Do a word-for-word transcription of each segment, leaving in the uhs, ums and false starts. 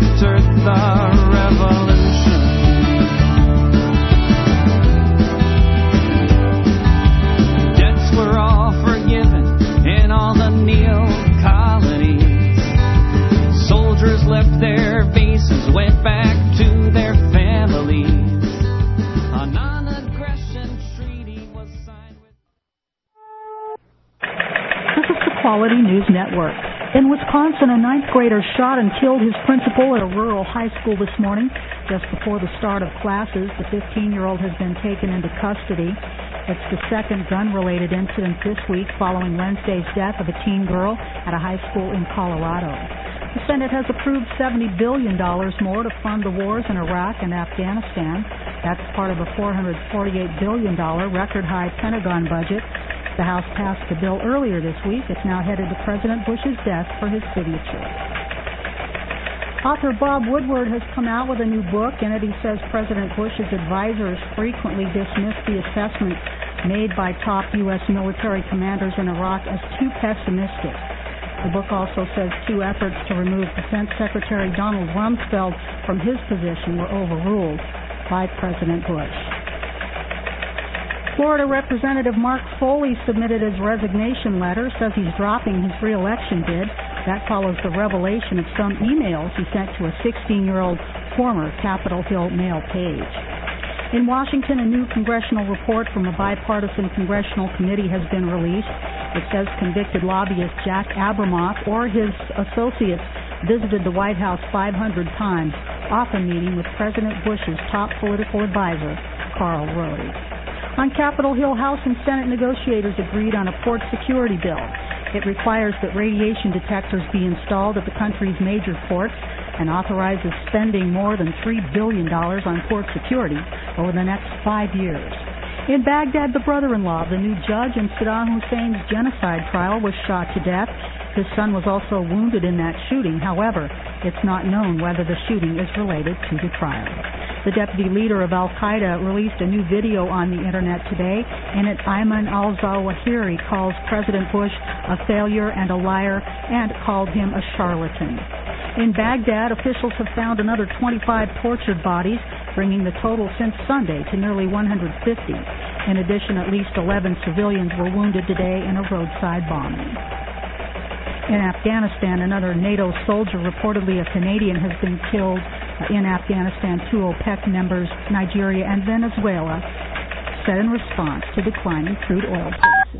after the revolution. Debts were all forgiven in all the Neil colonies. Soldiers left their bases, went back to their families. A non-aggression treaty was signed with... This is the Quality News Network. In Wisconsin, a ninth grader shot and killed his principal at a rural high school this morning. Just before the start of classes, the fifteen-year-old has been taken into custody. It's the second gun-related incident this week following Wednesday's death of a teen girl at a high school in Colorado. The Senate has approved seventy billion dollars more to fund the wars in Iraq and Afghanistan. That's part of a four hundred forty-eight billion dollars record-high Pentagon budget. The House passed the bill earlier this week. It's now headed to President Bush's desk for his signature. Author Bob Woodward has come out with a new book. In it, he says President Bush's advisors frequently dismissed the assessment made by top U S military commanders in Iraq as too pessimistic. The book also says two efforts to remove Defense Secretary Donald Rumsfeld from his position were overruled by President Bush. Florida Representative Mark Foley submitted his resignation letter, says he's dropping his re-election bid. That follows the revelation of some emails he sent to a sixteen-year-old former Capitol Hill male page. In Washington, a new congressional report from a bipartisan congressional committee has been released. It says convicted lobbyist Jack Abramoff or his associates visited the White House five hundred times, often meeting with President Bush's top political advisor, Carl Rove. On Capitol Hill, House and Senate negotiators agreed on a port security bill. It requires that radiation detectors be installed at the country's major ports and authorizes spending more than three billion dollars on port security over the next five years. In Baghdad, the brother-in-law of the new judge in Saddam Hussein's genocide trial was shot to death. His son was also wounded in that shooting. However, it's not known whether the shooting is related to the trial. The deputy leader of al-Qaeda released a new video on the internet today. In it, Ayman al-Zawahiri calls President Bush a failure and a liar and called him a charlatan. In Baghdad, officials have found another twenty-five tortured bodies, bringing the total since Sunday to nearly one hundred fifty. In addition, at least eleven civilians were wounded today in a roadside bombing. In Afghanistan, another NATO soldier, reportedly a Canadian, has been killed in Afghanistan. Two OPEC members, Nigeria and Venezuela, said in response to declining crude oil prices.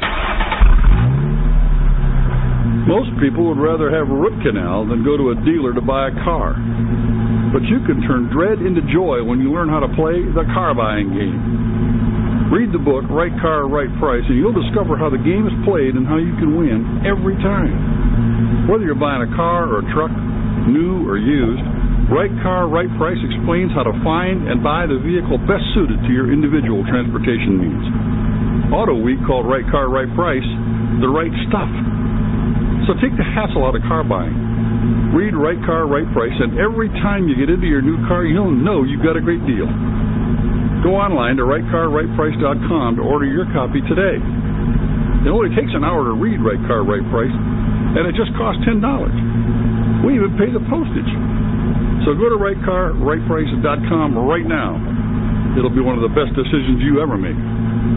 Most people would rather have a root canal than go to a dealer to buy a car. But you can turn dread into joy when you learn how to play the car buying game. Read the book, Right Car, Right Price, and you'll discover how the game is played and how you can win every time. Whether you're buying a car or a truck, new or used, Right Car, Right Price explains how to find and buy the vehicle best suited to your individual transportation needs. Auto Week called Right Car, Right Price the right stuff. So take the hassle out of car buying. Read Right Car, Right Price, and every time you get into your new car, you'll know you've got a great deal. Go online to right car right price dot com to order your copy today. It only takes an hour to read Right Car, Right Price, and it just costs ten dollars. We even pay the postage. So go to right car right price dot com right now. It'll be one of the best decisions you ever make.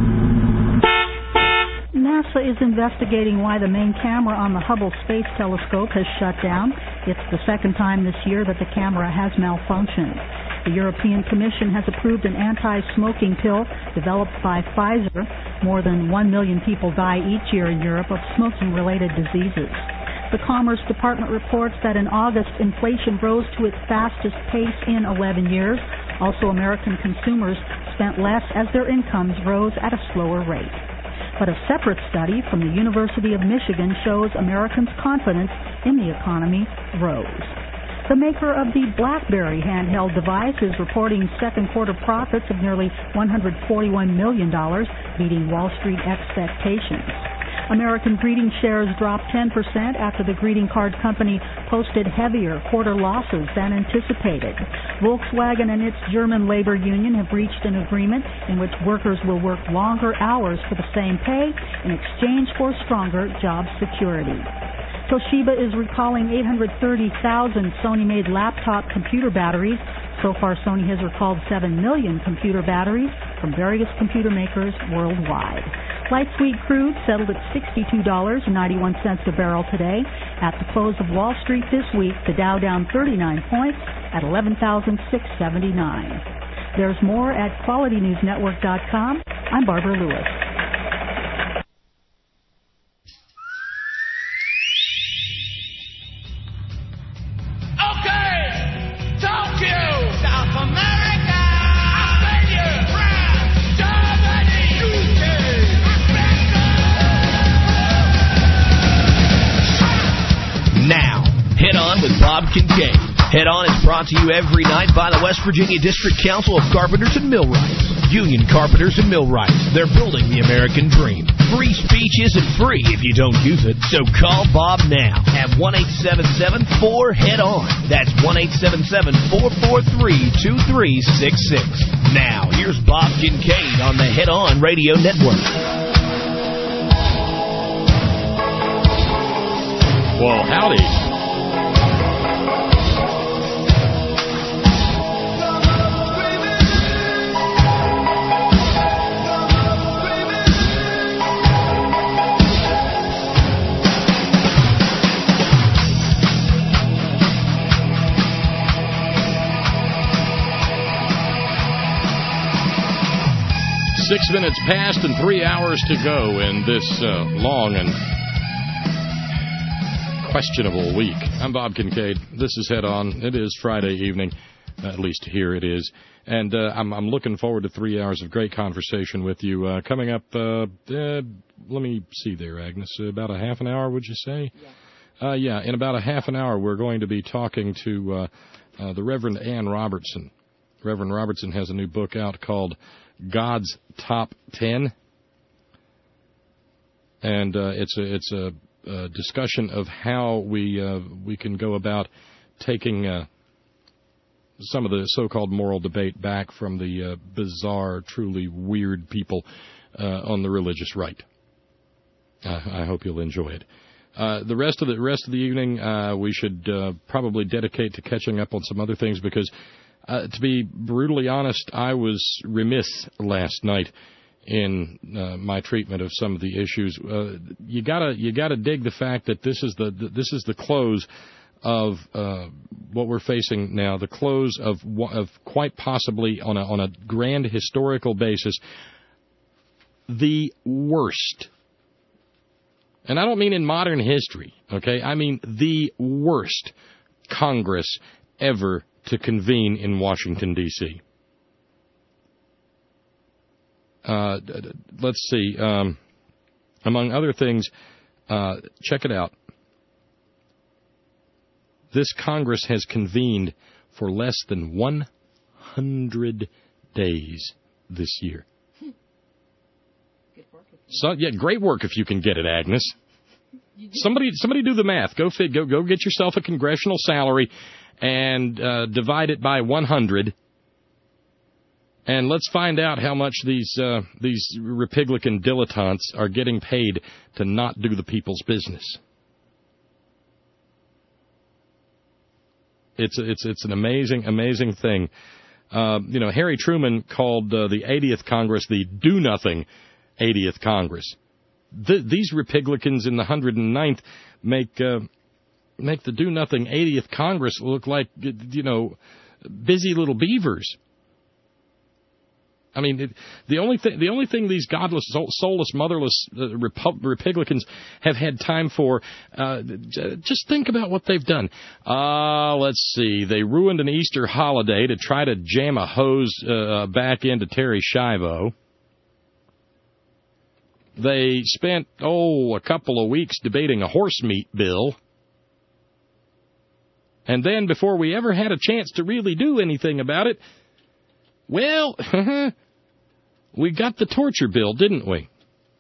NASA is investigating why the main camera on the Hubble Space Telescope has shut down. It's the second time this year that the camera has malfunctioned. The European Commission has approved an anti-smoking pill developed by Pfizer. More than one million people die each year in Europe of smoking-related diseases. The Commerce Department reports that in August, inflation rose to its fastest pace in eleven years. Also, American consumers spent less as their incomes rose at a slower rate. But a separate study from the University of Michigan shows Americans' confidence in the economy rose. The maker of the BlackBerry handheld device is reporting second quarter profits of nearly one hundred forty-one million dollars, beating Wall Street expectations. American greeting shares dropped ten percent after the greeting card company posted heavier quarter losses than anticipated. Volkswagen and its German labor union have reached an agreement in which workers will work longer hours for the same pay in exchange for stronger job security. Toshiba is recalling eight hundred thirty thousand Sony-made laptop computer batteries. So far, Sony has recalled seven million computer batteries from various computer makers worldwide. Light sweet crude settled at sixty-two dollars and ninety-one cents a barrel today. At the close of Wall Street this week, the Dow down thirty-nine points at eleven thousand six hundred seventy-nine. There's more at quality news network dot com. I'm Barbara Lewis. Bob Kincaid. Head On is brought to you every night by the West Virginia District Council of Carpenters and Millwrights. Union Carpenters and Millwrights. They're building the American dream. Free speech isn't free if you don't use it, so call Bob now at one eight seven seven four head on. That's one eight seven seven four four three two three six six. Now, here's Bob Kincaid on the Head On Radio Network. Well, howdy. Six minutes past and three hours to go in this uh, long and questionable week. I'm Bob Kincaid. This is Head On. It is Friday evening. Uh, at least here it is. And uh, I'm, I'm looking forward to three hours of great conversation with you. Uh, coming up, uh, uh, let me see there, Agnes, uh, about a half an hour, would you say? Yeah. Uh, yeah, in about a half an hour, we're going to be talking to uh, uh, the Reverend Ann Robertson. Reverend Robertson has a new book out called God's Top Ten, and uh, it's a it's a, a discussion of how we uh, we can go about taking uh, some of the so-called moral debate back from the uh, bizarre, truly weird people uh, on the religious right. Uh, I hope you'll enjoy it. Uh, the rest of the rest of the evening, uh, we should uh, probably dedicate to catching up on some other things because. Uh, to be brutally honest, I was remiss last night in uh, my treatment of some of the issues. Uh, you gotta you gotta dig the fact that this is the, the this is the close of uh, what we're facing now, the close of of quite possibly on a on a grand historical basis, the worst. And I don't mean in modern history, okay? I mean the worst Congress ever to convene in Washington, D C Uh, let's see. Um, among other things, uh, check it out. This Congress has convened for less than one hundred days this year. Good work. So, yeah, great work if you can get it, Agnes. Somebody, somebody do the math. Go, fit, go, go get yourself a congressional salary. And uh, divide it by one hundred, and let's find out how much these uh, these Republican dilettantes are getting paid to not do the people's business. It's it's it's an amazing amazing thing. Uh, you know, Harry Truman called uh, the eightieth Congress the Do Nothing eightieth Congress. The, these Republicans in the one hundred ninth make. Uh, make the do-nothing eightieth Congress look like, you know, busy little beavers. I mean, it, the only thing the only thing these godless, soulless, motherless uh, Repu- Republicans have had time for, uh, just think about what they've done. Uh, let's see. They ruined an Easter holiday to try to jam a hose uh, back into Terry Schiavo. They spent, oh, a couple of weeks debating a horse meat bill. And then, before we ever had a chance to really do anything about it, well, we got the torture bill, didn't we?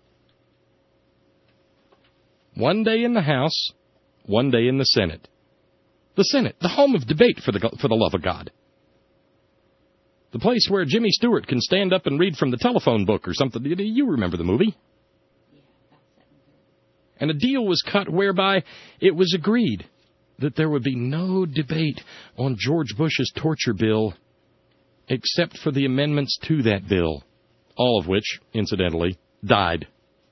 One day in the House, one day in the Senate. The Senate, the home of debate, for the for the love of God. The place where Jimmy Stewart can stand up and read from the telephone book or something. You remember the movie? And a deal was cut whereby it was agreed that there would be no debate on George Bush's torture bill except for the amendments to that bill, all of which, incidentally, died.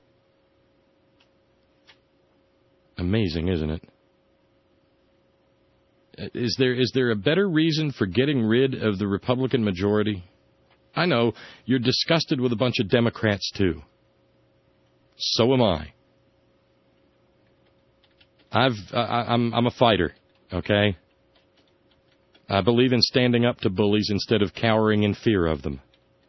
Amazing, isn't it? Is there is there a better reason for getting rid of the Republican majority? I know, you're disgusted with a bunch of Democrats, too. So am I. I've, I, I'm, I'm a fighter, okay? I believe in standing up to bullies instead of cowering in fear of them.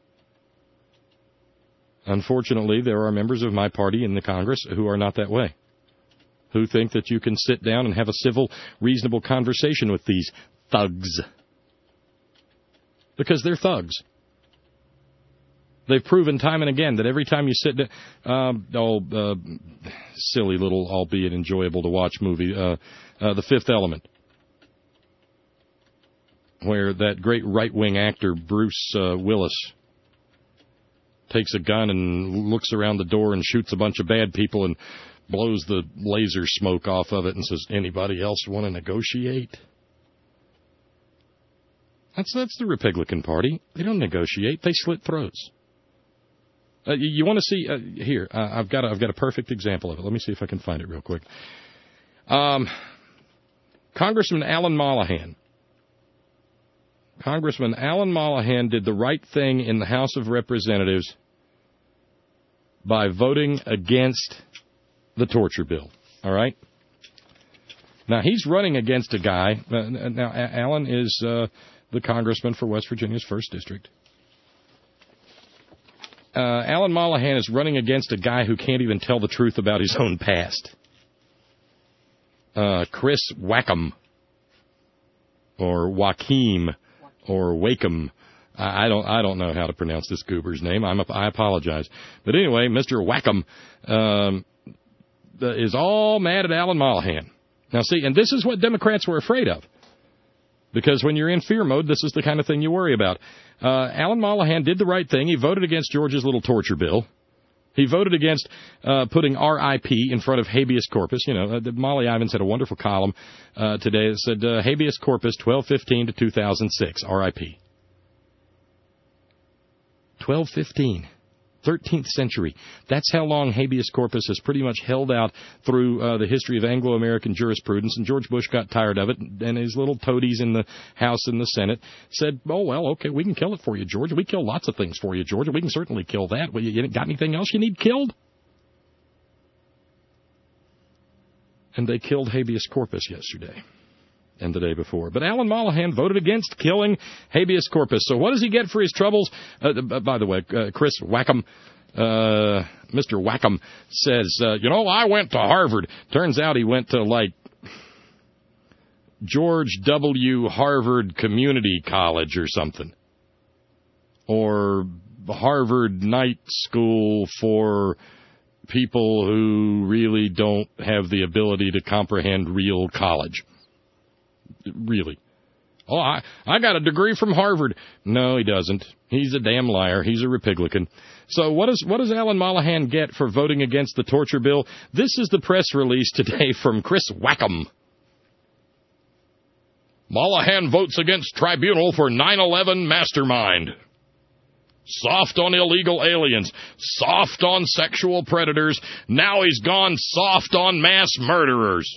Unfortunately, there are members of my party in the Congress who are not that way, who think that you can sit down and have a civil, reasonable conversation with these thugs. Because they're thugs. They've proven time and again that every time you sit down, um, oh, uh, silly little, albeit enjoyable to watch movie, uh, uh, The Fifth Element, where that great right-wing actor, Bruce uh, Willis, takes a gun and looks around the door and shoots a bunch of bad people and blows the laser smoke off of it and says, anybody else want to negotiate? That's, that's the Republican Party. They don't negotiate. They slit throats. Uh, you, you want to see uh, here? Uh, I've got a, I've got a perfect example of it. Let me see if I can find it real quick. Um, Congressman Alan Mollahan. Congressman Alan Mollahan did the right thing in the House of Representatives by voting against the torture bill. All right. Now he's running against a guy. Uh, now Alan is uh, the congressman for West Virginia's first district. Uh, Alan Mollahan is running against a guy who can't even tell the truth about his own past. Uh, Chris Wackham, or Joaquim, or Wakeham. I, I don't. I don't know how to pronounce this goober's name. I'm. A, I apologize. But anyway, Mister Wackham um, is all mad at Alan Mollahan. Now, see, and this is what Democrats were afraid of. Because when you're in fear mode, this is the kind of thing you worry about. Uh, Alan Mollahan did the right thing. He voted against George's little torture bill. He voted against uh, putting R I P in front of habeas corpus. You know, uh, Molly Ivins had a wonderful column uh, today that said uh, habeas corpus twelve fifteen to two thousand six, R I P twelve fifteen. thirteenth century. That's how long habeas corpus has pretty much held out through uh, the history of Anglo-American jurisprudence, and George Bush got tired of it, and his little toadies in the House and the Senate said, oh, well, okay, we can kill it for you, George. We kill lots of things for you, George. We can certainly kill that. Well, you got anything else you need killed? And they killed habeas corpus yesterday and the day before. But Alan Mollahan voted against killing habeas corpus. So what does he get for his troubles? Uh, by the way, uh, Chris Wackham, uh, Mister Wackham says, uh, you know, I went to Harvard. Turns out he went to, like, George W. Harvard Community College or something. Or Harvard Night School for people who really don't have the ability to comprehend real college. Really. Oh, I, I got a degree from Harvard. No, he doesn't. He's a damn liar. He's a Republican. So what, is, what does Alan Mollahan get for voting against the torture bill? This is the press release today from Chris Wackham. Mollahan votes against tribunal for nine eleven mastermind. Soft on illegal aliens. Soft on sexual predators. Now he's gone soft on mass murderers.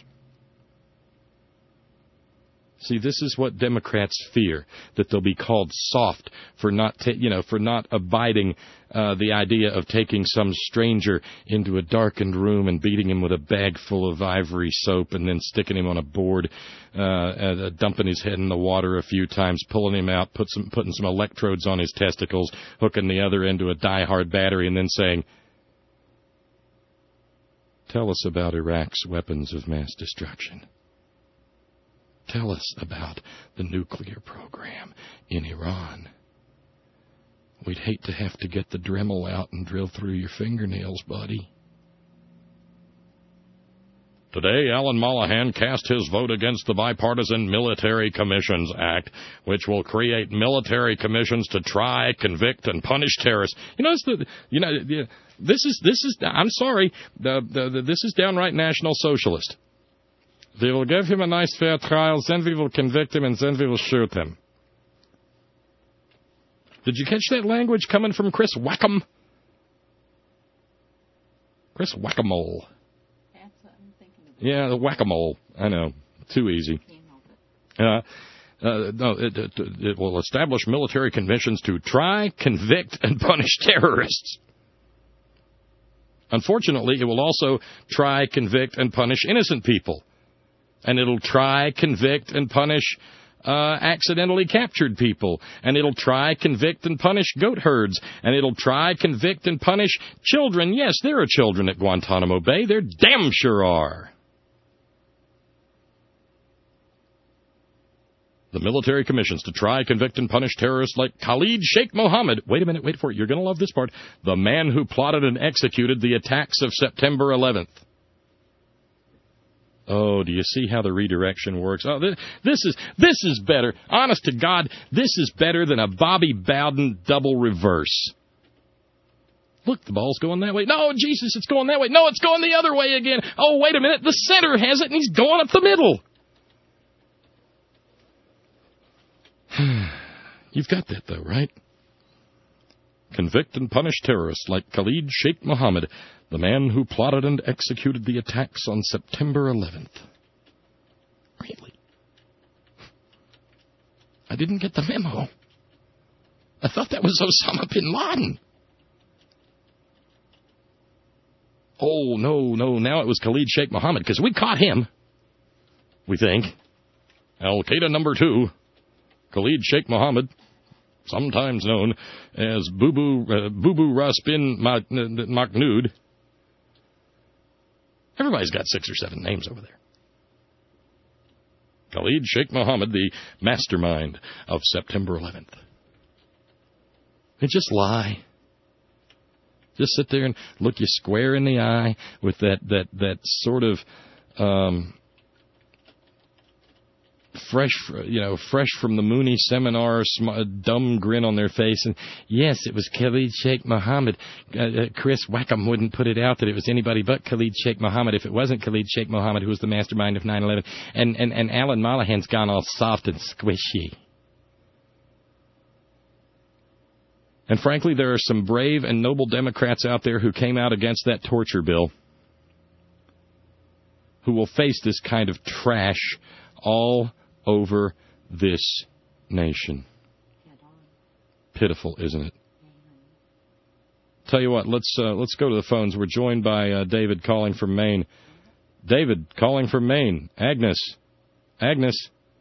See, this is what Democrats fear, that they'll be called soft for not, ta- you know, for not abiding uh, the idea of taking some stranger into a darkened room and beating him with a bag full of ivory soap and then sticking him on a board, uh, uh, dumping his head in the water a few times, pulling him out, put some, putting some electrodes on his testicles, hooking the other end to a die-hard battery, and then saying, tell us about Iraq's weapons of mass destruction. Tell us about the nuclear program in Iran. We'd hate to have to get the Dremel out and drill through your fingernails, buddy. Today, Alan Mollahan cast his vote against the Bipartisan Military Commissions Act, which will create military commissions to try, convict, and punish terrorists. You know, it's the, you know, this is this is. I'm sorry, the, the, the, this is downright National Socialist. We will give him a nice fair trial, then we will convict him, and then we will shoot him. Did you catch that language coming from Chris Wackham? Chris Whack-a-mole. Yeah, the whack-a-mole. I know. Too easy. Uh, uh, no, it, it, it will establish military commissions to try, convict, and punish terrorists. Unfortunately, it will also try, convict, and punish innocent people. And it'll try, convict, and punish uh, accidentally captured people. And it'll try, convict, and punish goat herds. And it'll try, convict, and punish children. Yes, there are children at Guantanamo Bay. There damn sure are. The military commissions to try, convict, and punish terrorists like Khalid Sheikh Mohammed. Wait a minute, wait for it. You're going to love this part. The man who plotted and executed the attacks of September eleventh. Oh, do you see how the redirection works? Oh, this, this is this is better. Honest to God, this is better than a Bobby Bowden double reverse. Look, the ball's going that way. No, Jesus, it's going that way. No, it's going the other way again. Oh, wait a minute. The center has it, and he's going up the middle. You've got that, though, right? Convict and punish terrorists like Khalid Sheikh Mohammed, the man who plotted and executed the attacks on September eleventh. Really? I didn't get the memo. I thought that was Osama bin Laden. Oh, no, no, now it was Khalid Sheikh Mohammed, because we caught him, we think. Al-Qaeda number two. Khalid Sheikh Mohammed, sometimes known as Bubu uh, Bubu Ras bin Makhnood. Everybody's got six or seven names over there. Khalid Sheikh Mohammed, the mastermind of September eleventh. They just lie. Just sit there and look you square in the eye with that that that sort of um, fresh, you know, fresh from the Mooney seminar, sm- dumb grin on their face. And yes, it was Khalid Sheikh Mohammed. Uh, uh, Chris Wackham wouldn't put it out that it was anybody but Khalid Sheikh Mohammed if it wasn't Khalid Sheikh Mohammed who was the mastermind of nine eleven. And, and, and Alan Mollahan's gone all soft and squishy. And frankly, there are some brave and noble Democrats out there who came out against that torture bill who will face this kind of trash all over this nation. Pitiful, isn't it? Tell you what, let's uh, let's go to the phones. We're joined by uh, David calling from Maine. David calling from Maine. Agnes. Agnes.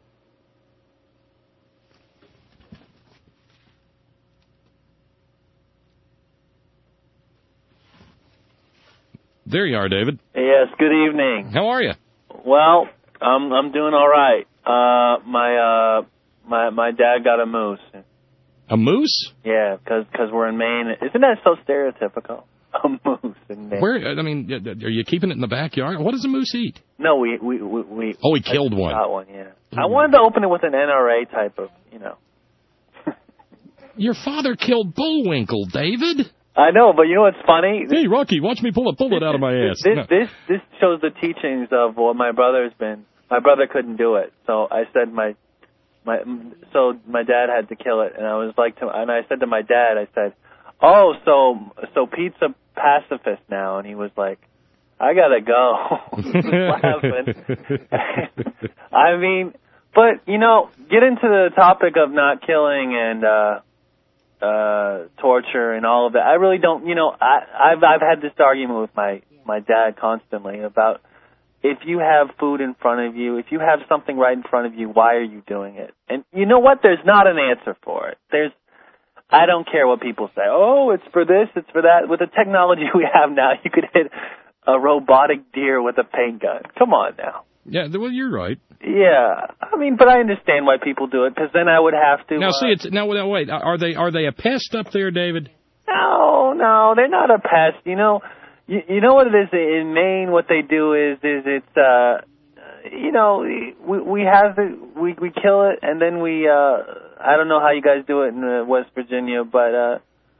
There you are, David. Yes, good evening. How are you? Well, I'm I'm doing all right. Uh, my uh, my my dad got a moose. A moose? Yeah, because cause we're in Maine. Isn't that so stereotypical? A moose in Maine. Where? I mean, are you keeping it in the backyard? What does a moose eat? No, we we we. we oh, he killed one. Got one, yeah. Mm-hmm. I wanted to open it with an N R A type of, you know. Your father killed Bullwinkle, David. I know, but you know what's funny? Hey, Rocky, watch me pull a bullet out of my ass. This, no. this this shows the teachings of what my brother's been. My brother couldn't do it, so I said my my so my dad had to kill it, and I was like to, and I said to my dad, I said, "Oh, so so Pete's a pacifist now," and he was like, "I gotta go." He was laughing. I mean, but you know, get into the topic of not killing and. uh Uh, torture and all of that. I really don't, you know, I, I've I've had this argument with my, my dad constantly about if you have food in front of you, if you have something right in front of you, why are you doing it? And you know what? There's not an answer for it. There's, I don't care what people say. Oh, it's for this, it's for that. With the technology we have now, you could hit a robotic deer with a paint gun. Come on now. Yeah, well, you're right. Yeah, I mean, but I understand why people do it, because then I would have to... Now, uh, see, it's now, now, wait, are they are they a pest up there, David? No, no, they're not a pest. You know, You, you know what it is in Maine? What they do is is it's uh, you know we we have the we we kill it and then we uh, I don't know how you guys do it in uh, West Virginia, but uh,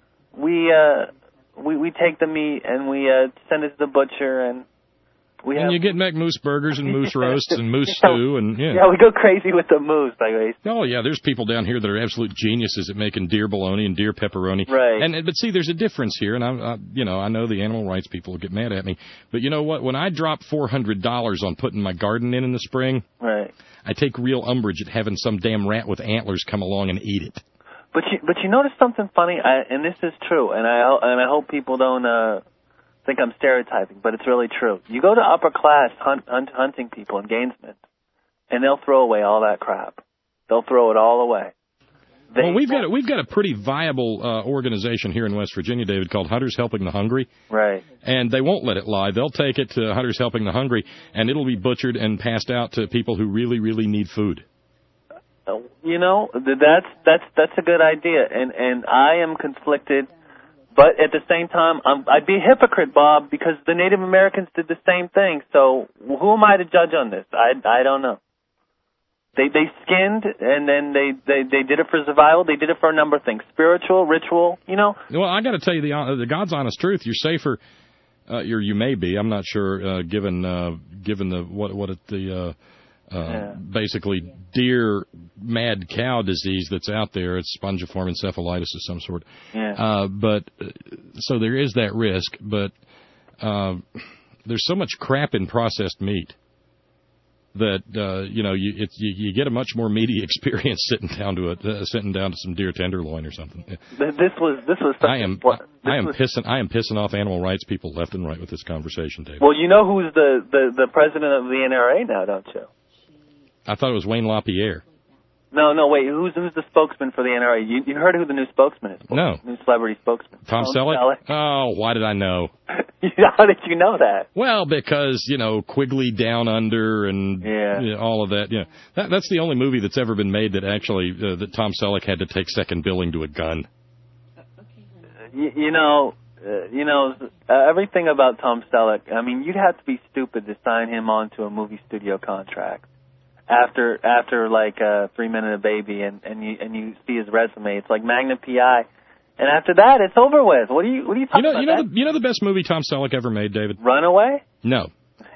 we uh, we we take the meat and we uh, send it to the butcher and. We and have, you get Mac moose burgers and moose roasts and moose yeah, stew and yeah. Yeah, we go crazy with the moose, by the way. Oh yeah, there's people down here that are absolute geniuses at making deer bologna and deer pepperoni. Right. And but see, there's a difference here, and I'm, I, you know, I know the animal rights people will get mad at me, but you know what? When I drop four hundred dollars on putting my garden in in the spring, right, I take real umbrage at having some damn rat with antlers come along and eat it. But you, but you notice something funny, I, and this is true, and I and I hope people don't. Uh, think I'm stereotyping, but it's really true. You go to upper class hunt, hunt, hunting people in Gainesville, and they'll throw away all that crap. They'll throw it all away. They, well, we've got a, we've got a pretty viable uh, organization here in West Virginia, David, called Hunters Helping the Hungry. Right. And they won't let it lie. They'll take it to Hunters Helping the Hungry, and it'll be butchered and passed out to people who really, really need food. You know, that's that's that's a good idea, and and I am conflicted. But at the same time, I'm, I'd be a hypocrite, Bob, because the Native Americans did the same thing. So who am I to judge on this? I, I don't know. They they skinned, and then they, they, they did it for survival. They did it for a number of things, spiritual, ritual, you know. Well, I got to tell you the uh, the God's honest truth. You're safer. Uh, you're you may be. I'm not sure. Uh, given uh, given the what what it, the uh, uh, yeah. basically deer mad cow disease that's out there. It's spongiform encephalitis of some sort. Yeah. Uh, but uh, so there is that risk. But uh, there's so much crap in processed meat that uh, you know you, it, you you get a much more meaty experience sitting down to it, uh, sitting down to some deer tenderloin or something. This was this was. Such I am a, I am was, pissing I am pissing off animal rights people left and right with this conversation, David. Well, you know who's the, the, the president of the N R A now, don't you? I thought it was Wayne LaPierre. No, no, wait. Who's who's the spokesman for the N R A? You, you heard who the new spokesman is? No. New celebrity spokesman. Tom, Tom Selleck? Selleck? Oh, why did I know? How did you know that? Well, because, you know, Quigley Down Under and yeah. you know, all of that. You know, that, that's the only movie that's ever been made that actually, uh, that Tom Selleck had to take second billing to a gun. You, you know, uh, you know, uh, everything about Tom Selleck, I mean, you'd have to be stupid to sign him onto a movie studio contract. After after like uh, Three Men and a Baby, and, and you and you see his resume, it's like Magnum P I, and after that, it's over with. What are you what are you talking you know, about? You know, that? the, you know the best movie Tom Selleck ever made, David? Runaway? No.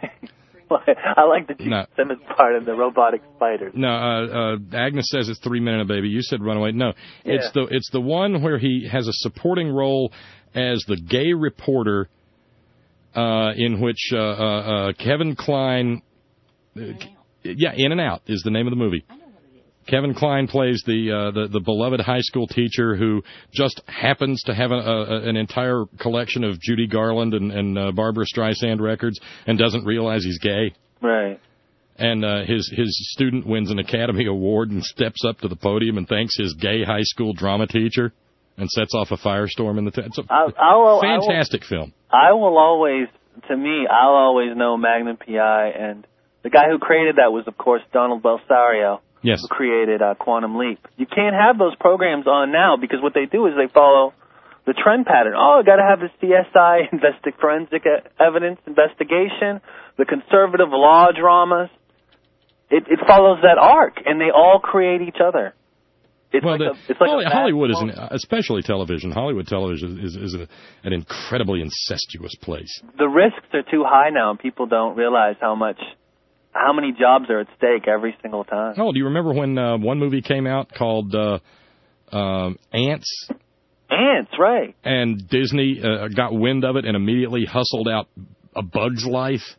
I like the Gene no. Simmons part of the robotic spiders. No, uh, uh, Agnes says it's Three Men and a Baby. You said Runaway. No, yeah. it's the it's the one where he has a supporting role as the gay reporter, uh, in which uh, uh, uh, Kevin Kline. Uh, Yeah, In and Out is the name of the movie. I know what it is. Kevin Kline plays the uh, the, the beloved high school teacher who just happens to have a, a, an entire collection of Judy Garland and, and uh, Barbara Streisand records and doesn't realize he's gay. Right. And uh, his his student wins an Academy Award and steps up to the podium and thanks his gay high school drama teacher and sets off a firestorm in the. T- it's a I'll, I'll, fantastic I will, film. I will always, to me, I'll always know Magnum P I, and the guy who created that was, of course, Donald Belsario, yes. who created uh, Quantum Leap. You can't have those programs on now because what they do is they follow the trend pattern. Oh, got to have the C S I, investi- forensic evidence investigation, the conservative law dramas. It, it follows that arc, and they all create each other. It's well, like the, a, it's like Holly, a Hollywood is, an, especially television, Hollywood television is, is a, an incredibly incestuous place. The risks are too high now, and people don't realize how much, how many jobs are at stake every single time. Oh, do you remember when uh, one movie came out called uh, um, Ants? Ants, right. And Disney uh, got wind of it and immediately hustled out A Bug's Life?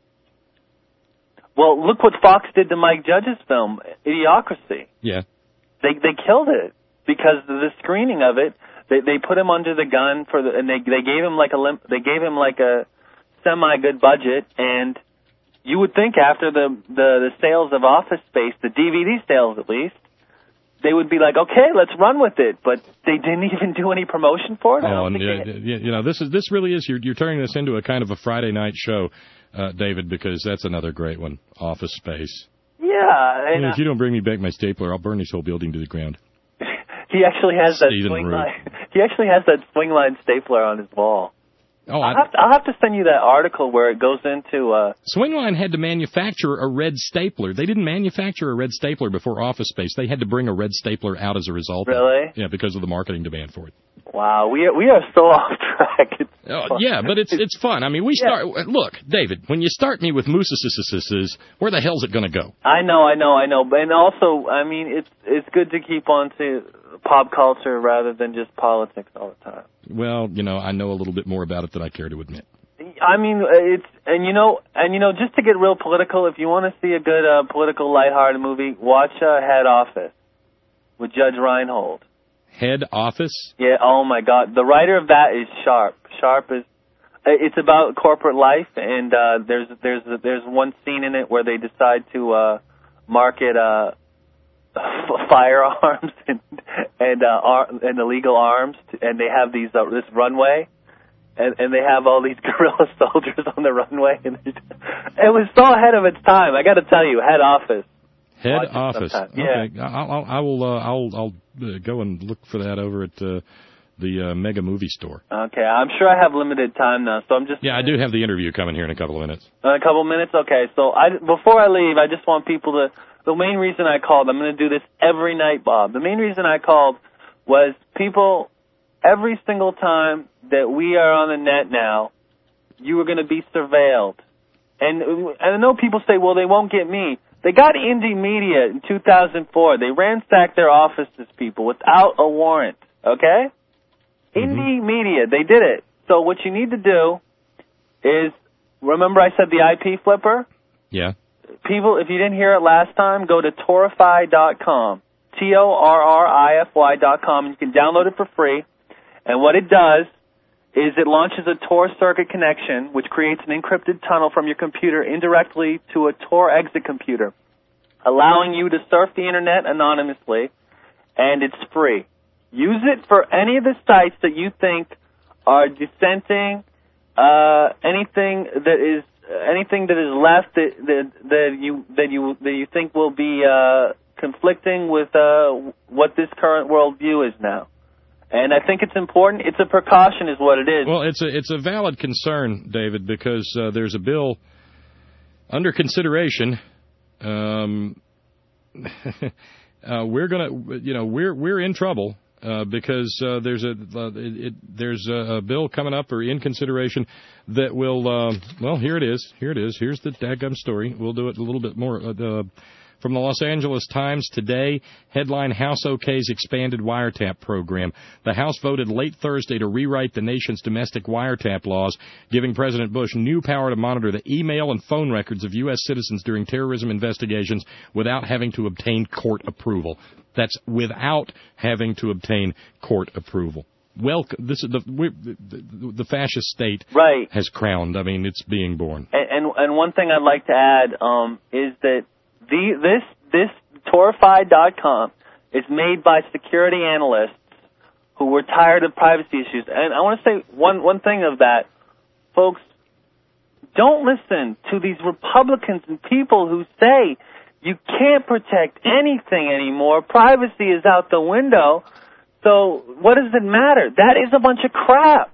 Well, look what Fox did to Mike Judge's film, Idiocracy. Yeah. They they killed it because the screening of it, they they put him under the gun for the, and they they gave him like a limp, they gave him like a semi good budget, and you would think after the, the the sales of Office Space, the D V D sales at least, they would be like, okay, let's run with it, but they didn't even do any promotion for it. Oh, and yeah, you know, this is this really is you're you're turning this into a kind of a Friday night show, uh, David, because that's another great one, Office Space. Yeah. And, yeah, uh, if you don't bring me back my stapler, I'll burn this whole building to the ground. He actually has that Stephen swing Root. line. He actually has that swing line stapler on his wall. Oh, I'll have, to, I'll have to send you that article where it goes into... Uh, Swingline had to manufacture a red stapler. They didn't manufacture a red stapler before Office Space. They had to bring a red stapler out as a result. Really? Yeah, because of the marketing demand for it. Wow, we are, we are so off track. It's oh, yeah, but it's it's fun. I mean, we start... Yeah. Look, David, when you start me with mooses, where the hell's it going to go? I know, I know, I know. And also, I mean, it's it's good to keep on to pop culture rather than just politics all the time. Well, you know, I know a little bit more about it than I care to admit. I mean, it's and you know, and you know, just to get real political, if you want to see a good uh, political, lighthearted movie, watch uh, Head Office with Judge Reinhold. Head Office? Yeah. Oh my God, the writer of that is Sharp. Sharp is. It's about corporate life, and uh, there's there's there's one scene in it where they decide to uh, market uh, firearms and and uh, ar- and illegal arms, to, and they have these uh, this runway, and and they have all these guerrilla soldiers on the runway, and it was so ahead of its time. I got to tell you, Head Office. Head Office. Yeah. Okay, I'll, I'll I will uh, I'll I'll uh, go and look for that over at uh, the uh, Mega Movie Store. Okay, I'm sure I have limited time now, so I'm just. Yeah, I do have the interview coming here in a couple of minutes. In a couple of minutes, okay. So I before I leave, I just want people to. The main reason I called, I'm going to do this every night, Bob. The main reason I called was people, every single time that we are on the net now, you are going to be surveilled. And, and I know people say, well, they won't get me. They got Indie Media in two thousand four. They ransacked their offices, people, without a warrant, okay? Mm-hmm. Indie Media, they did it. So what you need to do is, remember I said the I P flipper? Yeah. People, if you didn't hear it last time, go to torify dot com, T O R R I F Y dot com, and you can download it for free. And what it does is it launches a Tor circuit connection, which creates an encrypted tunnel from your computer indirectly to a Tor exit computer, allowing you to surf the Internet anonymously, and it's free. Use it for any of the sites that you think are dissenting, uh, anything that is anything that is left that, that that you that you that you think will be uh, conflicting with uh, what this current worldview is now. And I think it's important. It's a precaution, is what it is. Well, it's a it's a valid concern, David, because uh, there's a bill under consideration. Um, uh, we're gonna, you know, we're we're in trouble. Uh, because uh, there's a uh, it, it, there's a, a bill coming up or in consideration that will uh, well here it is here it is here's the daggum story. We'll do it a little bit more uh, from the Los Angeles Times today. Headline: House OK's expanded wiretap program. The House voted late Thursday to rewrite the nation's domestic wiretap laws, giving President Bush new power to monitor the email and phone records of U S citizens during terrorism investigations without having to obtain court approval. That's without having to obtain court approval. Well, this is the the, the fascist state right. has crowned. I mean, it's being born. And and, and one thing I'd like to add um, is that the this this Torify dot com is made by security analysts who were tired of privacy issues. And I want to say one one thing of that, folks. Don't listen to these Republicans and people who say you can't protect anything anymore. Privacy is out the window. So what does it matter? That is a bunch of crap.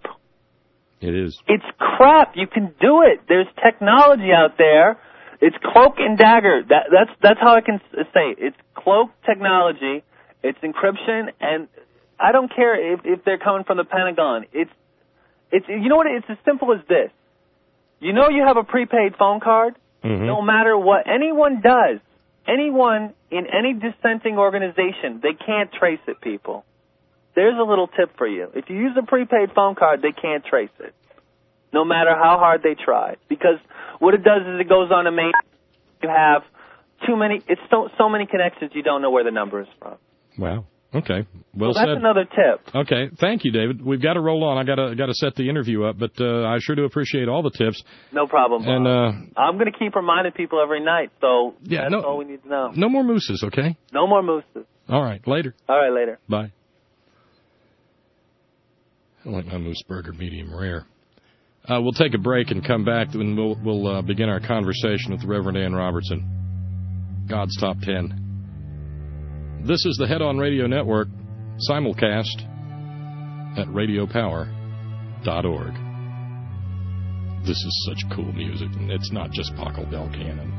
It is. It's crap. You can do it. There's technology out there. It's cloak and dagger. That, that's that's how I can say it. It's cloak technology. It's encryption, and I don't care if, if they're coming from the Pentagon. It's it's you know what? It's as simple as this. You know you have a prepaid phone card. Mm-hmm. No matter what anyone does. Anyone in any dissenting organization, they can't trace it, people. There's a little tip for you. If you use a prepaid phone card, they can't trace it, no matter how hard they try. Because what it does is it goes on a main. You have too many. It's so so many connections. You don't know where the number is from. Wow. Okay. Well, well that's said. another tip. Okay. Thank you, David. We've got to roll on. I got to got to set the interview up, but uh, I sure do appreciate all the tips. No problem, Bob. And uh, I'm going to keep reminding people every night. So yeah, that's no, all we need to know. No more mooses, okay? No more mooses. All right. Later. All right. Later. Bye. I like my moose burger medium rare. Uh, we'll take a break and come back, and we'll we'll uh, begin our conversation with the Reverend Ann Robertson. God's Top Ten. This is the Head On Radio Network, simulcast at radio power dot org. this is such cool music, and it's not just Paco Belcannon.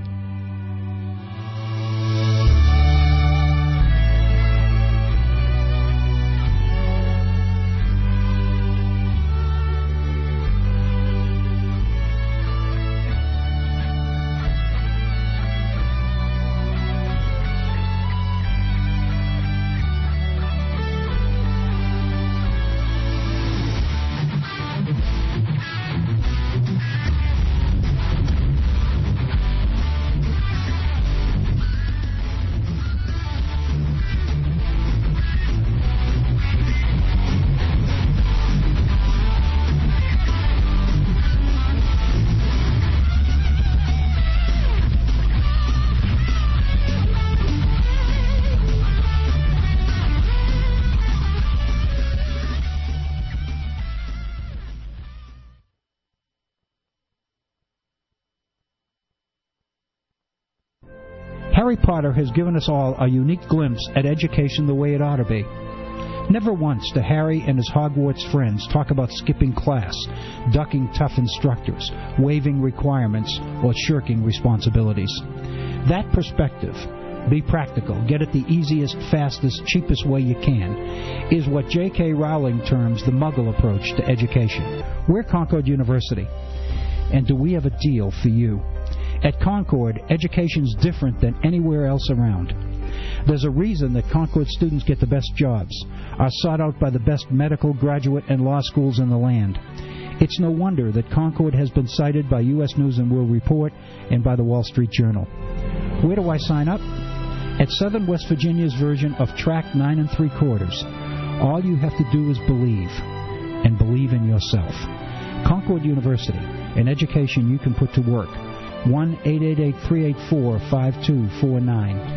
Harry Potter has given us all a unique glimpse at education the way it ought to be. Never once do Harry and his Hogwarts friends talk about skipping class, ducking tough instructors, waiving requirements, or shirking responsibilities. That perspective, be practical, get it the easiest, fastest, cheapest way you can, is what J K Rowling terms the Muggle approach to education. We're Concord University, and do we have a deal for you? At Concord, education's different than anywhere else around. There's a reason that Concord students get the best jobs, are sought out by the best medical, graduate, and law schools in the land. It's no wonder that Concord has been cited by U S News and World Report and by the Wall Street Journal. Where do I sign up? At Southern West Virginia's version of Track nine and three quarters. All you have to do is believe, and believe in yourself. Concord University, an education you can put to work. one eight eight eight, three eight four, five two four nine.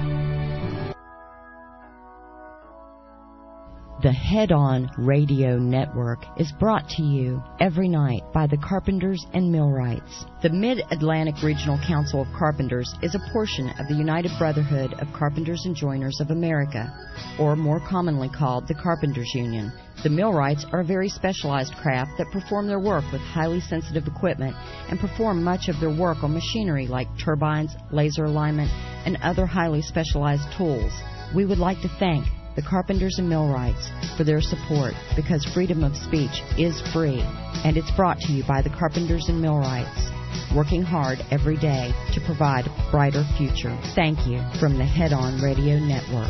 The Head On Radio Network is brought to you every night by the Carpenters and Millwrights. The Mid-Atlantic Regional Council of Carpenters is a portion of the United Brotherhood of Carpenters and Joiners of America, or more commonly called the Carpenters Union. The Millwrights are a very specialized craft that perform their work with highly sensitive equipment and perform much of their work on machinery like turbines, laser alignment, and other highly specialized tools. We would like to thank the Carpenters and Millwrights for their support, because freedom of speech is free, and it's brought to you by the Carpenters and Millwrights, working hard every day to provide a brighter future. Thank you from the Head On Radio Network.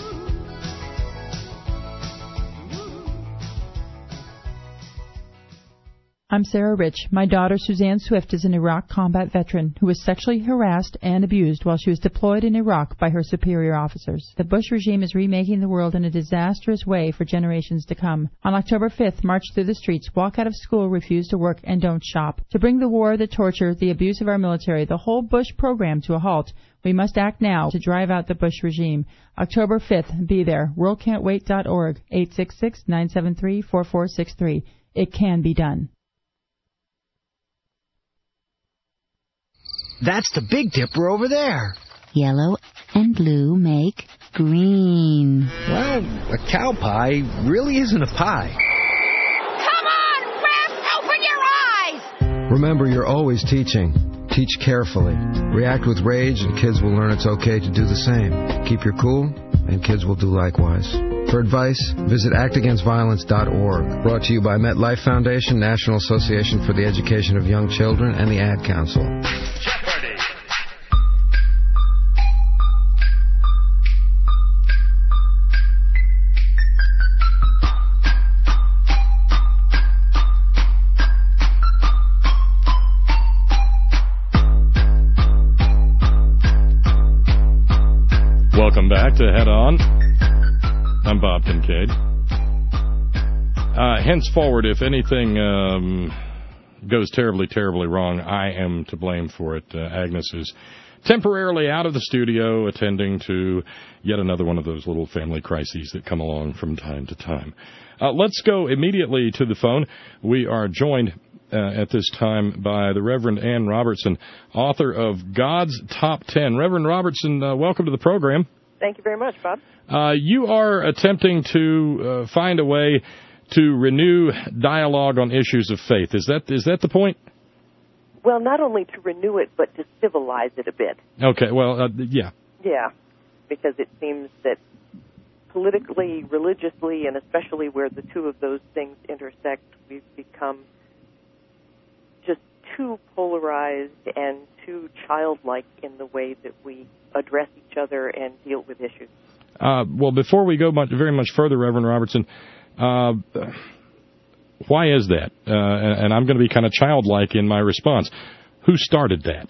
I'm Sarah Rich. My daughter, Suzanne Swift, is an Iraq combat veteran who was sexually harassed and abused while she was deployed in Iraq by her superior officers. The Bush regime is remaking the world in a disastrous way for generations to come. On October fifth, march through the streets, walk out of school, refuse to work, and don't shop. To bring the war, the torture, the abuse of our military, the whole Bush program to a halt, we must act now to drive out the Bush regime. October fifth, be there. world can't wait dot org, eight six six, nine seven three, four four six three. It can be done. That's the Big Dipper over there. Yellow and blue make green. Well, a cow pie really isn't a pie. Come on, Rev, open your eyes! Remember, you're always teaching. Teach carefully. React with rage, and kids will learn it's okay to do the same. Keep your cool, and kids will do likewise. For advice, visit act against violence dot org. Brought to you by MetLife Foundation, National Association for the Education of Young Children, and the Ad Council. Jeopardy! Welcome back to Head On. I'm Bob Kincaid. Uh, henceforward, if anything um, goes terribly, terribly wrong, I am to blame for it. Uh, Agnes is temporarily out of the studio attending to yet another one of those little family crises that come along from time to time. Uh, let's go immediately to the phone. We are joined uh, at this time by the Reverend Ann Robertson, author of God's Top Ten. Reverend Robertson, uh, welcome to the program. Thank you very much, Bob. Uh, you are attempting to uh, find a way to renew dialogue on issues of faith. Is that is that the point? Well, not only to renew it, but to civilize it a bit. Okay, well, uh, yeah. Yeah, because it seems that politically, religiously, and especially where the two of those things intersect, we've become just too polarized and too childlike in the way that we address each other and deal with issues. Uh, well, before we go much, very much further, Reverend Robertson, uh, why is that? Uh, and, and I'm going to be kind of childlike in my response. Who started that?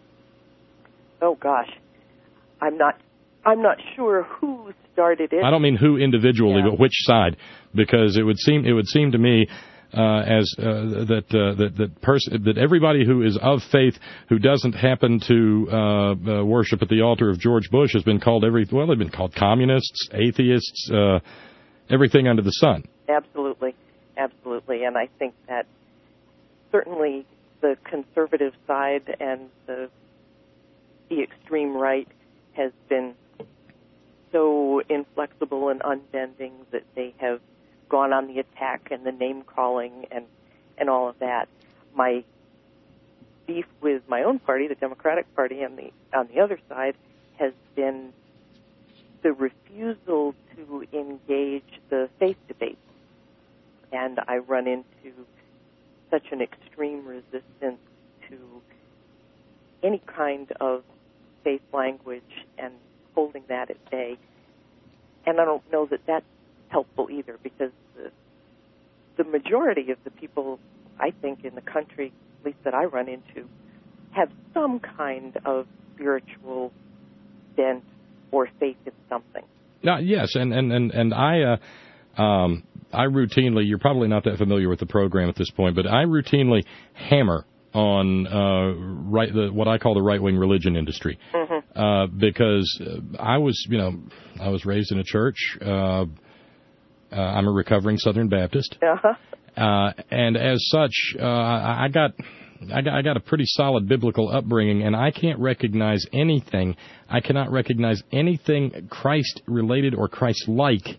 Oh gosh, I'm not. I'm not sure who started it. I don't mean who individually, yeah. but which side, because it would seem it would seem to me uh, as uh, that uh, that that, pers- that everybody who is of faith who doesn't happen to uh, uh, worship at the altar of George Bush has been called every well they've been called communists, atheists, uh, everything under the sun. Absolutely, absolutely, and I think that certainly the conservative side and the the extreme right has been so inflexible and unbending that they have gone on the attack and the name-calling and, and all of that. My beef with my own party, the Democratic Party, on the, on the other side, has been the refusal to engage the faith debate. And I run into such an extreme resistance to any kind of faith language and holding that at bay. And I don't know that that's helpful either, because the, the majority of the people, I think, in the country, at least that I run into, have some kind of spiritual bent or faith in something. Uh, yes, and, and, and, and I... Uh Um, I routinely, you're probably not that familiar with the program at this point, but I routinely hammer on uh, right the what I call the right-wing religion industry, mm-hmm. uh, because I was, you know, I was raised in a church. Uh, uh, I'm a recovering Southern Baptist, uh-huh. uh, and as such, uh, I got. I got, I got a pretty solid biblical upbringing, and I can't recognize anything. I cannot recognize anything Christ-related or Christ-like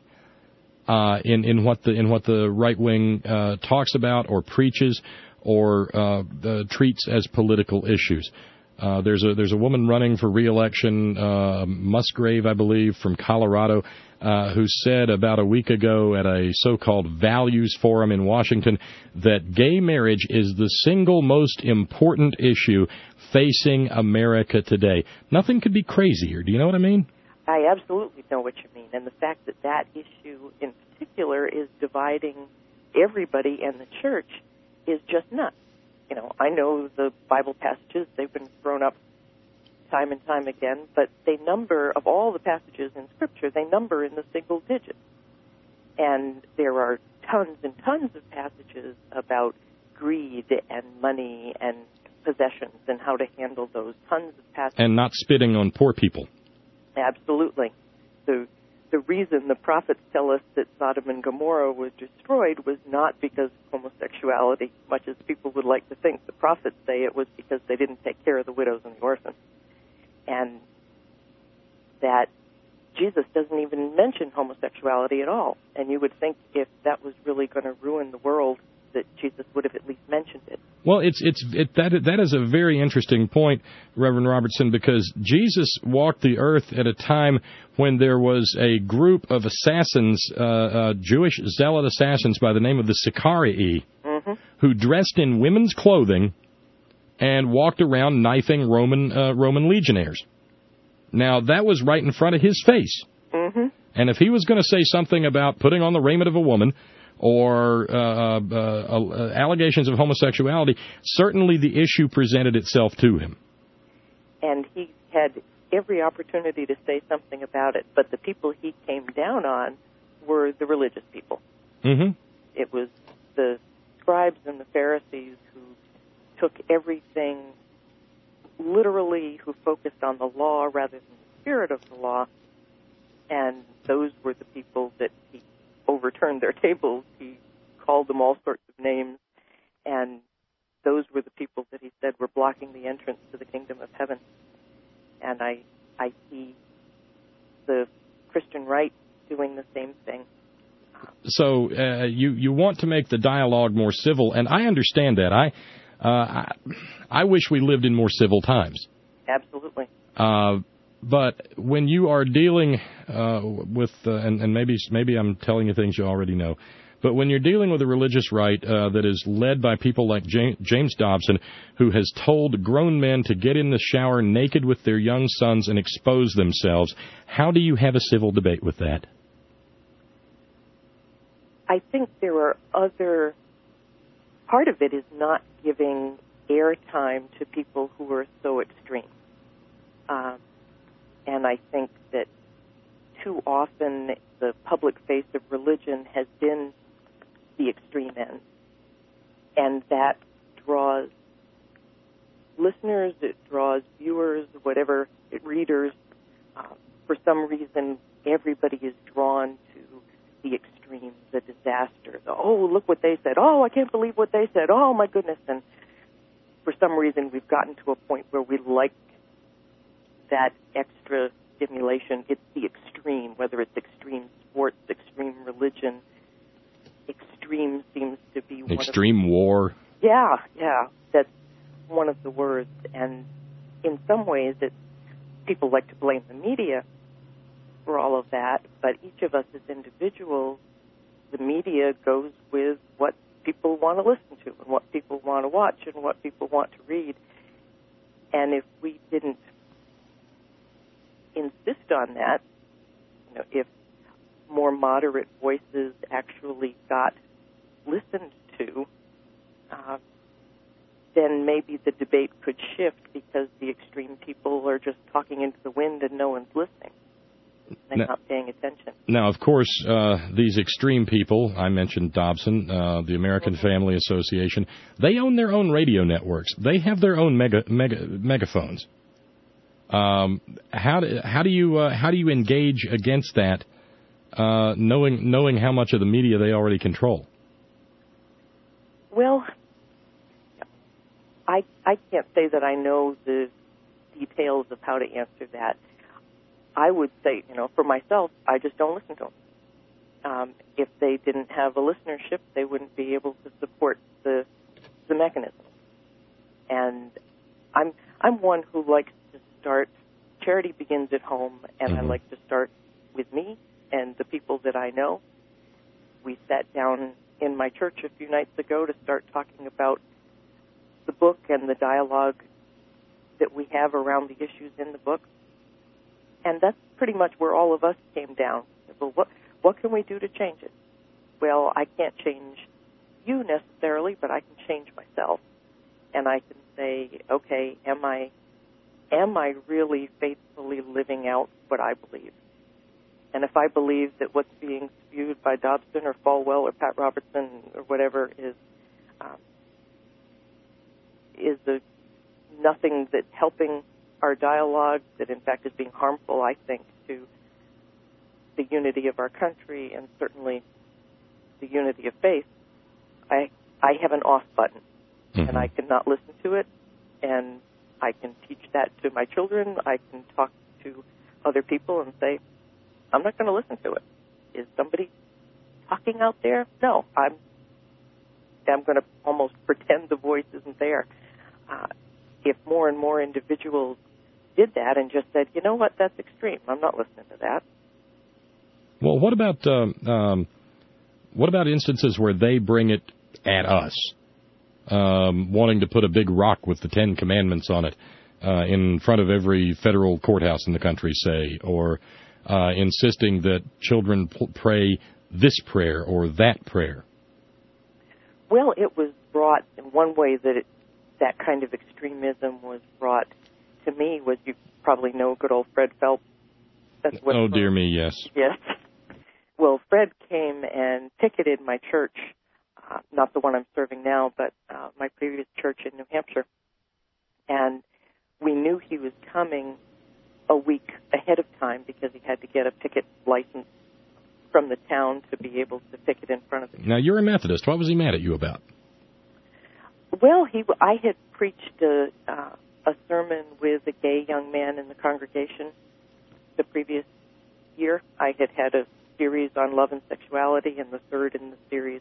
Uh, in, in what the in what the right wing uh, talks about or preaches or uh, uh, treats as political issues. Uh, there's a there's a woman running for re-election, uh, Musgrave, I believe, from Colorado, uh, who said about a week ago at a so-called values forum in Washington that gay marriage is the single most important issue facing America today. Nothing could be crazier. Do you know what I mean? I absolutely know what you mean, and the fact that that issue in particular is dividing everybody in the church is just nuts. You know, I know the Bible passages, they've been thrown up time and time again, but they number, of all the passages in Scripture, they number in the single digits. And there are tons and tons of passages about greed and money and possessions and how to handle those, tons of passages. And not spitting on poor people. Absolutely. The the reason the prophets tell us that Sodom and Gomorrah was destroyed was not because of homosexuality, much as people would like to think. The prophets say it was because they didn't take care of the widows and the orphans. And that Jesus doesn't even mention homosexuality at all. And you would think if that was really going to ruin the world, that Jesus would have at least mentioned it. Well, it's it's it, that that is a very interesting point, Reverend Robertson, because Jesus walked the earth at a time when there was a group of assassins, uh, uh, Jewish zealot assassins by the name of the Sicarii, mm-hmm. who dressed in women's clothing and walked around knifing Roman uh, Roman legionnaires. Now, that was right in front of his face. Mm-hmm. And if he was going to say something about putting on the raiment of a woman or uh, uh, uh, allegations of homosexuality, certainly the issue presented itself to him. And he had every opportunity to say something about it, but the people he came down on were the religious people. Mm-hmm. It was the scribes and the Pharisees who took everything literally, who focused on the law rather than the spirit of the law, and those were the people that he overturned their tables. He called them all sorts of names, and those were the people that he said were blocking the entrance to the kingdom of heaven. And I I see the Christian right doing the same thing. So uh, you you want to make the dialogue more civil, and I understand that. I Uh, I, I wish we lived in more civil times. Absolutely. Uh, but when you are dealing uh, with, uh, and, and maybe maybe I'm telling you things you already know, but when you're dealing with a religious right uh, that is led by people like James Dobson, who has told grown men to get in the shower naked with their young sons and expose themselves, how do you have a civil debate with that? I think there are other... Part of it is not giving airtime to people who are so extreme. Um, and I think that too often the public face of religion has been the extreme end. And that draws listeners, it draws viewers, whatever, readers. Uh, for some reason, everybody is drawn to the extremes, the disasters. Oh, look what they said. Oh, I can't believe what they said. Oh, my goodness. And for some reason, we've gotten to a point where we like that extra stimulation. It's the extreme, whether it's extreme sports, extreme religion. Extreme seems to be one extreme of the, war. Yeah, yeah, that's one of the words. And in some ways, it's, people like to blame the media for all of that, but each of us as individuals, the media goes with what people want to listen to and what people want to watch and what people want to read. And if we didn't insist on that, you know, if more moderate voices actually got listened to, uh, then maybe the debate could shift because the extreme people are just talking into the wind and no one's listening. They're now, not paying attention. Now, of course, uh, these extreme people, I mentioned Dobson, uh, the American mm-hmm. Family Association, they own their own radio networks. They have their own mega, mega megaphones. Um, how do, how do you uh, how do you engage against that, uh, knowing knowing how much of the media they already control? Well, I I can't say that I know the details of how to answer that. I would say, you know, for myself, I just don't listen to them. Um, if they didn't have a listenership, they wouldn't be able to support the the mechanism. And I'm I'm one who likes to start. Charity begins at home, and mm-hmm. I like to start with me and the people that I know. We sat down in my church a few nights ago to start talking about the book and the dialogue that we have around the issues in the book. And that's pretty much where all of us came down. Well, what what can we do to change it? Well, I can't change you necessarily, but I can change myself. And I can say, okay, am I am I really faithfully living out what I believe? And if I believe that what's being spewed by Dobson or Falwell or Pat Robertson or whatever is um, is the nothing that's helping our dialogue, that in fact is being harmful, I think, to the unity of our country and certainly the unity of faith, I I have an off button, mm-hmm. and I cannot listen to it, and I can teach that to my children. I can talk to other people and say, I'm not going to listen to it. Is somebody talking out there? No, I'm I'm going to almost pretend the voice isn't there. Uh, if more and more individuals did that and just said, you know what, that's extreme, I'm not listening to that. Well, what about um, um, what about instances where they bring it at us, um, wanting to put a big rock with the Ten Commandments on it uh, in front of every federal courthouse in the country, say, or uh, insisting that children p- pray this prayer or that prayer? Well, it was brought in one way that it, that kind of extremism was brought to me was, you probably know good old Fred Phelps. That's what oh, dear me, yes. Yes. Well, Fred came and picketed my church, uh, not the one I'm serving now, but uh, my previous church in New Hampshire. And we knew he was coming a week ahead of time because he had to get a picket license from the town to be able to picket in front of the church. Now, you're a Methodist. What was he mad at you about? Well, he, I had preached a, uh, a sermon with a gay young man in the congregation the previous year. I had had a series on love and sexuality, and the third in the series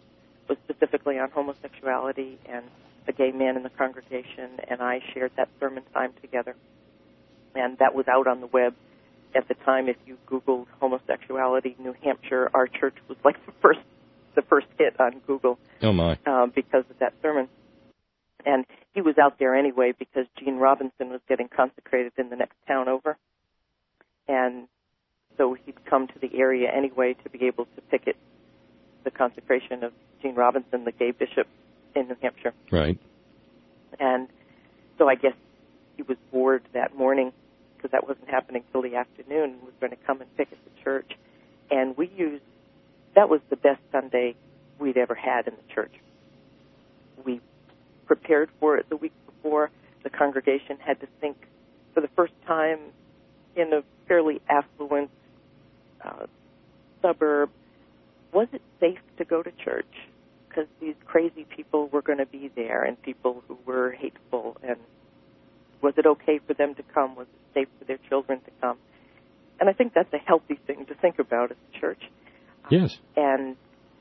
was specifically on homosexuality and a gay man in the congregation, and I shared that sermon time together. And that was out on the web. At the time, if you Googled homosexuality, New Hampshire, our church was like the first the first hit on Google. Oh, my. Uh, because of that sermon. And he was out there anyway because Gene Robinson was getting consecrated in the next town over. And so he'd come to the area anyway to be able to picket the consecration of Gene Robinson, the gay bishop in New Hampshire. Right. And so I guess he was bored that morning because that wasn't happening till the afternoon, and was going to come and picket the church. And we used, that was the best Sunday we'd ever had in the church. We prepared for it the week before. The congregation had to think for the first time in a fairly affluent uh, suburb, was it safe to go to church? Because these crazy people were going to be there, and people who were hateful, and was it okay for them to come? Was it safe for their children to come? And I think that's a healthy thing to think about as a church. Yes. And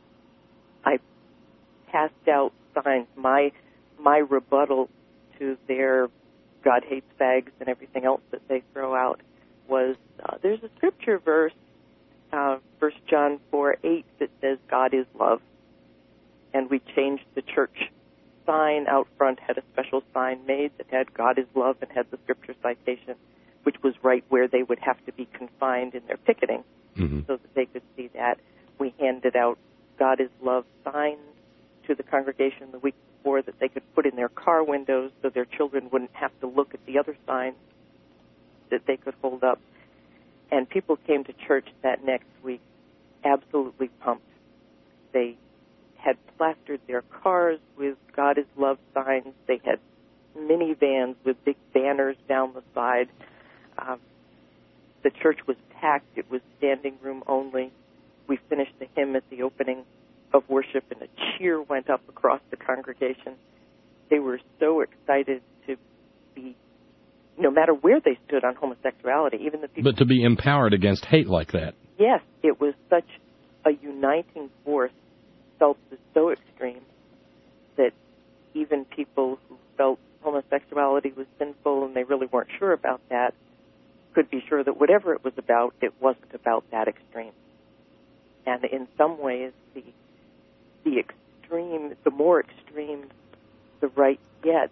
I passed out signs. My my rebuttal to their God hates fags and everything else that they throw out was uh, there's a scripture verse, uh, First John four eight, that says God is love. And we changed the church sign out front, had a special sign made that had God is love and had the scripture citation, which was right where they would have to be confined in their picketing, mm-hmm. so that they could see that. We handed out God is love signs to the congregation the week before that they could put in their car windows so their children wouldn't have to look at the other signs that they could hold up. And people came to church that next week absolutely pumped. They had plastered their cars with God is love signs. They had minivans with big banners down the side. Um, the church was packed. It was standing room only. We finished the hymn at the opening of worship, and a cheer went up across the congregation. They were so excited to be, no matter where they stood on homosexuality, even the people... But to be empowered against hate like that. Yes, it was such a uniting force, felt so extreme that even people who felt homosexuality was sinful and they really weren't sure about that could be sure that whatever it was about, it wasn't about that extreme. And in some ways, the the extreme, the more extreme the right gets,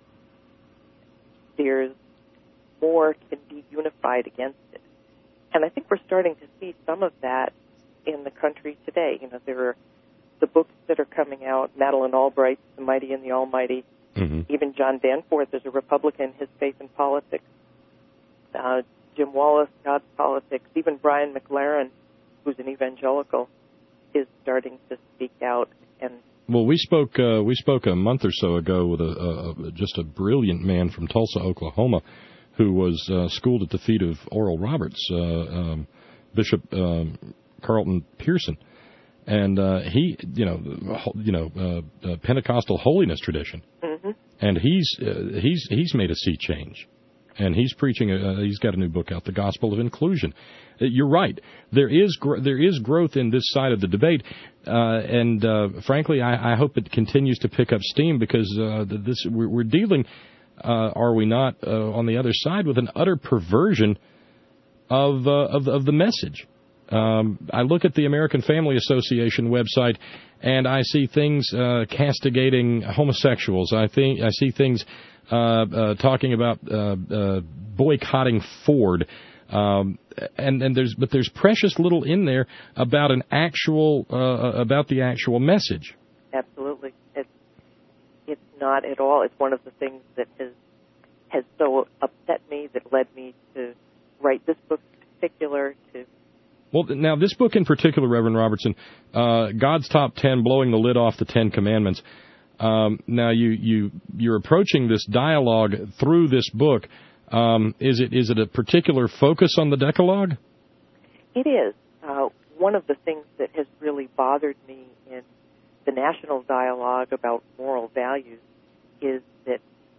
there's more can be unified against it. And I think we're starting to see some of that in the country today. You know, there are the books that are coming out, Madeleine Albright's The Mighty and the Almighty. Mm-hmm. Even John Danforth is a Republican, His Faith in Politics. Uh, Jim Wallace, God's Politics. Even Brian McLaren, who's an evangelical, is starting to speak out. And well, we spoke uh, we spoke a month or so ago with a, a just a brilliant man from Tulsa, Oklahoma, who was uh, schooled at the feet of Oral Roberts, uh, um, Bishop um, Carlton Pearson, and uh, he, you know, you know, uh, uh, Pentecostal holiness tradition, mm-hmm. and he's uh, he's he's made a sea change. And he's preaching. A, uh, he's got a new book out, The Gospel of Inclusion. Uh, you're right. There is gr- there is growth in this side of the debate, uh, and uh, frankly, I, I hope it continues to pick up steam because uh, this we're, we're dealing, uh, are we not, uh, on the other side with an utter perversion of uh, of, of the message. Um, I look at the American Family Association website, and I see things uh, castigating homosexuals. I think I see things. Uh, uh, talking about uh, uh, boycotting Ford, um, and and there's but there's precious little in there about an actual uh, about the actual message. Absolutely, it's it's not at all. It's one of the things that has has so upset me that led me to write this book in particular. To well, now this book in particular, Reverend Robertson, uh, God's Top Ten, blowing the lid off the Ten Commandments. Um, now you, you, you're approaching this dialogue through this book. Um, is it, is it a particular focus on the Decalogue? It is. Uh, one of the things that has really bothered me in the national dialogue about moral values is that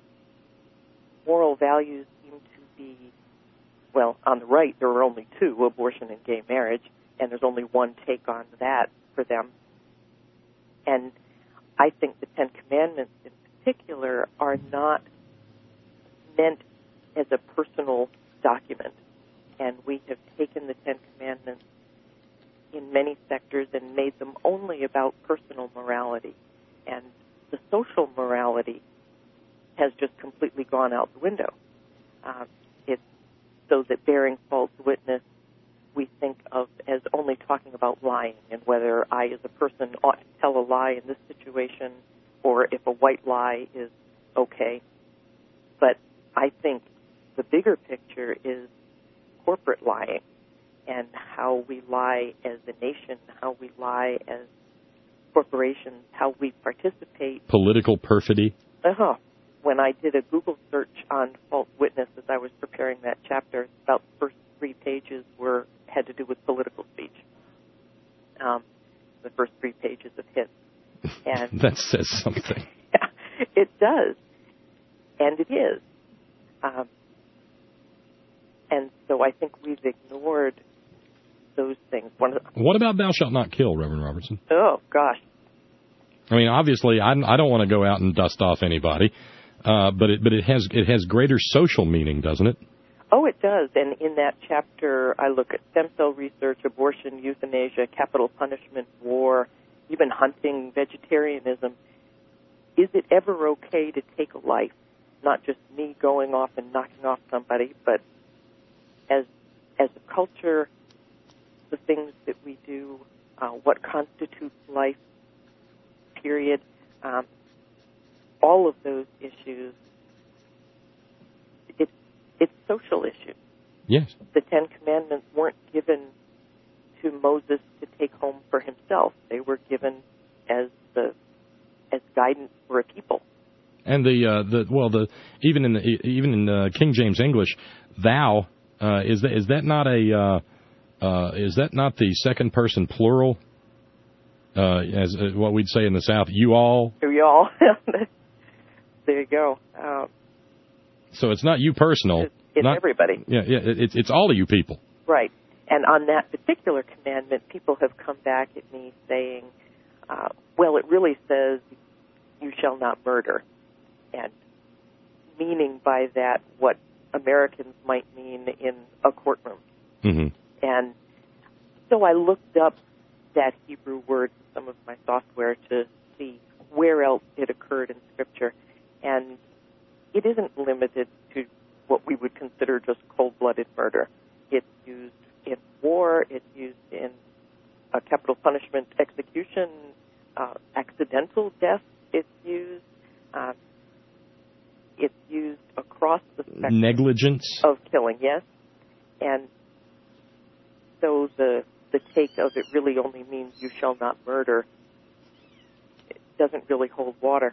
moral values seem to be, well, on the right there are only two, abortion and gay marriage, and there's only one take on that for them. And I think the Ten Commandments in particular are not meant as a personal document. And we have taken the Ten Commandments in many sectors and made them only about personal morality. And the social morality has just completely gone out the window. Um, it's so that bearing false witness we think of as only talking about lying and whether I as a person ought to tell a lie in this situation or if a white lie is okay. But I think the bigger picture is corporate lying and how we lie as a nation, how we lie as corporations, how we participate. Political perfidy. Uh-huh. When I did a Google search on false witness as I was preparing that chapter, about the first three pages were had to do with political speech. Um, the first three pages of hits. And that says something. Yeah, it does. And it is. Um, and so I think we've ignored those things. One of the, what about thou shalt not kill, Reverend Robertson? Oh, gosh. I mean, obviously, I, I don't want to go out and dust off anybody, uh, but it but it has it has greater social meaning, doesn't it? Oh, it does. And in that chapter, I look at stem cell research, abortion, euthanasia, capital punishment, war, even hunting, vegetarianism. Is it ever okay to take a life? Not just me going off and knocking off somebody, but as as a culture, the things that we do, uh, what constitutes life, period, um, all of those issues, it's, it's social issues. Yes. The Ten Commandments weren't given to Moses to take home for himself. They were given as the as guidance for a people. And the uh, the well the even in the even in uh, King James English, thou uh, is that is that not a uh, uh, is that not the second person plural? Uh, as uh, what we'd say in the South, you all. You all. There you go. Um, so it's not you personal. It's, it's not, everybody. Yeah, yeah. It's it's all of you people. Right. And on that particular commandment, people have come back at me saying, uh, "Well, it really says you shall not murder," and meaning by that what Americans might mean in a courtroom. Mm-hmm. And so I looked up that Hebrew word in some of my software to see where else it occurred in Scripture. And it isn't limited to what we would consider just cold-blooded murder. It's used in war, it's used in a capital punishment execution, uh, accidental death, it's used. Uh, it's used across the spectrum. Negligence. Of killing, yes. And so the the take of it really only means you shall not murder. It doesn't really hold water.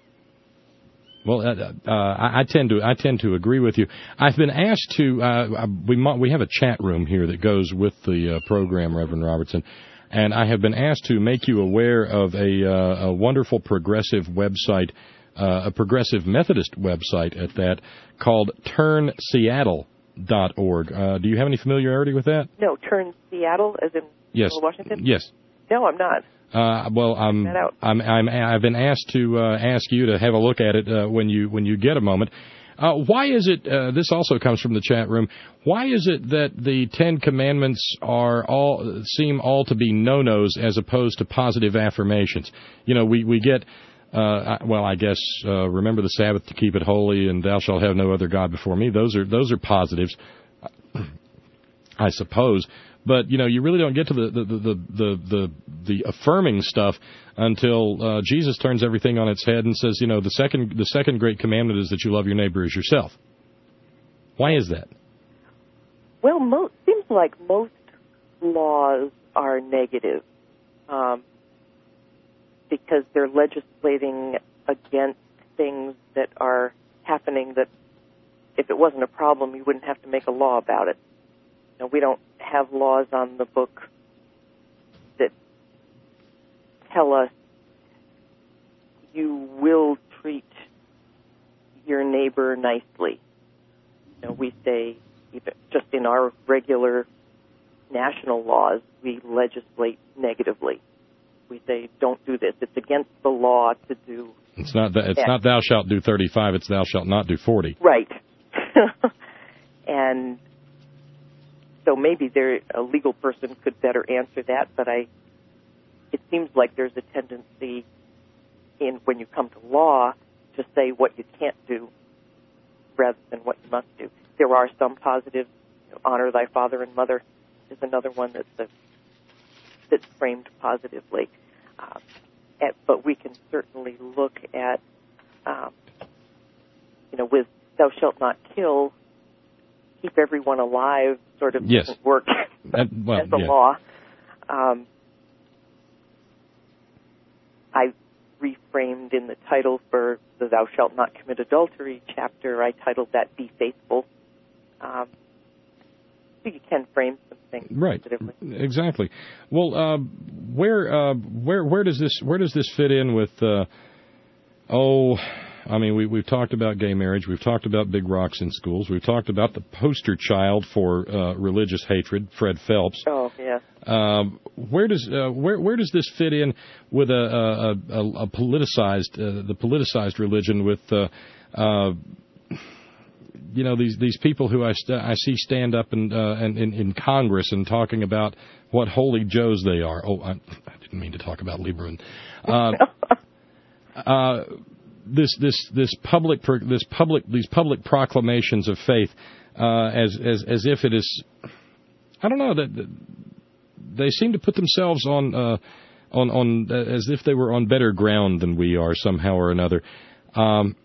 Well, uh, uh, I, I tend to I tend to agree with you. I've been asked to uh, we we have a chat room here that goes with the uh, program, Reverend Robertson, and I have been asked to make you aware of a, uh, a wonderful progressive website, uh, a progressive Methodist website at that, called turn seattle dot org. Uh, do you have any familiarity with that? No, Turn Seattle, as in yes. Washington? Yes. No, I'm not. Uh, well, I'm, I'm, I'm, I've been asked to uh, ask you to have a look at it uh, when you when you get a moment. Uh, why is it? Uh, this also comes from the chat room. Why is it that the Ten Commandments are all seem all to be no-nos as opposed to positive affirmations? You know, we we get. Uh, well, I guess uh, remember the Sabbath to keep it holy, and thou shalt have no other god before me. Those are those are positives, I suppose. But you know, you really don't get to the the the the the, the affirming stuff until uh, Jesus turns everything on its head and says, you know, the second the second great commandment is that you love your neighbor as yourself. Why is that? Well, most, seems like most laws are negative. Um, because they're legislating against things that are happening that if it wasn't a problem, you wouldn't have to make a law about it. You know, we don't have laws on the book that tell us you will treat your neighbor nicely. You know, we say, just in our regular national laws, we legislate negatively. we say, don't do this. It's against the law to do. It's not that. It's X. not thou shalt do thirty-five. It's thou shalt not do forty. Right. And so maybe there a legal person could better answer that, but I. It seems like there's a tendency in when you come to law to say what you can't do rather than what you must do. There are some positives. You know, honor thy father and mother is another one that's a, that's framed positively. Uh, at, but we can certainly look at, um, you know, with thou shalt not kill, keep everyone alive sort of yes. doesn't work that, well, as a yeah. law. Um, I reframed in the title for the Thou Shalt Not Commit Adultery chapter, I titled that Be Faithful. Um, so you can frame some things right. positively. Exactly. Well, uh, where uh, where where does this where does this fit in with? Uh, oh, I mean, we we've talked about gay marriage. We've talked about big rocks in schools. We've talked about the poster child for uh, religious hatred, Fred Phelps. Oh, yeah. Um, where does uh, where where does this fit in with a a, a, a politicized uh, the politicized religion with uh, uh, you know these these people who I st- I see stand up and uh, and in, in Congress and talking about what holy joes they are. Oh, I, I didn't mean to talk about Lieberman. Uh, uh, this this this public this public these public proclamations of faith uh, as as as if it is. I don't know that. that They seem to put themselves on, uh, on, on uh, as if they were on better ground than we are somehow or another. Um,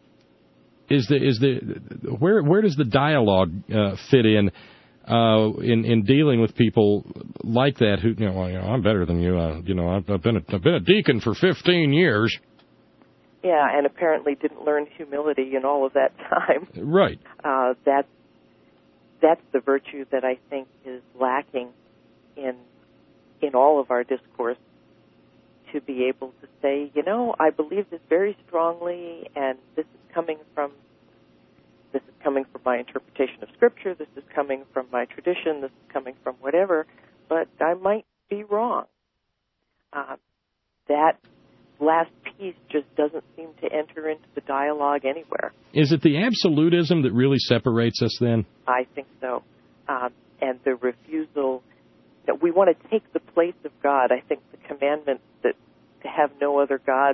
is the is the where where does the dialogue uh, fit in uh, in in dealing with people like that who you know, well, you know I'm better than you. Uh, you know I've, I've been a, I've been a deacon for fifteen years. Yeah, and apparently didn't learn humility in all of that time. Right. Uh, that's that's the virtue that I think is lacking in in all of our discourse, to be able to say, you know, I believe this very strongly, and this is coming from this is coming from my interpretation of Scripture, this is coming from my tradition, this is coming from whatever, but I might be wrong. Uh, that last piece just doesn't seem to enter into the dialogue anywhere. Is it the absolutism that really separates us then? I think so. Um, and the refusal that we want to take the place of God. I think the commandment that to have no other gods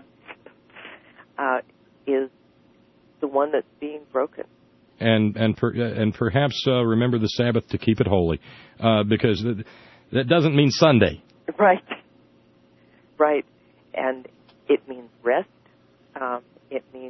uh, is the one that's being broken. And and per, and perhaps uh, remember the Sabbath to keep it holy, uh, because that, that doesn't mean Sunday. Right. Right. And it means rest. Um, it means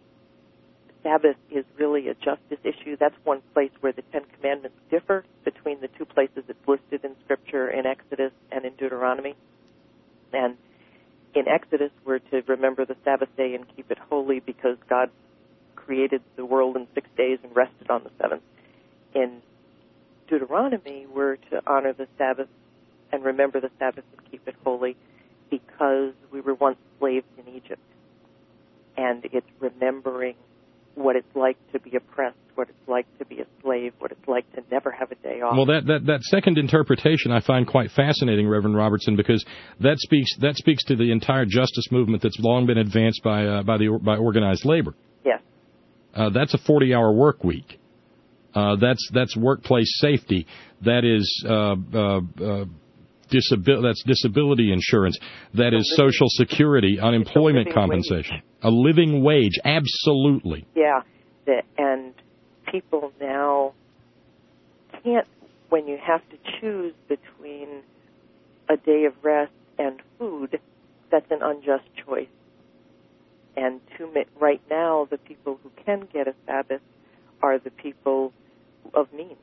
Sabbath is really a justice issue. That's one place where the Ten Commandments differ between the two places it's listed in Scripture, in Exodus and in Deuteronomy. And in Exodus, we're to remember the Sabbath day and keep it holy because God created the world in six days and rested on the seventh. In Deuteronomy, we're to honor the Sabbath and remember the Sabbath and keep it holy because we were once slaves in Egypt. And it's remembering what it's like to be oppressed, what it's like to be a slave, what it's like to never have a day off. Well, that, that, that second interpretation I find quite fascinating, Reverend Robertson, because that speaks that speaks to the entire justice movement that's long been advanced by uh, by the by organized labor. Yes. Uh, that's a forty-hour work week. Uh, that's that's workplace safety. That is uh, uh, uh, disabil- That's disability insurance. That is Social Security, unemployment compensation. Wage. A living wage, absolutely. Yeah, the, and people now can't, when you have to choose between a day of rest and food, that's an unjust choice. And to right now, the people who can get a Sabbath are the people of means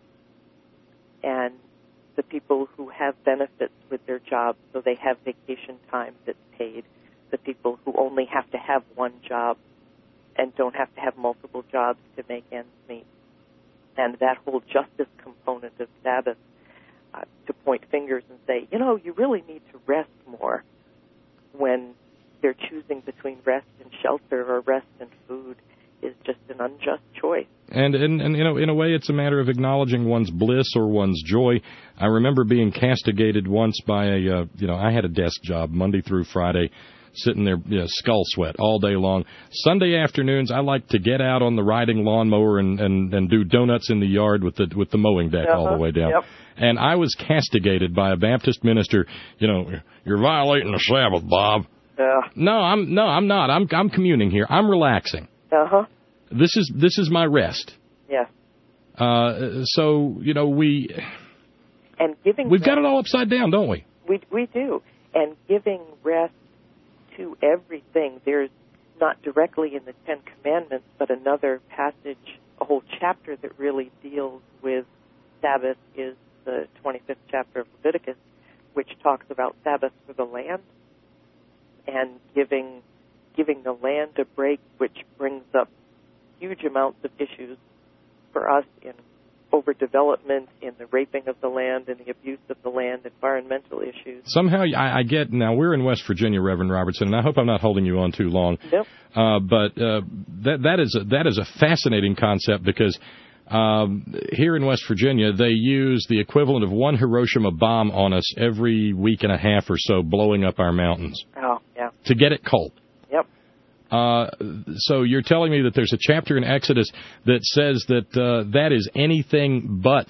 and the people who have benefits with their jobs, so they have vacation time that's paid. The people who only have to have one job and don't have to have multiple jobs to make ends meet. And that whole justice component of Sabbath, uh, to point fingers and say, you know, you really need to rest more when they're choosing between rest and shelter or rest and food is just an unjust choice. And, and, and you know, in a way, it's a matter of acknowledging one's bliss or one's joy. I remember being castigated once by a, uh, you know, I had a desk job Monday through Friday, sitting there, you know, skull sweat all day long. Sunday afternoons, I like to get out on the riding lawnmower and, and, and do donuts in the yard with the with the mowing deck uh-huh. all the way down. Yep. And I was castigated by a Baptist minister. You know, you're violating the Sabbath, Bob. Yeah. No, I'm no, I'm not. I'm I'm communing here. I'm relaxing. Uh huh. This is this is my rest. Yes. Uh, so you know we. And giving. We've rest, got it all upside down, don't we? We we do. And giving rest to everything. There's not directly in the Ten Commandments, but another passage, a whole chapter that really deals with Sabbath is the twenty-fifth chapter of Leviticus, which talks about Sabbath for the land and giving giving the land a break, which brings up huge amounts of issues for us in overdevelopment, in the raping of the land, and the abuse of the land, environmental issues. Somehow, I, I get, now we're in West Virginia, Reverend Robertson, and I hope I'm not holding you on too long. Nope. Uh, but uh, that that is a, that is a fascinating concept because um, here in West Virginia, they use the equivalent of one Hiroshima bomb on us every week and a half or so, blowing up our mountains. Oh, yeah. To get it cold. Yep. Uh, so you're telling me that there's a chapter in Exodus that says that uh, that is anything but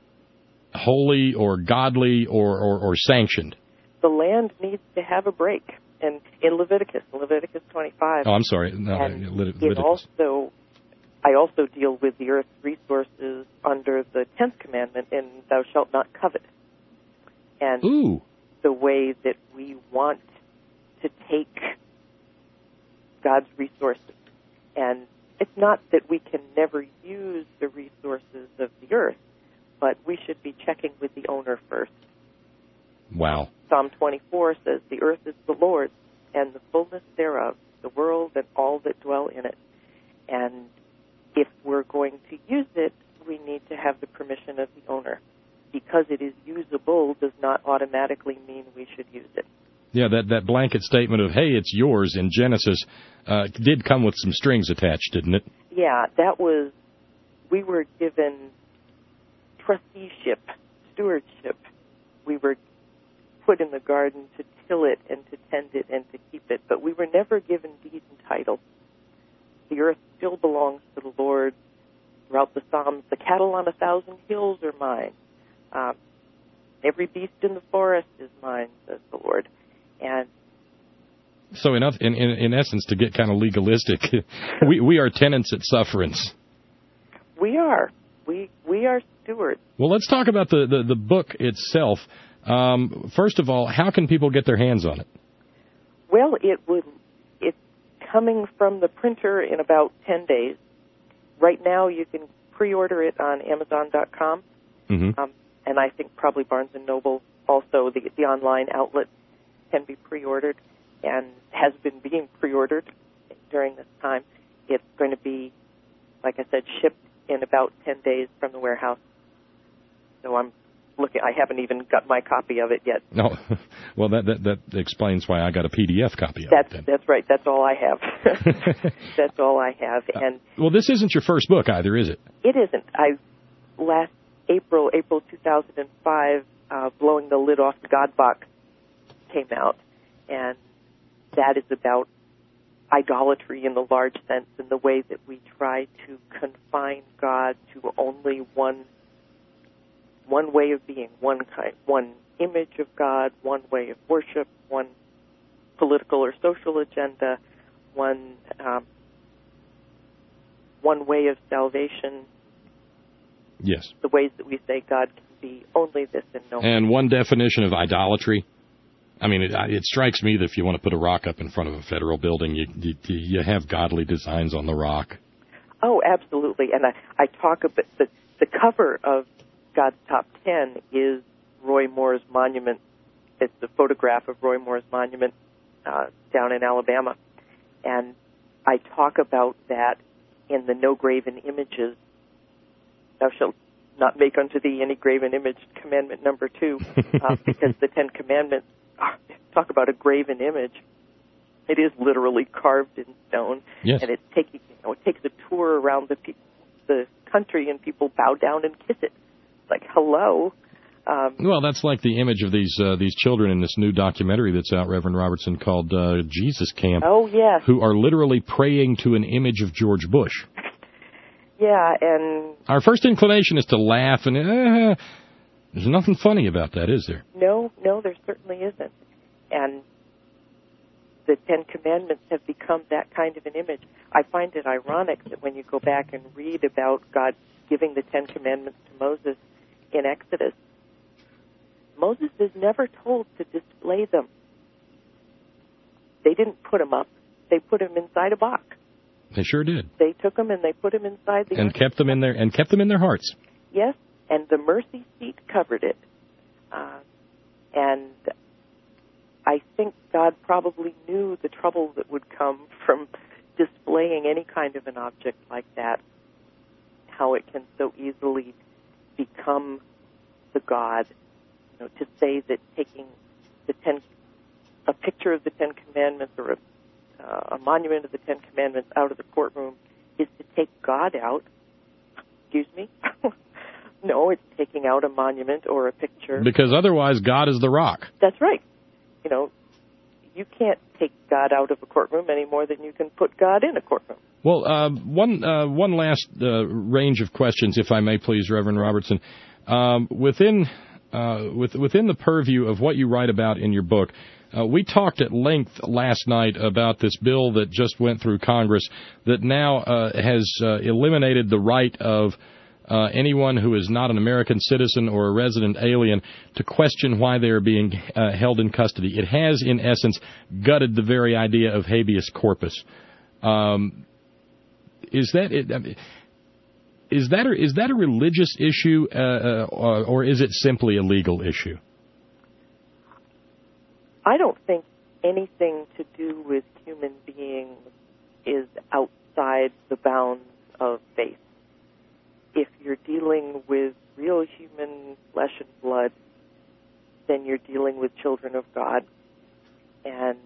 holy or godly or, or, or sanctioned. The land needs to have a break. And in Leviticus, Leviticus twenty-five. Oh, I'm sorry. No, and Leviticus. It also, I also deal with the earth's resources under the tenth commandment in Thou shalt not covet. And Ooh. the way that we want to take God's resources. And it's not that we can never use the resources of the earth, but we should be checking with the owner first. Wow. Psalm twenty-four says, the earth is the Lord's, and the fullness thereof, the world and all that dwell in it. And if we're going to use it, we need to have the permission of the owner. Because it is usable does not automatically mean we should use it. Yeah, that, that blanket statement of, hey, it's yours in Genesis uh, did come with some strings attached, didn't it? Yeah, that was, we were given trusteeship, stewardship. We were put in the garden to till it and to tend it and to keep it, but we were never given deed and title. The earth still belongs to the Lord. Throughout the Psalms, the cattle on a thousand hills are mine. Um, every beast in the forest is mine, says the Lord. And so, in, in, in essence, to get kind of legalistic, we, we are tenants at sufferance. We are. We we are stewards. Well, let's talk about the, the, the book itself. Um, first of all, how can people get their hands on it? Well, it would. It's coming from the printer in about ten days. Right now, you can pre-order it on Amazon dot com, mm-hmm. um, and I think probably Barnes and Noble also, the, the online outlet, can be pre-ordered and has been being pre-ordered during this time. It's going to be, like I said, shipped in about ten days from the warehouse. So I'm looking. I haven't even got my copy of it yet. No, well, that that, that explains why I got a P D F copy of that's, it. Then. That's right. That's all I have. That's all I have. And uh, well, this isn't your first book either, is it? It isn't. I last April, April two thousand five, uh, Blowing the Lid Off the God Box came out, and that is about idolatry in the large sense, in the way that we try to confine God to only one one way of being, one kind, one image of God, one way of worship, one political or social agenda, one um, one way of salvation. Yes. The ways that we say God can be only this and no more. And one definition of idolatry. I mean, it, it strikes me that if you want to put a rock up in front of a federal building, you you, you have godly designs on the rock. Oh, absolutely. And I, I talk about the, the cover of God's Top Ten is Roy Moore's monument. It's a photograph of Roy Moore's monument uh, down in Alabama. And I talk about that in the No Graven Images. Thou shalt not make unto thee any graven image, commandment number two, uh, because the Ten Commandments talk about a graven image. It is literally carved in stone, yes. and it, take, you know, it takes a tour around the pe- the country, and people bow down and kiss it. It's like, hello. Um, well, that's like the image of these uh, these children in this new documentary that's out, Reverend Robertson, called uh, Jesus Camp. Oh, yes. Who are literally praying to an image of George Bush. Yeah, and... Our first inclination is to laugh, and uh, there's nothing funny about that, is there? No, no, there certainly isn't. And the Ten Commandments have become that kind of an image. I find it ironic that when you go back and read about God giving the Ten Commandments to Moses in Exodus, Moses is never told to display them. They didn't put them up. They put them inside a box. They sure did. They took them and they put them inside the and kept them in their and kept them in their hearts. Yes, and the mercy seat covered it. Uh, and I think God probably knew the trouble that would come from displaying any kind of an object like that, how it can so easily become the God. You know, to say that taking the ten, a picture of the Ten Commandments or a, uh, a monument of the Ten Commandments out of the courtroom is to take God out. Excuse me? No, it's taking out a monument or a picture. Because otherwise, God is the rock. That's right. You know, you can't take God out of a courtroom any more than you can put God in a courtroom. Well, uh, one uh, one last uh, range of questions, if I may, please, Reverend Robertson. Um, within uh, with, within the purview of what you write about in your book, uh, we talked at length last night about this bill that just went through Congress that now uh, has uh, eliminated the right of uh, anyone who is not an American citizen or a resident alien to question why they are being uh, held in custody. It has, in essence, gutted the very idea of habeas corpus. Um, is that it? I mean, Is that a, is that a religious issue, uh, uh, or is it simply a legal issue? I don't think anything to do with human beings is outside the bounds of faith. If you're dealing with real human flesh and blood, then you're dealing with children of God. And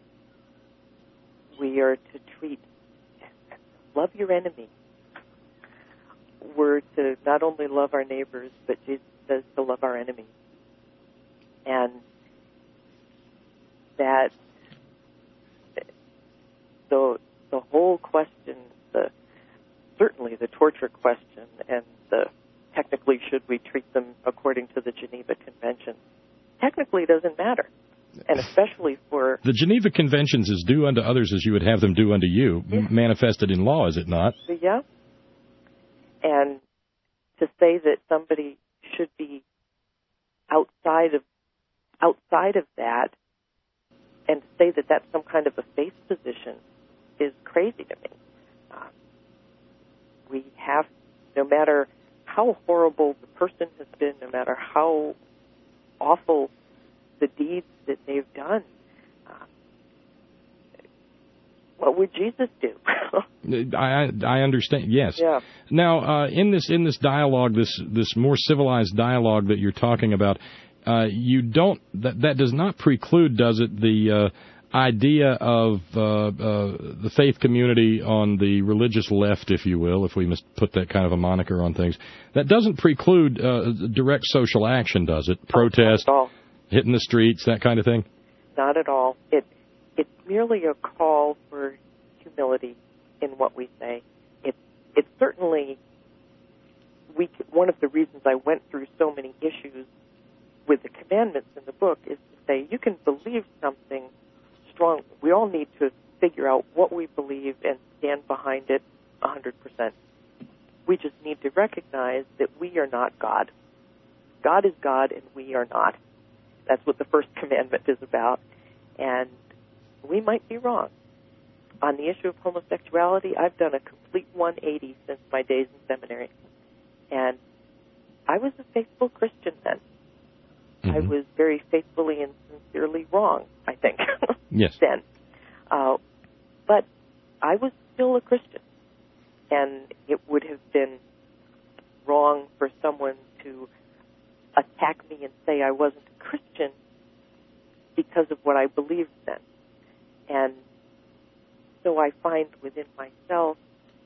we are to treat, love your enemy. We're to not only love our neighbors, but Jesus says to love our enemies. And that the the whole question, the certainly the torture question, and the technically should we treat them according to the Geneva Convention, technically doesn't matter. And especially for... The Geneva Conventions is do unto others as you would have them do unto you, yeah. manifested in law, is it not? Yeah. And to say that somebody should be outside of outside of that, and to say that that's some kind of a faith position, is crazy to me. Uh, we have, no matter how horrible the person has been, no matter how awful the deeds that they've done, uh, what would Jesus do? I I understand. Yes. Yeah. Now, uh, in this in this dialogue, this this more civilized dialogue that you're talking about, uh, you don't that that does not preclude, does it, the uh, idea of uh, uh, the faith community on the religious left, if you will, if we must put that kind of a moniker on things. That doesn't preclude uh, direct social action, does it? Protest, oh, hitting the streets, that kind of thing. Not at all. It it's merely a call for humility in what we say. It it's certainly we one of the reasons I went through so many issues with the commandments in the book is to say you can believe something strong. We all need to figure out what we believe and stand behind it one hundred percent. We just need to recognize that we are not God. God is God and we are not. That's what the first commandment is about. And we might be wrong. On the issue of homosexuality, I've done a complete one eighty since my days in seminary. And I was a faithful Christian then. Mm-hmm. I was very faithfully and sincerely wrong, I think, yes. then. Uh, but I was still a Christian. And it would have been wrong for someone to attack me and say I wasn't a Christian because of what I believed then. And so I find within myself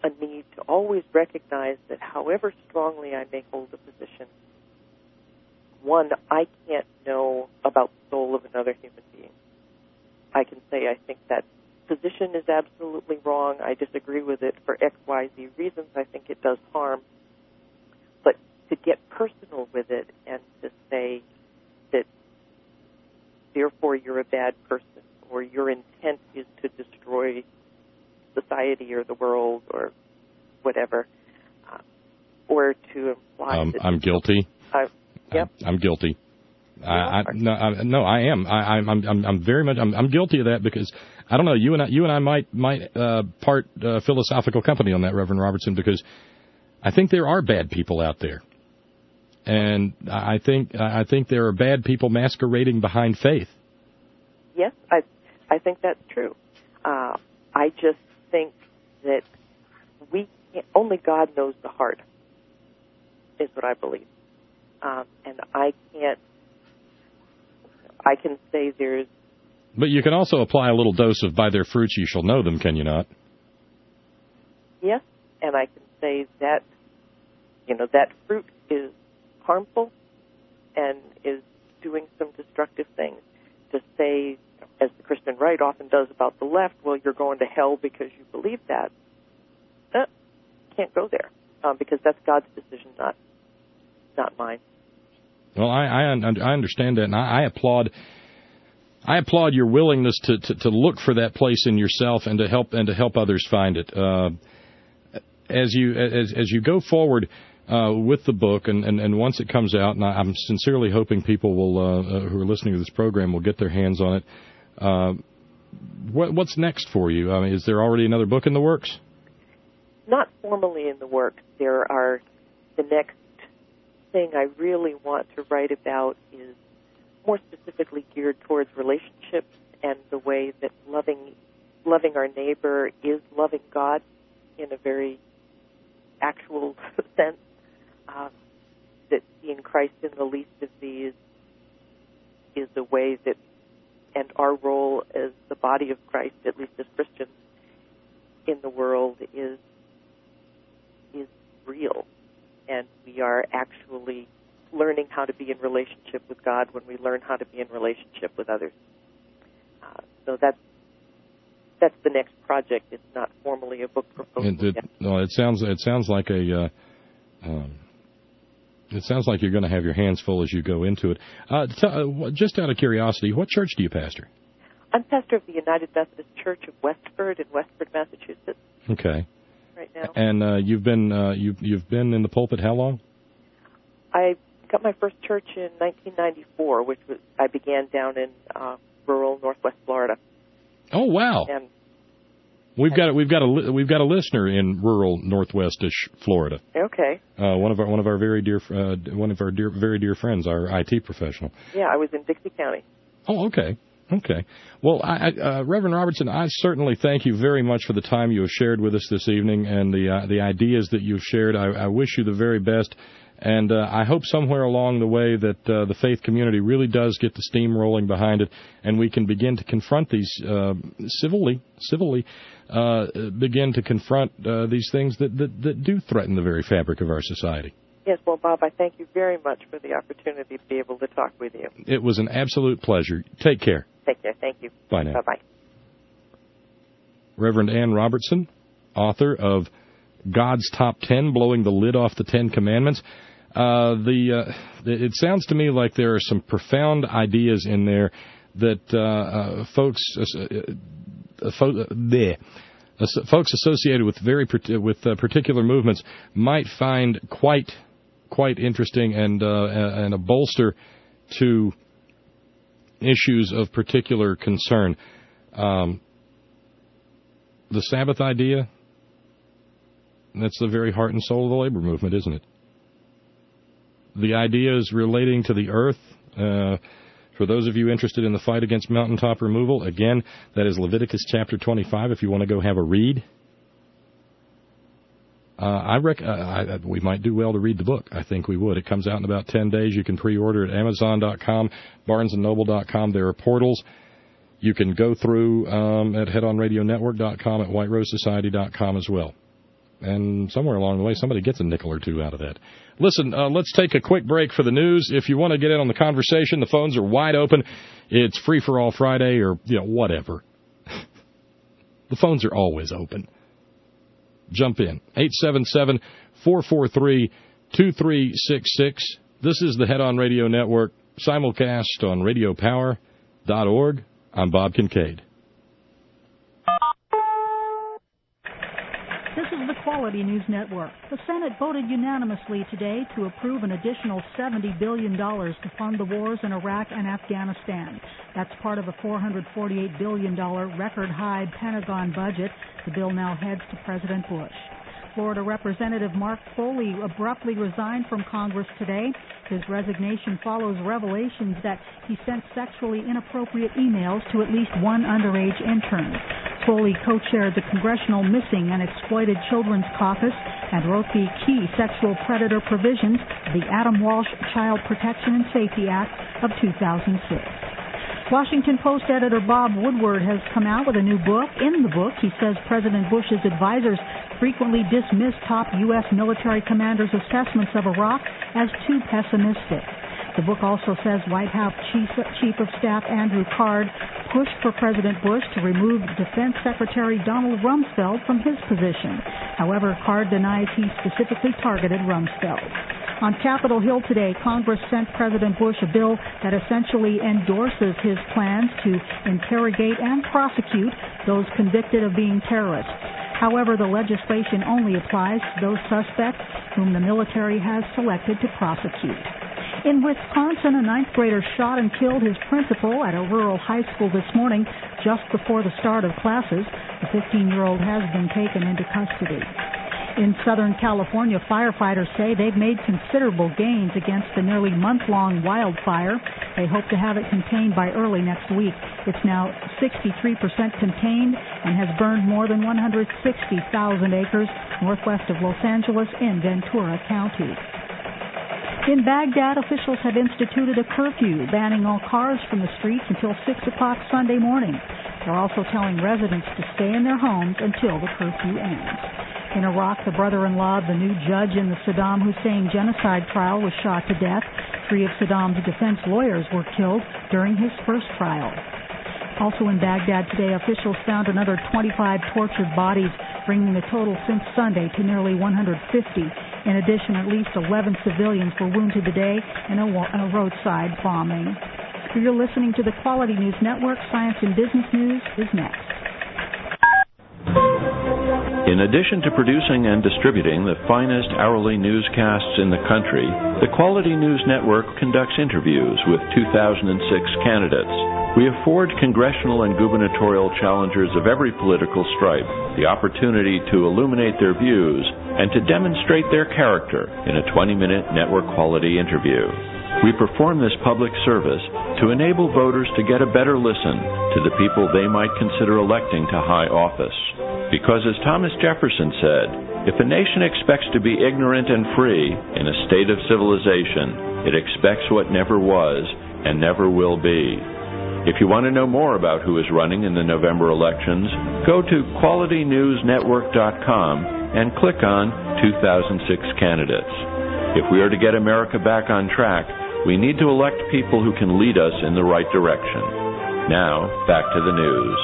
a need to always recognize that however strongly I may hold a position, one, I can't know about the soul of another human being. I can say I think that position is absolutely wrong. I disagree with it for X, Y, Z reasons. I think it does harm. But to get personal with it and to say that therefore you're a bad person or your intent is to destroy society or the world or whatever, uh, or to imply um, that I'm guilty. I, yep. I'm, I'm guilty. I, I, no, I, no, I am. I, I'm, I'm, I'm very much. I'm, I'm guilty of that because I don't know. You and I, you and I might, might uh, part uh, philosophical company on that, Reverend Robertson, because I think there are bad people out there, and I think, I think there are bad people masquerading behind faith. Yes, I, I think that's true. Uh, I just think that we can't, only God knows the heart, is what I believe, um, and I can't. I can say there's... But you can also apply a little dose of by their fruits you shall know them, can you not? Yes, and I can say that, you know, that fruit is harmful and is doing some destructive things. To say, as the Christian right often does about the left, well, you're going to hell because you believe that, eh, can't go there, um, because that's God's decision, not not mine. Well, I, I I understand that, and I, I applaud I applaud your willingness to, to, to look for that place in yourself and to help and to help others find it. Uh, as you as as you go forward uh, with the book, and, and, and once it comes out, and I, I'm sincerely hoping people will uh, uh, who are listening to this program will get their hands on it. Uh, what, what's next for you? I mean, is there already another book in the works? Not formally in the works. There are the next. Thing I really want to write about is more specifically geared towards relationships and the way that loving loving our neighbor is loving God in a very actual sense. Um, that seeing Christ in the least of these is the way that, and our role as the body of Christ, at least as Christians in the world, is is real. And we are actually learning how to be in relationship with God when we learn how to be in relationship with others. Uh, so that's that's the next project. It's not formally a book proposal it, it, yet. No, it sounds it sounds like a. Uh, um, it sounds like you're going to have your hands full as you go into it. Uh, t- uh, just out of curiosity, what church do you pastor? I'm pastor of the United Methodist Church of Westford in Westford, Massachusetts. Okay. Right now. And uh, you've been uh, you've you've been in the pulpit how long? I got my first church in nineteen ninety-four, which was I began down in uh, rural Northwest Florida. Oh wow! And, we've and, got we've got a we've got a listener in rural Northwestish Florida. Okay. Uh, one of our one of our very dear uh, one of our dear very dear friends, our I T professional. Yeah, I was in Dixie County. Oh, okay. Okay. Well, I, uh, Reverend Robertson, I certainly thank you very much for the time you have shared with us this evening and the uh, the ideas that you've shared. I, I wish you the very best, and uh, I hope somewhere along the way that uh, the faith community really does get the steam rolling behind it, and we can begin to confront these uh, civilly, civilly, uh, begin to confront uh, these things that, that, that do threaten the very fabric of our society. Yes, well, Bob, I thank you very much for the opportunity to be able to talk with you. It was an absolute pleasure. Take care. Take care. Thank you. Bye now. Bye-bye. Reverend Ann Robertson, author of God's Top Ten, Blowing the Lid Off the Ten Commandments. Uh, the uh, it sounds to me like there are some profound ideas in there that uh, uh, folks uh, uh, fo- bleh, uh, folks associated with very with uh, particular movements might find quite quite interesting and uh, and a bolster to issues of particular concern. Um, the Sabbath idea, that's the very heart and soul of the labor movement, isn't it? The ideas relating to the earth, uh, for those of you interested in the fight against mountaintop removal, again, that is Leviticus chapter twenty-five if you want to go have a read. Uh, I rec- uh, I, we might do well to read the book. I think we would. It comes out in about ten days. You can pre-order at Amazon dot com, Barnes and Noble dot com. There are portals. You can go through um, at Head On Radio Network dot com, at White Rose Society dot com as well. And somewhere along the way, somebody gets a nickel or two out of that. Listen, uh, let's take a quick break for the news. If you want to get in on the conversation, the phones are wide open. It's Free for All Friday or, you know, whatever. The phones are always open. Jump in. eight seven seven, four four three, two three six six. This is the Head On Radio Network, simulcast on radio power dot org. I'm Bob Kincaid. This is the Quality News Network. The Senate voted unanimously today to approve an additional seventy billion dollars to fund the wars in Iraq and Afghanistan. That's part of a four hundred forty-eight billion dollars record-high Pentagon budget. The bill now heads to President Bush. Florida Representative Mark Foley abruptly resigned from Congress today. His resignation follows revelations that he sent sexually inappropriate emails to at least one underage intern. Foley co-chaired the Congressional Missing and Exploited Children's Caucus and wrote the key sexual predator provisions of the Adam Walsh Child Protection and Safety Act of two thousand six. Washington Post editor Bob Woodward has come out with a new book. In the book, he says President Bush's advisors frequently dismiss top U S military commanders' assessments of Iraq as too pessimistic. The book also says White House Chief, Chief of Staff Andrew Card pushed for President Bush to remove Defense Secretary Donald Rumsfeld from his position. However, Card denies he specifically targeted Rumsfeld. On Capitol Hill today, Congress sent President Bush a bill that essentially endorses his plans to interrogate and prosecute those convicted of being terrorists. However, the legislation only applies to those suspects whom the military has selected to prosecute. In Wisconsin, a ninth grader shot and killed his principal at a rural high school this morning just before the start of classes. The fifteen-year-old has been taken into custody. In Southern California, firefighters say they've made considerable gains against the nearly month-long wildfire. They hope to have it contained by early next week. It's now sixty-three percent contained and has burned more than one hundred sixty thousand acres northwest of Los Angeles in Ventura County. In Baghdad, officials have instituted a curfew, banning all cars from the streets until six o'clock Sunday morning. They're also telling residents to stay in their homes until the curfew ends. In Iraq, the brother-in-law of the new judge in the Saddam Hussein genocide trial was shot to death. Three of Saddam's defense lawyers were killed during his first trial. Also in Baghdad today, officials found another twenty-five tortured bodies, bringing the total since Sunday to nearly one hundred fifty. In addition, at least eleven civilians were wounded today in a, a roadside bombing. You're listening to the Quality News Network. Science and Business News is next. In addition to producing and distributing the finest hourly newscasts in the country, the Quality News Network conducts interviews with two thousand six candidates. We afford congressional and gubernatorial challengers of every political stripe the opportunity to illuminate their views and to demonstrate their character in a twenty-minute network-quality interview. We perform this public service to enable voters to get a better listen to the people they might consider electing to high office. Because as Thomas Jefferson said, if a nation expects to be ignorant and free in a state of civilization, it expects what never was and never will be. If you want to know more about who is running in the November elections, go to quality news network dot com and click on two thousand six candidates. If we are to get America back on track, we need to elect people who can lead us in the right direction. Now, back to the news.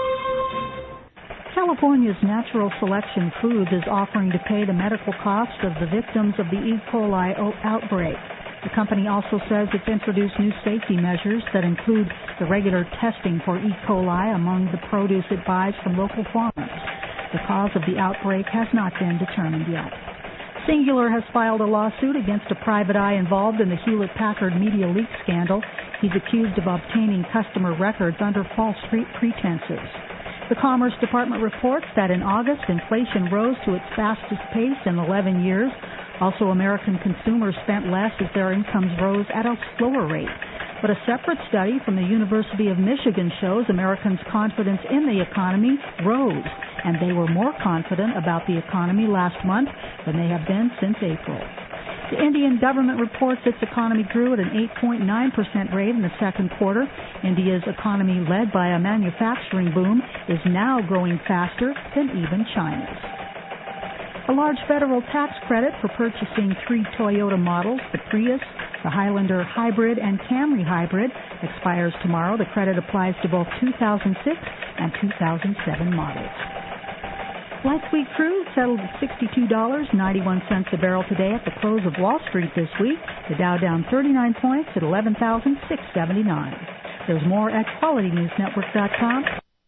California's Natural Selection Foods is offering to pay the medical costs of the victims of the E. coli outbreak. The company also says it's introduced new safety measures that include the regular testing for E. coli among the produce it buys from local farmers. The cause of the outbreak has not been determined yet. Singular has filed a lawsuit against a private eye involved in the Hewlett-Packard media leak scandal. He's accused of obtaining customer records under false pretenses. The Commerce Department reports that in August, inflation rose to its fastest pace in eleven years. Also, American consumers spent less as their incomes rose at a slower rate. But a separate study from the University of Michigan shows Americans' confidence in the economy rose, and they were more confident about the economy last month than they have been since April. The Indian government reports its economy grew at an eight point nine percent rate in the second quarter. India's economy, led by a manufacturing boom, is now growing faster than even China's. A large federal tax credit for purchasing three Toyota models, the Prius, the Highlander Hybrid, and Camry Hybrid, expires tomorrow. The credit applies to both two thousand six and two thousand seven models. Light sweet crude settled at sixty-two dollars and ninety-one cents a barrel today at the close of Wall Street this week. The Dow down thirty-nine points at eleven thousand six hundred seventy-nine. There's more at quality news network dot com.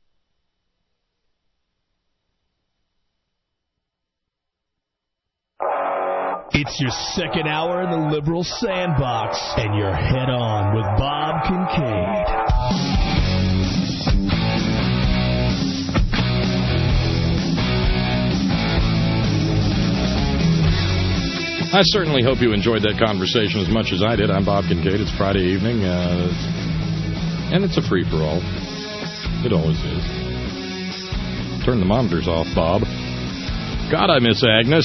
It's your second hour in the liberal sandbox, and you're head on with Bob Kincaid. I certainly hope you enjoyed that conversation as much as I did. I'm Bob Kincaid. It's Friday evening, uh, and it's a free-for-all. It always is. Turn the monitors off, Bob. God, I miss Agnes.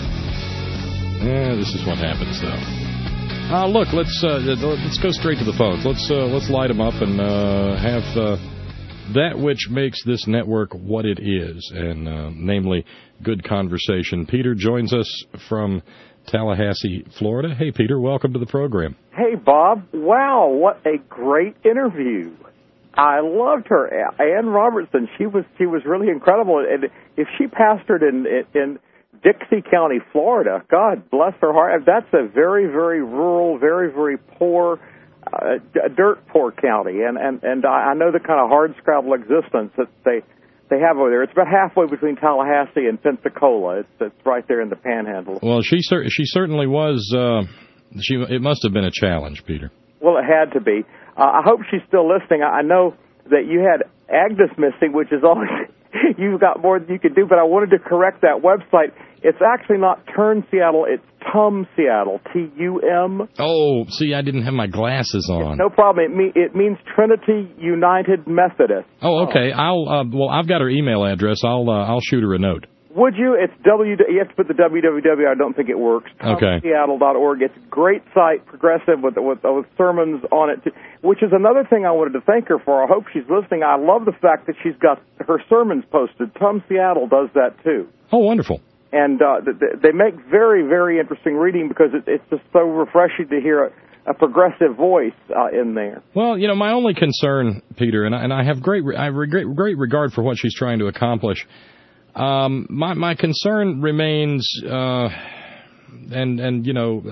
Yeah, this is what happens, though. Uh, look, let's uh, let's go straight to the phones. Let's uh, let's light them up and uh, have uh, that which makes this network what it is, and uh, namely good conversation. Peter joins us from Tallahassee, Florida. Hey, Peter, welcome to the program. Hey, Bob. Wow, what a great interview. I loved her. Ann Robertson, she was she was really incredible. And if she pastored in in Dixie County, Florida, God bless her heart. That's a very, very rural, very, very poor, uh, dirt poor county. And, and, and I know the kind of hard-scrabble existence that they they have over there. It's about halfway between Tallahassee and Pensacola. It's, it's right there in the Panhandle. Well, she cer- she certainly was. Uh, she it must have been a challenge, Peter. Well, it had to be. Uh, I hope she's still listening. I know that you had Agnes missing, which is always you've got more than you could do. But I wanted to correct that website. It's actually not Turn Seattle, it's Tum Seattle, T U M. Oh, see, I didn't have my glasses on. No problem. It, me- it means Trinity United Methodist. Oh, okay. I'll uh, well, I've got her email address. I'll uh, I'll shoot her a note. Would you? It's W. You have to put the www. I don't think it works. Okay. Tum Seattle dot org. It's a great site, progressive, with, with with sermons on it, too, which is another thing I wanted to thank her for. I hope she's listening. I love the fact that she's got her sermons posted. Tum Seattle does that too. Oh, wonderful. And uh, they make very, very interesting reading because it's just so refreshing to hear a, a progressive voice uh, in there. Well, you know, my only concern, Peter, and I, and I have great, I have great, great regard for what she's trying to accomplish. Um, my my concern remains, uh, and and you know,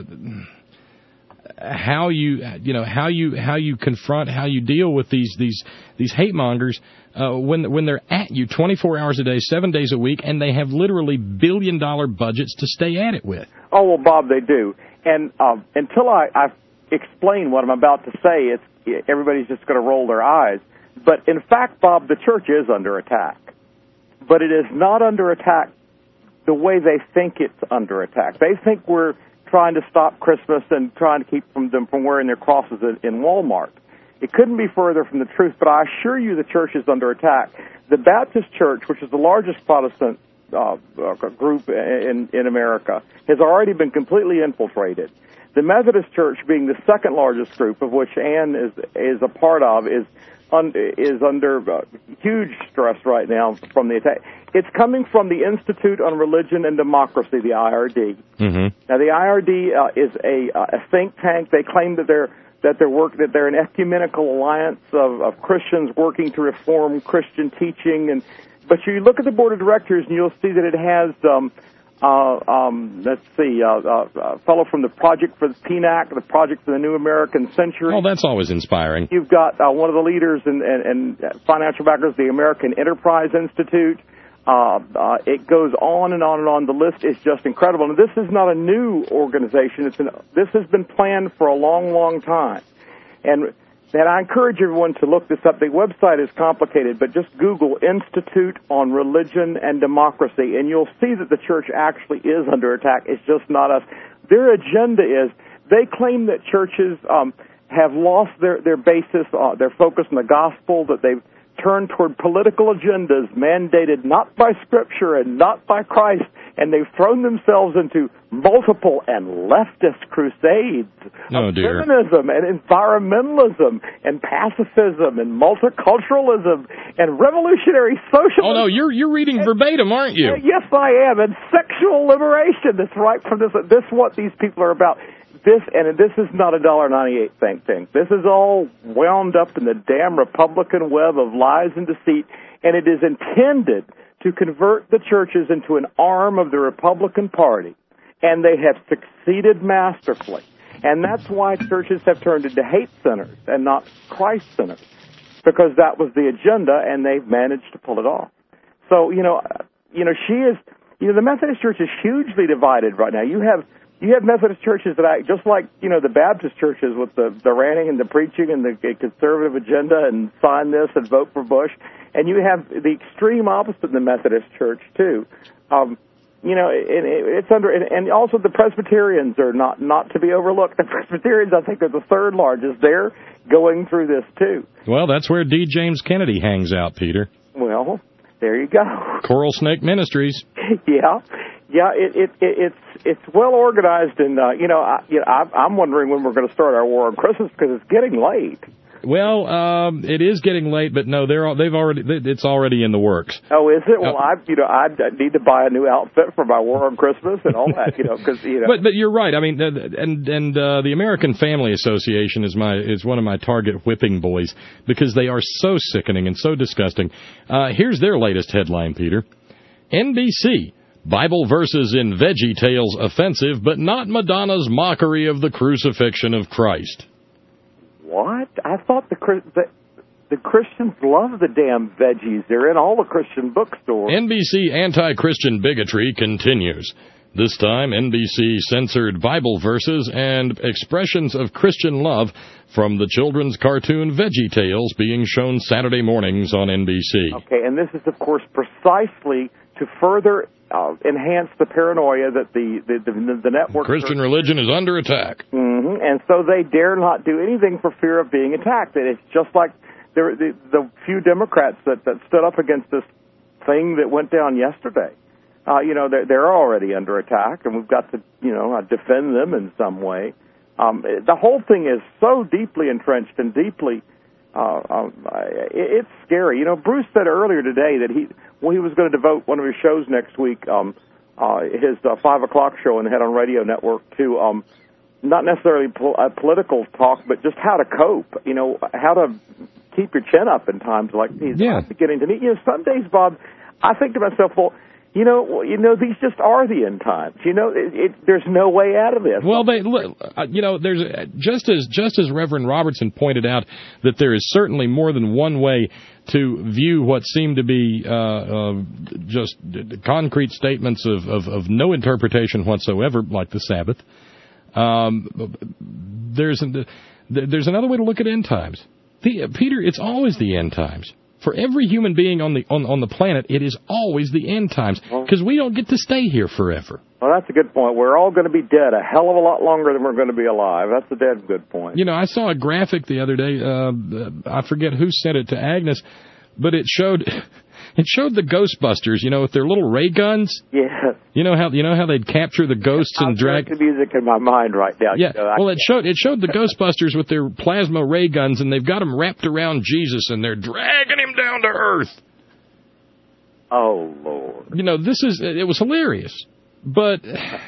how you you know how you how you confront, how you deal with these these these hate mongers. Uh, when when they're at you twenty-four hours a day, seven days a week, and they have literally billion-dollar budgets to stay at it with. Oh, well, Bob, they do. And um, until I, I explain what I'm about to say, it's everybody's just going to roll their eyes. But, in fact, Bob, the church is under attack. But it is not under attack the way they think it's under attack. They think we're trying to stop Christmas and trying to keep from them from wearing their crosses in, in Walmart. It couldn't be further from the truth, but I assure you the church is under attack. The Baptist Church, which is the largest Protestant uh, group in, in America, has already been completely infiltrated. The Methodist Church, being the second largest group, of which Ann is is a part of, is un, is under uh, huge stress right now from the attack. It's coming from the Institute on Religion and Democracy, the I R D. Mm-hmm. Now, the I R D uh, is a, a think tank. They claim that they're that they're work that they're an ecumenical alliance of, of Christians working to reform Christian teaching, and but you look at the board of directors and you'll see that it has um, uh, um, let's see, uh, uh, a fellow from the Project for the P N A C, the Project for the New American Century. Oh, that's always inspiring. You've got uh, one of the leaders and and financial backers, the American Enterprise Institute. Uh, uh, it goes on and on and on. The list is just incredible. And this is not a new organization. It's an, this has been planned for a long, long time. And, and I encourage everyone to look this up. The website is complicated, but just Google Institute on Religion and Democracy, and you'll see that the church actually is under attack. It's just not us. Their agenda is they claim that churches um, have lost their, their basis, uh, their focus on the gospel, that they've turned toward political agendas mandated not by Scripture and not by Christ, and they've thrown themselves into multiple and leftist crusades oh, of dear. feminism and environmentalism and pacifism and multiculturalism and revolutionary socialism. Oh, no, you're you're reading verbatim, aren't you? Uh, yes, I am. And sexual liberation. That's right from this. This is what these people are about. This, and this is not a one dollar ninety-eight think tank. This is all wound up in the damn Republican web of lies and deceit, and it is intended to convert the churches into an arm of the Republican Party, and they have succeeded masterfully. And that's why churches have turned into hate centers and not Christ centers, because that was the agenda, and they've managed to pull it off. So, you know, you know, she is, you know, the Methodist Church is hugely divided right now. You have You have Methodist churches that act just like, you know, the Baptist churches with the, the ranting and the preaching and the conservative agenda and sign this and vote for Bush. And you have the extreme opposite in the Methodist church, too. Um, you know, it, it, it's under, and also the Presbyterians are not, not to be overlooked. The Presbyterians, I think, are the third largest. They're going through this, too. Well, that's where D. James Kennedy hangs out, Peter. Well, there you go. Coral Snake Ministries. Yeah. Yeah, it, it, it, it's it's well organized, and uh, you know, I, you know, I, I'm wondering when we're going to start our war on Christmas, because it's getting late. Well, um, it is getting late, but no, they're all, they've already it's already in the works. Oh, is it? Well, uh, I you know I need to buy a new outfit for my war on Christmas and all that, you know, because you know. But but you're right. I mean, and and uh, the American Family Association is my is one of my target whipping boys, because they are so sickening and so disgusting. Uh, here's their latest headline, Peter. N B C. Bible verses in Veggie Tales offensive, but not Madonna's mockery of the crucifixion of Christ. What? I thought the the, the Christians love the damn veggies. They're in all the Christian bookstores. N B C anti-Christian bigotry continues. This time, N B C censored Bible verses and expressions of Christian love from the children's cartoon Veggie Tales being shown Saturday mornings on N B C. Okay, and this is, of course, precisely to further uh, enhance the paranoia that the the, the, the network... Christian religion is under attack. Mm-hmm, and so they dare not do anything for fear of being attacked. And it's just like there, the, the few Democrats that, that stood up against this thing that went down yesterday. Uh, you know, they're, they're already under attack, and we've got to, you know, uh, defend them in some way. Um, the whole thing is so deeply entrenched and deeply... Uh, um, it, it's scary. You know, Bruce said earlier today that he, well, he was going to devote one of his shows next week, um, uh, his uh, five o'clock show on the Head On Radio Network, to um, not necessarily pol- uh, political talk, but just how to cope. You know, how to keep your chin up in times like these. Yeah. I'm beginning to need. You know, some days, Bob, I think to myself, well, You know, well, you know, these just are the end times. You know, it, it, there's no way out of this. Well, they, you know, there's just as just as Reverend Robertson pointed out that there is certainly more than one way to view what seem to be uh, uh, just concrete statements of, of, of no interpretation whatsoever, like the Sabbath. Um, there's there's another way to look at end times. Peter, it's always the end times. For every human being on the on, on the planet, it is always the end times, because we don't get to stay here forever. Well, that's a good point. We're all going to be dead a hell of a lot longer than we're going to be alive. That's a dead good point. You know, I saw a graphic the other day. Uh, I forget who sent it to Agnes, but it showed it showed the Ghostbusters. You know, with their little ray guns. Yeah. You know how you know how they'd capture the ghosts and drag the music in my mind right now. Yeah. You know, well, it showed it showed the Ghostbusters with their plasma ray guns, and they've got them wrapped around Jesus, and they're dragging him down to earth. Oh Lord. You know, this is it was hilarious, but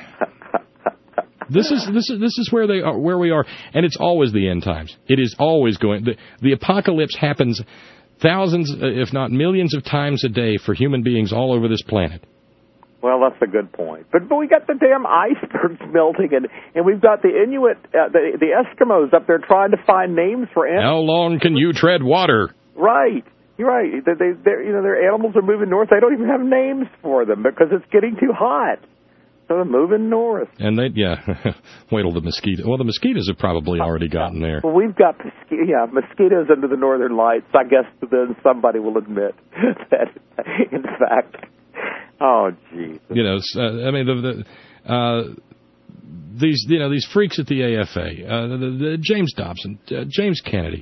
this is this is this is where they are, where we are, and it's always the end times. It is always going. The, the apocalypse happens thousands, if not millions, of times a day for human beings all over this planet. Well, that's a good point. But but we got the damn icebergs melting, and, and we've got the Inuit, uh, the the Eskimos up there trying to find names for animals. How long can you tread water? Right. You're right. They, they, they're, you know, their animals are moving north. They don't even have names for them because it's getting too hot. So they're moving north. And they, yeah, wait till the mosquitoes. Well, the mosquitoes have probably already gotten there. Well, we've got, mosqu- yeah, mosquitoes under the northern lights. I guess then somebody will admit that, in fact. Oh, geez. You know, uh, I mean, the, the uh, these, you know, these freaks at the A F A, uh, the, the James Dobson, uh, James Kennedy,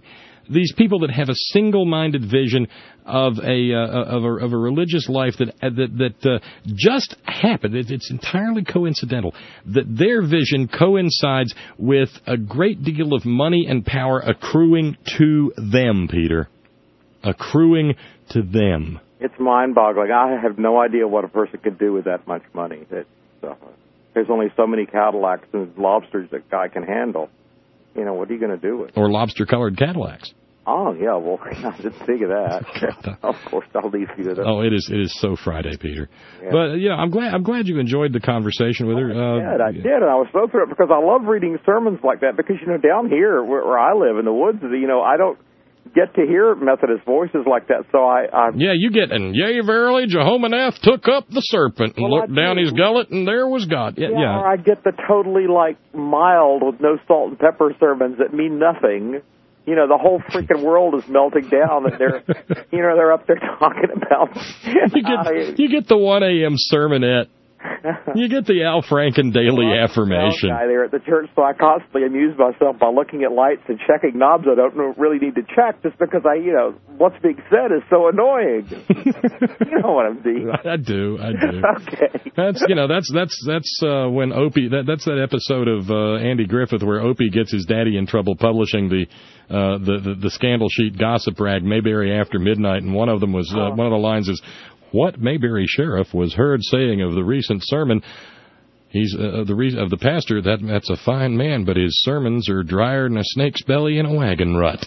these people that have a single-minded vision of a uh, of a of a religious life that uh, that that uh, just happened. It, it's entirely coincidental that their vision coincides with a great deal of money and power accruing to them, Peter. Accruing to them. It's mind-boggling. I have no idea what a person could do with that much money. It's, uh, there's only so many Cadillacs and lobsters that guy can handle. You know, what are you going to do with it? Or lobster-colored Cadillacs. Oh, yeah, well, I didn't think of that. Of course, I'll leave you with it. Oh, it is it is so Friday, Peter. Yeah. But, you know, I'm glad I'm glad you enjoyed the conversation with her. I uh, did, I did, and I was so thrilled because I love reading sermons like that because, you know, down here where, where I live in the woods, you know, I don't get to hear Methodist voices like that, so I... I yeah, you get, and yea, verily, Jehoshaphat took up the serpent and well, looked down his gullet, and there was God. Yeah, yeah, yeah. Or I get the totally, like, mild with no salt and pepper sermons that mean nothing. You know, the whole freaking world is melting down, and they're, you know, they're up there talking about... you, get, you get the one a.m. sermonette. You get the Al Franken daily well, affirmation. Guy there at the church, so I constantly amuse myself by looking at lights and checking knobs I don't really need to check, just because I, you know, what's being said is so annoying. You know what I'm doing? I do, I do. Okay. That's you know that's that's that's uh, when Opie that that's that episode of uh, Andy Griffith where Opie gets his daddy in trouble publishing the uh, the, the the scandal sheet gossip rag Mayberry After Midnight, and one of them was uh, oh. one of the lines is, "What Mayberry sheriff was heard saying of the recent sermon? He's uh, the reason of the pastor. That that's a fine man, but his sermons are drier than a snake's belly in a wagon rut."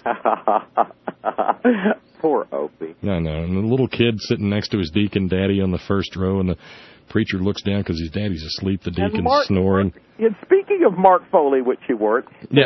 Poor Opie. No, no. And the little kid sitting next to his deacon daddy on the first row, and the preacher looks down because his daddy's asleep. The deacon's Mark, snoring. And speaking of Mark Foley, which you weren't, yeah.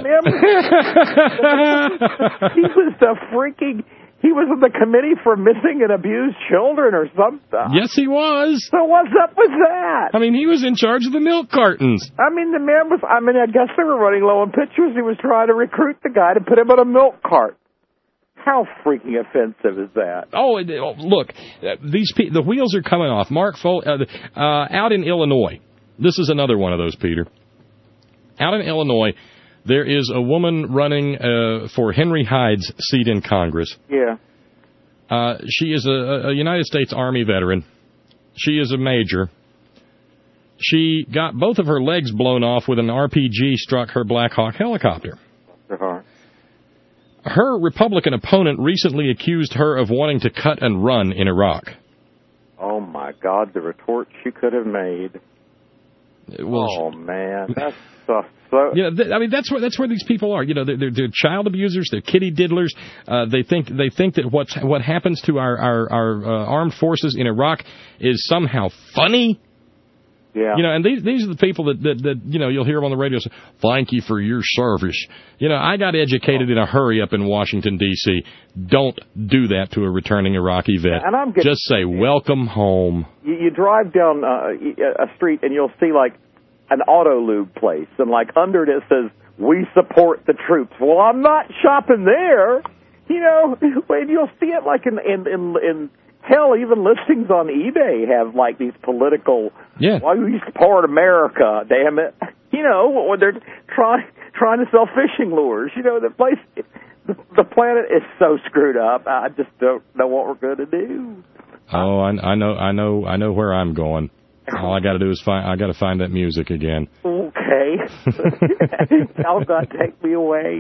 he was the freaking. He was on the committee for missing and abused children or something. Yes, he was. So what's up with that? I mean, he was in charge of the milk cartons. I mean, the man was, I mean, I guess they were running low on pictures. He was trying to recruit the guy to put him on a milk cart. How freaking offensive is that? Oh, look, these pe- the wheels are coming off. Mark Foley, uh, uh, out in Illinois. This is another one of those, Peter. Out in Illinois, there is a woman running uh, for Henry Hyde's seat in Congress. Yeah. Uh, she is a, a United States Army veteran. She is a major. She got both of her legs blown off with an R P G struck her Black Hawk helicopter. Uh-huh. Her Republican opponent recently accused her of wanting to cut and run in Iraq. Oh, my God, the retort she could have made. Well, oh, man, that's so... so you know, th- I mean, that's where that's where these people are. You know, they're, they're, they're child abusers. They're kitty diddlers. Uh, they think they think that what what happens to our our, our uh, armed forces in Iraq is somehow funny. Yeah. You know, and these these are the people that, that, that you know, you'll hear them on the radio say, "Thank you for your service." You know, I got educated in a hurry up in Washington, D C Don't do that to a returning Iraqi vet. And I'm getting, just say, "Welcome home." You, you drive down uh, a street and you'll see, like, an auto lube place, and, like, under it it says, "We support the troops." Well, I'm not shopping there. You know, and you'll see it, like, in in in, in hell, even listings on eBay have, like, these political, yeah. Why we support America, damn it. You know, when they're trying trying to sell fishing lures. You know, the place, the, the planet is so screwed up. I just don't know what we're going to do. Oh, I, I know, I know, I know where I'm going. All I got to do is find. I got to find that music again. Okay. Y'all got to take me away.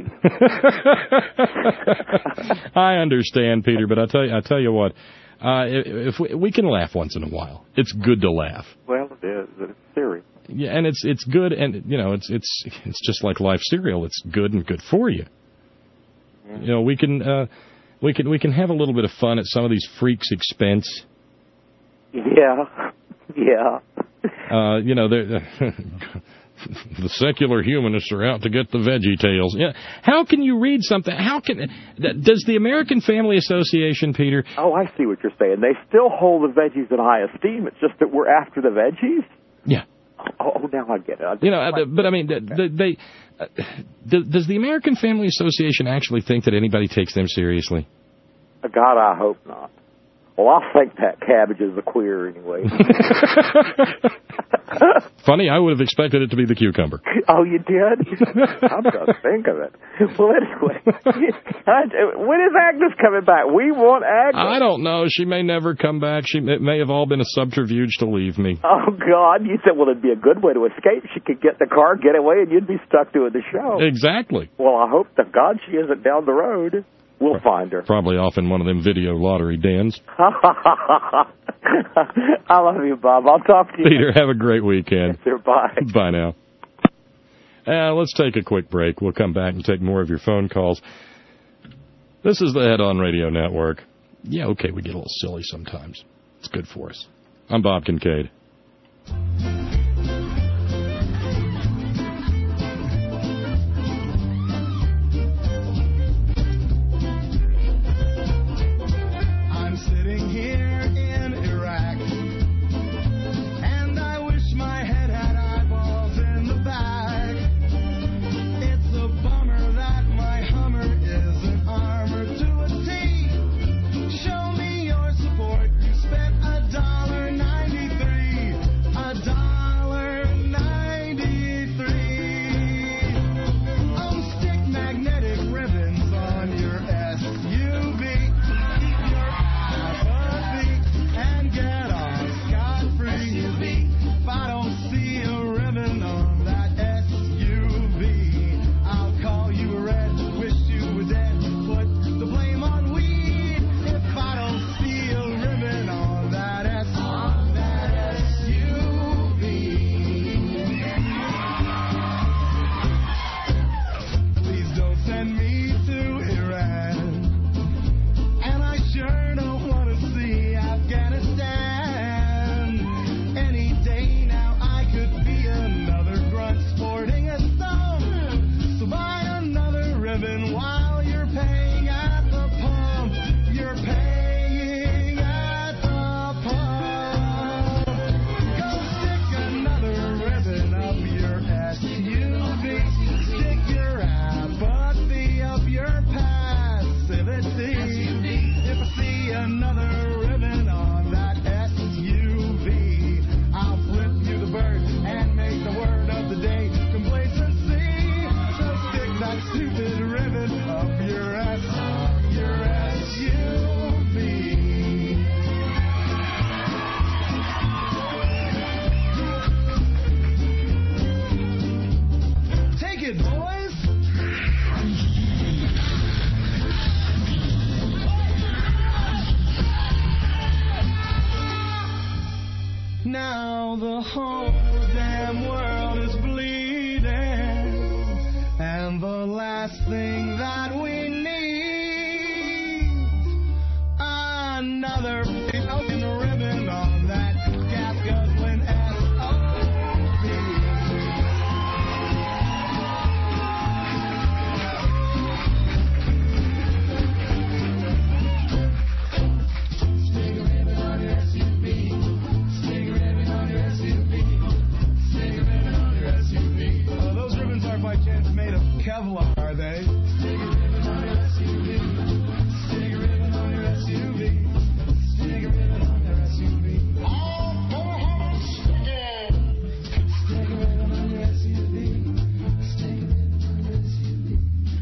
I understand, Peter, but I tell you, I tell you what. Uh, if we, we can laugh once in a while, it's good to laugh. Well, it is. It's serious. Yeah, and it's it's good, and you know, it's it's it's just like life cereal. It's good and good for you. Yeah. You know, we can uh, we can we can have a little bit of fun at some of these freaks' expense. Yeah, yeah. Uh, you know, the secular humanists are out to get the Veggie Tales. Yeah, how can you read something? How can does the American Family Association, Peter? Oh, I see what you're saying. They still hold the veggies in high esteem. It's just that we're after the veggies. Yeah. Oh, oh now I get it. I you know, uh, but I mean, they. they uh, does the American Family Association actually think that anybody takes them seriously? God, I hope not. Well, I think that cabbage is a queer anyway. Funny, I would have expected it to be the cucumber. Oh, you did? I'm going to think of it. Well, anyway, when is Agnes coming back? We want Agnes. I don't know. She may never come back. She It may have all been a subterfuge to leave me. Oh, God. You said, well, it'd be a good way to escape. She could get in the car, get away, and you'd be stuck doing the show. Exactly. Well, I hope to God she isn't down the road. We'll find her. Probably off in one of them video lottery dens. I love you, Bob. I'll talk to you. Peter, have a great weekend. Yes, sir. Bye. Bye now. Uh, let's take a quick break. We'll come back and take more of your phone calls. This is the Head On Radio Network. Yeah, okay, we get a little silly sometimes. It's good for us. I'm Bob Kincaid. Now the whole damn world is bleeding, and the last thing that we need, another broken ribbon on that gas-guzzling S O B. Stick a ribbon on your S U V. Oh, those ribbons aren't by chance made of Kevlar, are they? Stick a ribbon on your S U V. Stick a ribbon on your S U V. Stick a ribbon on your S U V. Oh, go ahead and stick it. Stick a ribbon on your S U V. Stick a ribbon on your S U V.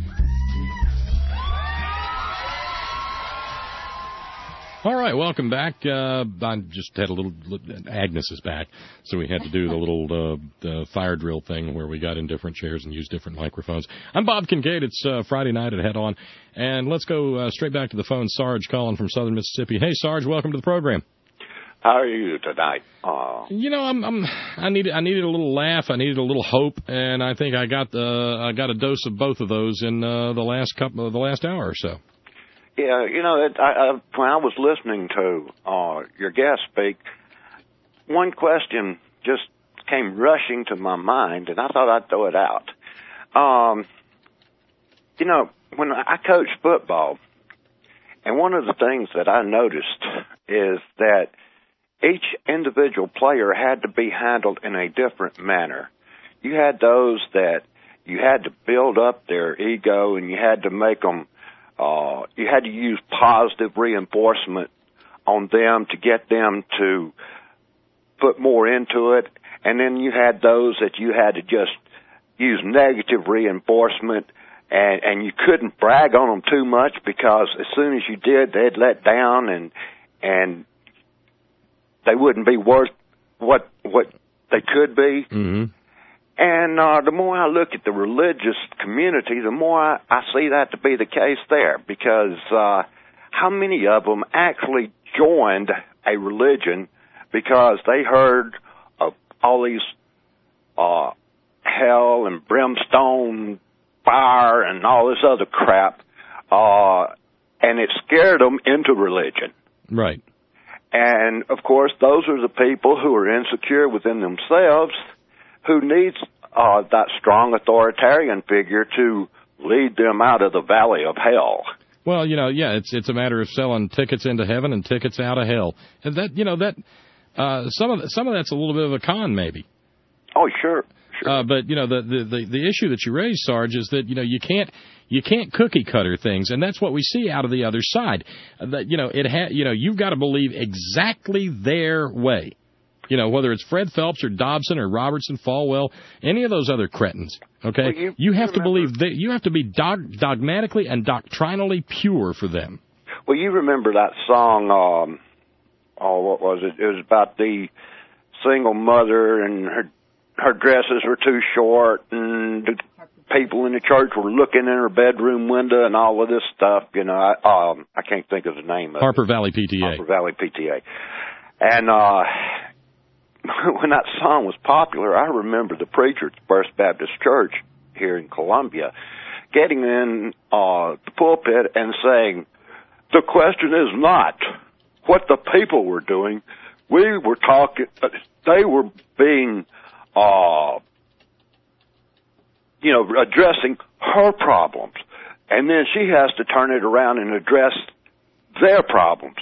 All right, welcome back. Uh, I just had a little, Agnes is back, so we had to do the little uh, the fire drill thing where we got in different chairs and used different microphones. I'm Bob Kincaid. It's uh, Friday night at Head On, and let's go uh, straight back to the phone. Sarge calling from Southern Mississippi. Hey, Sarge, welcome to the program. How are you tonight? Uh, you know, I'm, I'm, I needed, I needed a little laugh. I needed a little hope, and I think I got, uh, I got a dose of both of those in uh, the last couple, the last hour or so. Yeah, you know, it, I, I, when I was listening to uh, your guest speak, one question just came rushing to my mind, and I thought I'd throw it out. Um, you know, when I coached football, and one of the things that I noticed is that each individual player had to be handled in a different manner. You had those that you had to build up their ego, and you had to make them Uh, you had to use positive reinforcement on them to get them to put more into it. and then you had those that you had to just use negative reinforcement, and, and you couldn't brag on them too much because as soon as you did, they'd let down, and and they wouldn't be worth what what they could be. Mm-hmm. And uh, the more I look at the religious community, the more I, I see that to be the case there, because uh, how many of them actually joined a religion because they heard of all these uh, hell and brimstone, fire, and all this other crap, uh, and it scared them into religion. Right. And, of course, those are the people who are insecure within themselves, who needs uh, that strong authoritarian figure to lead them out of the valley of hell. Well, you know, yeah, it's it's a matter of selling tickets into heaven and tickets out of hell, and that you know that uh, some of the, some of that's a little bit of a con, maybe. Oh, sure, sure. Uh, but you know, the, the the the issue that you raised, Sarge, is that you know you can't you can't cookie cutter things, and that's what we see out of the other side. Uh, that you know it ha- you know you've got to believe exactly their way. You know, whether it's Fred Phelps or Dobson or Robertson, Falwell, any of those other cretins, okay? Well, you, you have you to believe that you have to be dog, dogmatically and doctrinally pure for them. Well, you remember that song, um, oh, what was it? It was about the single mother and her her dresses were too short and the people in the church were looking in her bedroom window and all of this stuff, you know. I, um, I can't think of the name of Harper it. Valley P T A. Harper Valley P T A. And, uh... when that song was popular, I remember the preacher at the First Baptist Church here in Columbia getting in uh, the pulpit and saying, the question is not what the people were doing. We were talking, they were being, uh, you know, addressing her problems. And then she has to turn it around and address their problems.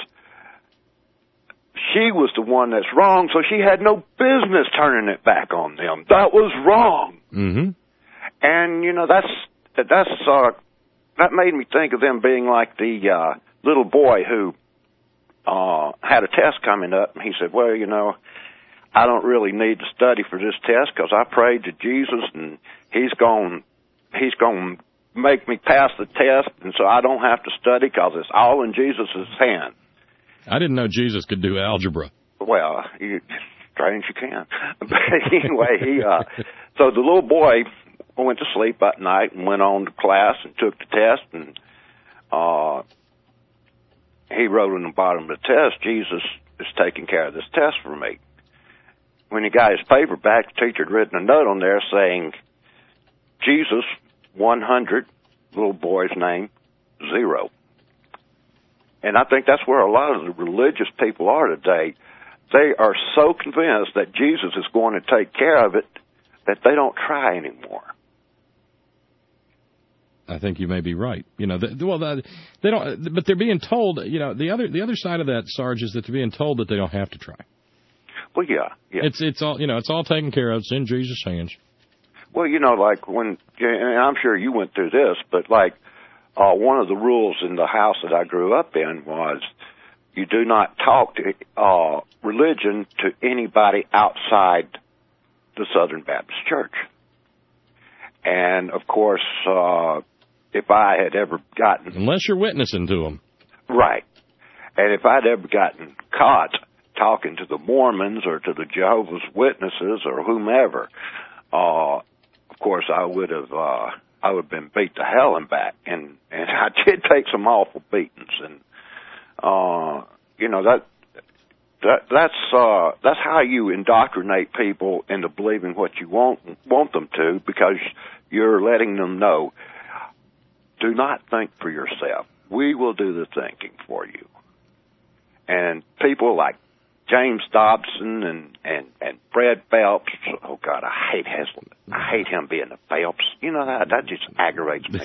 She was the one that's wrong, so she had no business turning it back on them. That was wrong. Mm-hmm. And, you know, that's, that's, uh, that made me think of them being like the, uh, little boy who, uh, had a test coming up, and he said, well, you know, I don't really need to study for this test because I prayed to Jesus, and he's going, he's going to make me pass the test, and so I don't have to study because it's all in Jesus' hand. I didn't know Jesus could do algebra. Well, you, strange you can. But anyway, he, uh, so the little boy went to sleep that night and went on to class and took the test, and, uh, he wrote on the bottom of the test, Jesus is taking care of this test for me. When he got his paper back, the teacher had written a note on there saying, Jesus, one hundred, little boy's name, zero. And I think that's where a lot of the religious people are today. They are so convinced that Jesus is going to take care of it that they don't try anymore. I think you may be right. You know, the, well, the, they don't, but they're being told. You know, the other the other side of that, Sarge, is that they're being told that they don't have to try. Well, yeah, yeah. It's it's all you know. It's all taken care of. It's in Jesus' hands. Well, you know, like when, and I'm sure you went through this, but like. Uh, one of the rules in the house that I grew up in was you do not talk to uh, religion to anybody outside the Southern Baptist Church. And, of course, uh, if I had ever gotten... Unless you're witnessing to them. Right. And if I'd ever gotten caught talking to the Mormons or to the Jehovah's Witnesses or whomever, uh, of course, I would have... Uh, I would have been beat to hell and back, and and I did take some awful beatings, and uh, you know that that that's uh, that's how you indoctrinate people into believing what you want want them to, because you're letting them know, do not think for yourself. We will do the thinking for you. And people like James Dobson and, and, and Fred Phelps. Oh, God, I hate Haslam. I hate him being a Phelps. You know, that that just aggravates me.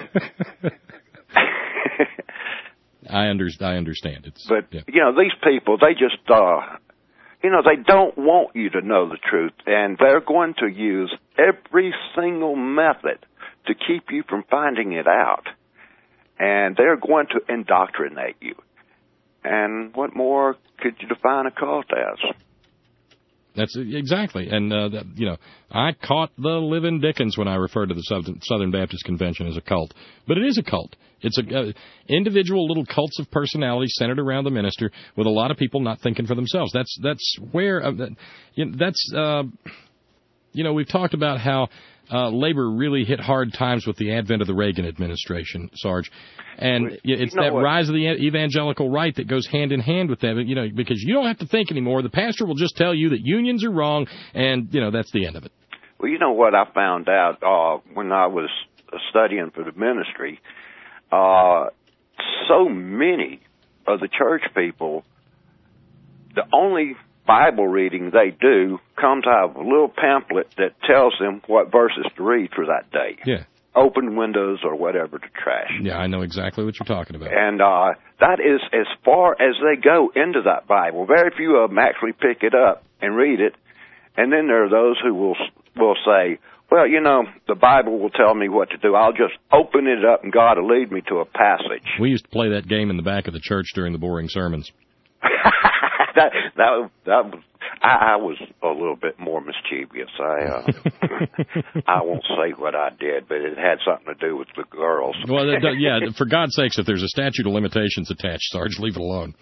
I, under, I understand. It's, but, yeah. you know, these people, they just, uh, you know, they don't want you to know the truth, and they're going to use every single method to keep you from finding it out. And they're going to indoctrinate you. And what more could you define a cult as? That's exactly. And, uh, that, you know, I caught the living dickens when I referred to the Southern, Southern Baptist Convention as a cult. But it is a cult. It's a uh, individual little cults of personality centered around the minister with a lot of people not thinking for themselves. That's that's where uh, that, you know, that's uh, you know, we've talked about how uh, labor really hit hard times with the advent of the Reagan administration, Sarge. And it's you know that what? rise of the evangelical right that goes hand in hand with that, you know, because you don't have to think anymore. The pastor will just tell you that unions are wrong, and, you know, that's the end of it. Well, you know what I found out uh, when I was studying for the ministry? Uh, so many of the church people, the only Bible reading they do comes out of a little pamphlet that tells them what verses to read for that day. Yeah. Open windows or whatever to trash. Yeah, I know exactly what you're talking about. And uh, that is as far as they go into that Bible. Very few of them actually pick it up and read it. And then there are those who will will say, well, you know, the Bible will tell me what to do. I'll just open it up and God will lead me to a passage. We used to play that game in the back of the church during the boring sermons. that that that was I, I was a little bit more mischievous. I uh, I won't say what I did, but it had something to do with the girls. Well, that, yeah, for God's sakes, if there's a statute of limitations attached, Sarge, leave it alone.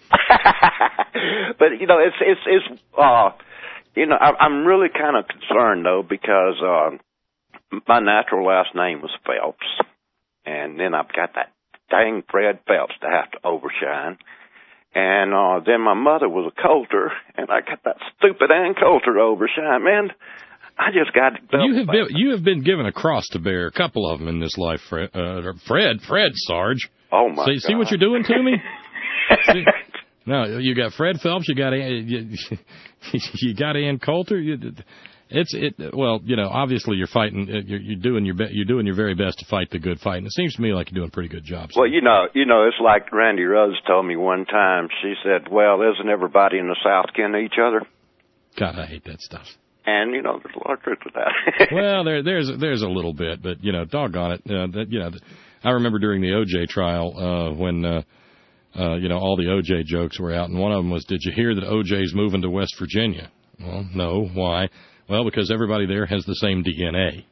But you know, it's it's it's uh, you know, I, I'm really kind of concerned though because uh, my natural last name was Phelps, and then I've got that dang Fred Phelps to have to overshine. And uh, then my mother was a Coulter, and I got that stupid Ann Coulter overshine. Man, I just got to... You have been, you have been given a cross to bear, a couple of them in this life, Fred. Uh, Fred, Fred, Sarge. Oh, my see, God. See what you're doing to me? see, no, you got Fred Phelps, you got you, you got Ann Coulter. You, it's it. Well, you know, obviously you're fighting. You're, you're doing your be, you're doing your very best to fight the good fight, and it seems to me like you're doing a pretty good job. So. Well, you know, you know, it's like Randy Rose told me one time. She said, "Well, isn't everybody in the South kin to each other?" God, I hate that stuff. And you know, there's a lot of truth to that. Well, there, there's there's a little bit, but you know, doggone it, uh, that, you know, I remember during the O J trial uh, when. Uh, Uh, you know, all the O J jokes were out, and one of them was, did you hear that O J's moving to West Virginia? Well, no. Why? Well, because everybody there has the same D N A.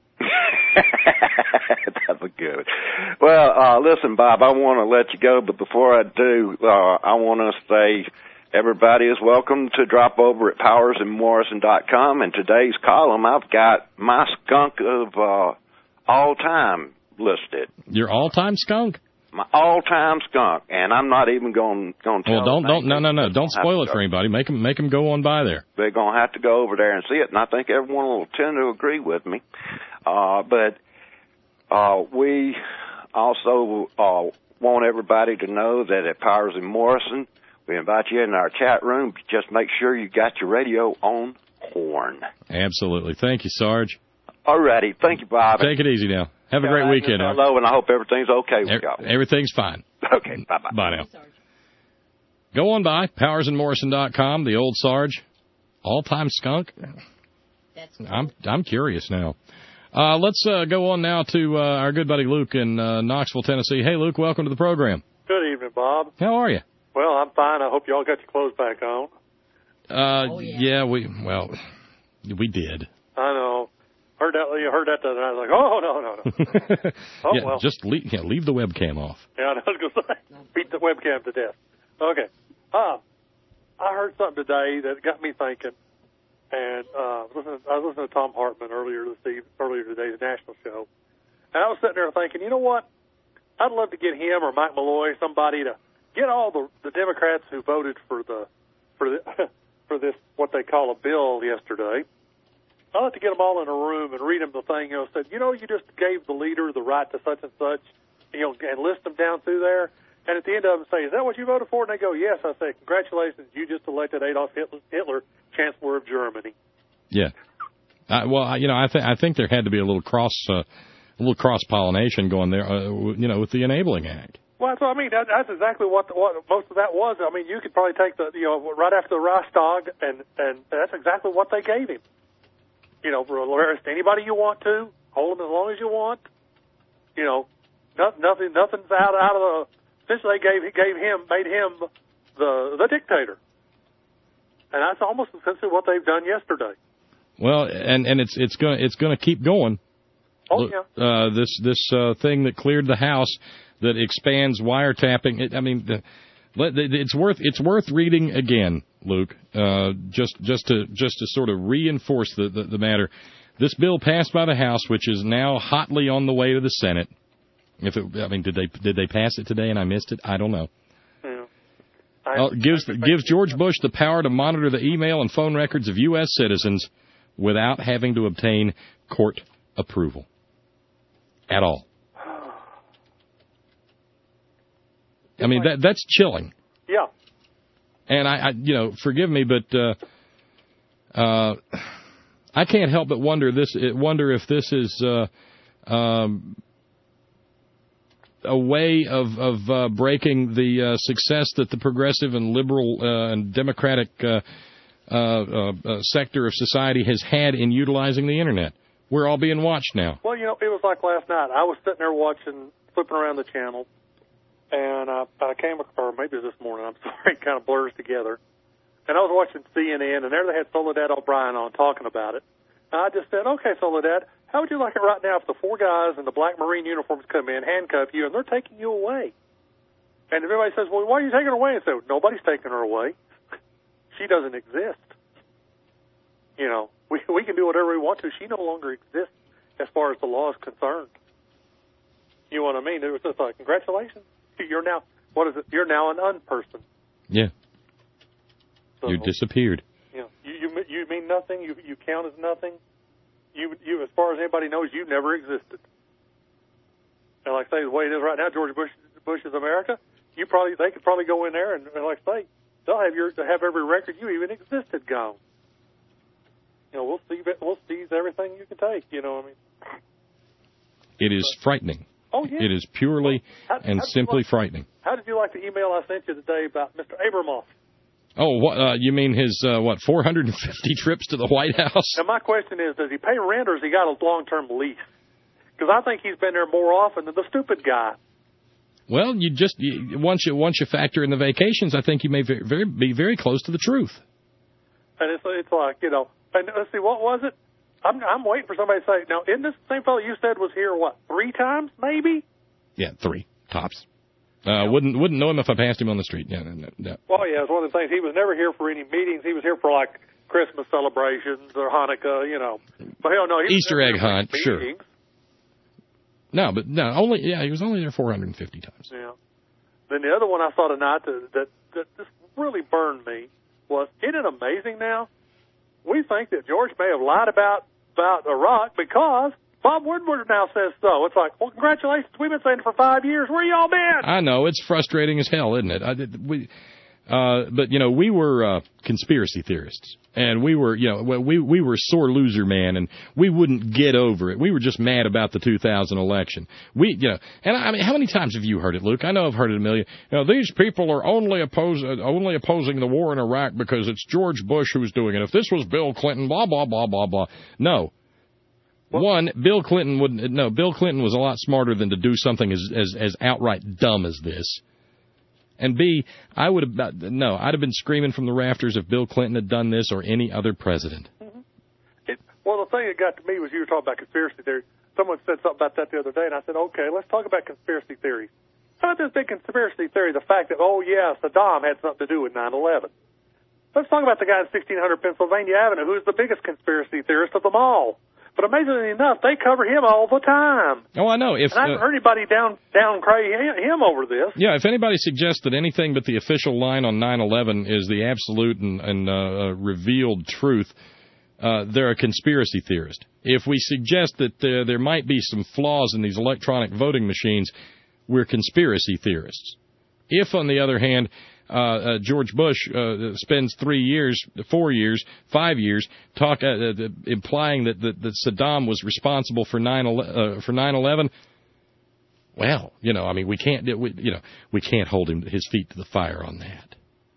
That was good. Well, uh, listen, Bob, I want to let you go, but before I do, uh, I want to say everybody is welcome to drop over at powers and morrison dot com, and today's column, I've got my skunk of uh, all time listed. Your all-time skunk? My all-time skunk, and I'm not even going to tell. Well, don't don't no no no don't spoil it go. for anybody. Make them make them go on by there. They're going to have to go over there and see it, and I think everyone will tend to agree with me. Uh, but uh, we also uh, want everybody to know that at Powers and Morrison, we invite you in our chat room. Just make sure you got your radio on horn. Absolutely. Thank you, Sarge. All righty. Thank you, Bob. Take it easy now. Have a yeah, great weekend. Hello, and I hope everything's okay with y'all. Everything's fine. Okay, bye-bye. Bye now. Go on by, powers and morrison dot com, the old Sarge. All-time skunk? That's cool. I'm I'm curious now. Uh, let's uh, go on now to uh, our good buddy Luke in uh, Knoxville, Tennessee. Hey, Luke, welcome to the program. Good evening, Bob. How are you? Well, I'm fine. I hope you all got your clothes back on. Uh, oh, yeah. yeah, we, well, we did. I know. Heard that, you heard that, and I was like, oh, no, no, no. oh, yeah, well. Just leave, yeah, leave the webcam off. Yeah, I was going to say, beat the webcam to death. Okay. Uh, I heard something today that got me thinking, and uh, listen, I was listening to Tom Hartman earlier this evening, earlier today's national show, and I was sitting there thinking, you know what? I'd love to get him or Mike Malloy, somebody to get all the, the Democrats who voted for the for the, for this what they call a bill yesterday. I'd like to get them all in a room and read them the thing, you know, said, you know, you just gave the leader the right to such and such, you know, and list them down through there. And at the end of them say, is that what you voted for? And they go, yes. I say, congratulations, you just elected Adolf Hitler, Chancellor of Germany. Yeah. Uh, well, I, you know, I think I think there had to be a little cross, uh, a little cross pollination going there, uh, you know, with the Enabling Act. Well, so I mean, that, that's exactly what the, what most of that was. I mean, you could probably take the, you know, right after the Reichstag, and and that's exactly what they gave him. You know, arrest anybody you want to, hold them as long as you want. You know, nothing, nothing, nothing's out out of the. Essentially, they gave gave him, made him the the dictator. And that's almost essentially what they've done yesterday. Well, and and it's it's going it's going to keep going. Oh yeah. Uh, this this uh, thing that cleared the House that expands wiretapping. It, I mean, the, it's worth it's worth reading again, Luke. Uh, just just to just to sort of reinforce the, the the matter. This bill passed by the House, which is now hotly on the way to the Senate. If it, I mean, did they did they pass it today and I missed it? I don't know. Yeah. Well, it gives gives George Bush the power to monitor the email and phone records of U S citizens without having to obtain court approval at all. I mean, that that's chilling. Yeah. And I, I you know, forgive me, but uh, uh, I can't help but wonder this. Wonder if this is uh, um, a way of of uh, breaking the uh, success that the progressive and liberal uh, and democratic uh, uh, uh, uh, sector of society has had in utilizing the internet. We're all being watched now. Well, you know, it was like last night. I was sitting there watching, flipping around the channel, and uh, I came, or maybe it was this morning, I'm sorry, it kind of blurs together. And I was watching C N N, and there they had Soledad O'Brien on talking about it. And I just said, okay, Soledad, how would you like it right now if the four guys in the black Marine uniforms come in, handcuff you, and they're taking you away? And if everybody says, well, why are you taking her away? And I said, nobody's taking her away. She doesn't exist. You know, we we can do whatever we want to. She no longer exists as far as the law is concerned. You know what I mean? It was just like, congratulations. You're now, what is it? You're now an unperson. Yeah. So, you disappeared. You know, you, you you mean nothing. You you count as nothing. You you as far as anybody knows, you never existed. And like I say, the way it is right now, George Bush Bush's America. You probably they could probably go in there and, and like I say, they'll have your have every record you even existed gone. You know, we'll see we'll seize everything you can take. You know what I mean? It is frightening. Oh yeah. It is purely how, and how simply like, frightening. How did you like the email I sent you today about Mister Abramoff? Oh, what, uh, you mean his, uh, what, four hundred fifty trips to the White House? Now, my question is, does he pay rent or has he got a long-term lease? Because I think he's been there more often than the stupid guy. Well, you just, you, once you once you factor in the vacations, I think you may very, very, be very close to the truth. And it's, it's like, you know, and let's see, what was it? I'm, I'm waiting for somebody to say, now, isn't this the same fellow you said was here, what, three times, maybe? Yeah, three, tops. Uh, yeah. Wouldn't wouldn't know him if I passed him on the street. Yeah, no, no, no. Well, yeah, it's one of the things. He was never here for any meetings. He was here for, like, Christmas celebrations or Hanukkah, you know. But hell no, he was Easter egg hunt, sure. Meetings. No, but no, only yeah, he was only there four hundred fifty times. Yeah. Then the other one I saw tonight that, that, that just really burned me was, isn't it amazing now? We think that George may have lied about, about Iraq because Bob Woodward now says so. It's like, well, congratulations. We've been saying it for five years. Where y'all been? I know. It's frustrating as hell, isn't it? I, we, uh, but, you know, we were uh, conspiracy theorists. And we were, you know, we we were sore loser, man, and we wouldn't get over it. We were just mad about the two thousand election. We, you know, and I mean, how many times have you heard it, Luke? I know I've heard it a million. You know, these people are only oppose, only opposing the war in Iraq because it's George Bush who's doing it. If this was Bill Clinton, blah, blah, blah, blah, blah. No. What? One, Bill Clinton wouldn't, no, Bill Clinton was a lot smarter than to do something as, as, as outright dumb as this. And B, I would have, no, I'd have been screaming from the rafters if Bill Clinton had done this or any other president. Mm-hmm. It, well, the thing that got to me was you were talking about conspiracy theory. Someone said something about that the other day, and I said, okay, let's talk about conspiracy theories. How about this big conspiracy theory, the fact that, oh, yeah, Saddam had something to do with nine eleven. Let's talk about the guy in sixteen hundred Pennsylvania Avenue, who's the biggest conspiracy theorist of them all. But amazingly enough, they cover him all the time. Oh, I know. If and I haven't uh, heard anybody down down cray him over this. Yeah, if anybody suggests that anything but the official line on nine eleven is the absolute and, and uh, revealed truth, uh, they're a conspiracy theorist. If we suggest that uh, there might be some flaws in these electronic voting machines, we're conspiracy theorists. If, on the other hand, Uh, uh, George Bush uh, spends three years, four years, five years, talk uh, uh, implying that, that that Saddam was responsible for nine uh, for nine eleven. Well, you know, I mean, we can't, we, you know, we can't hold him his feet to the fire on that.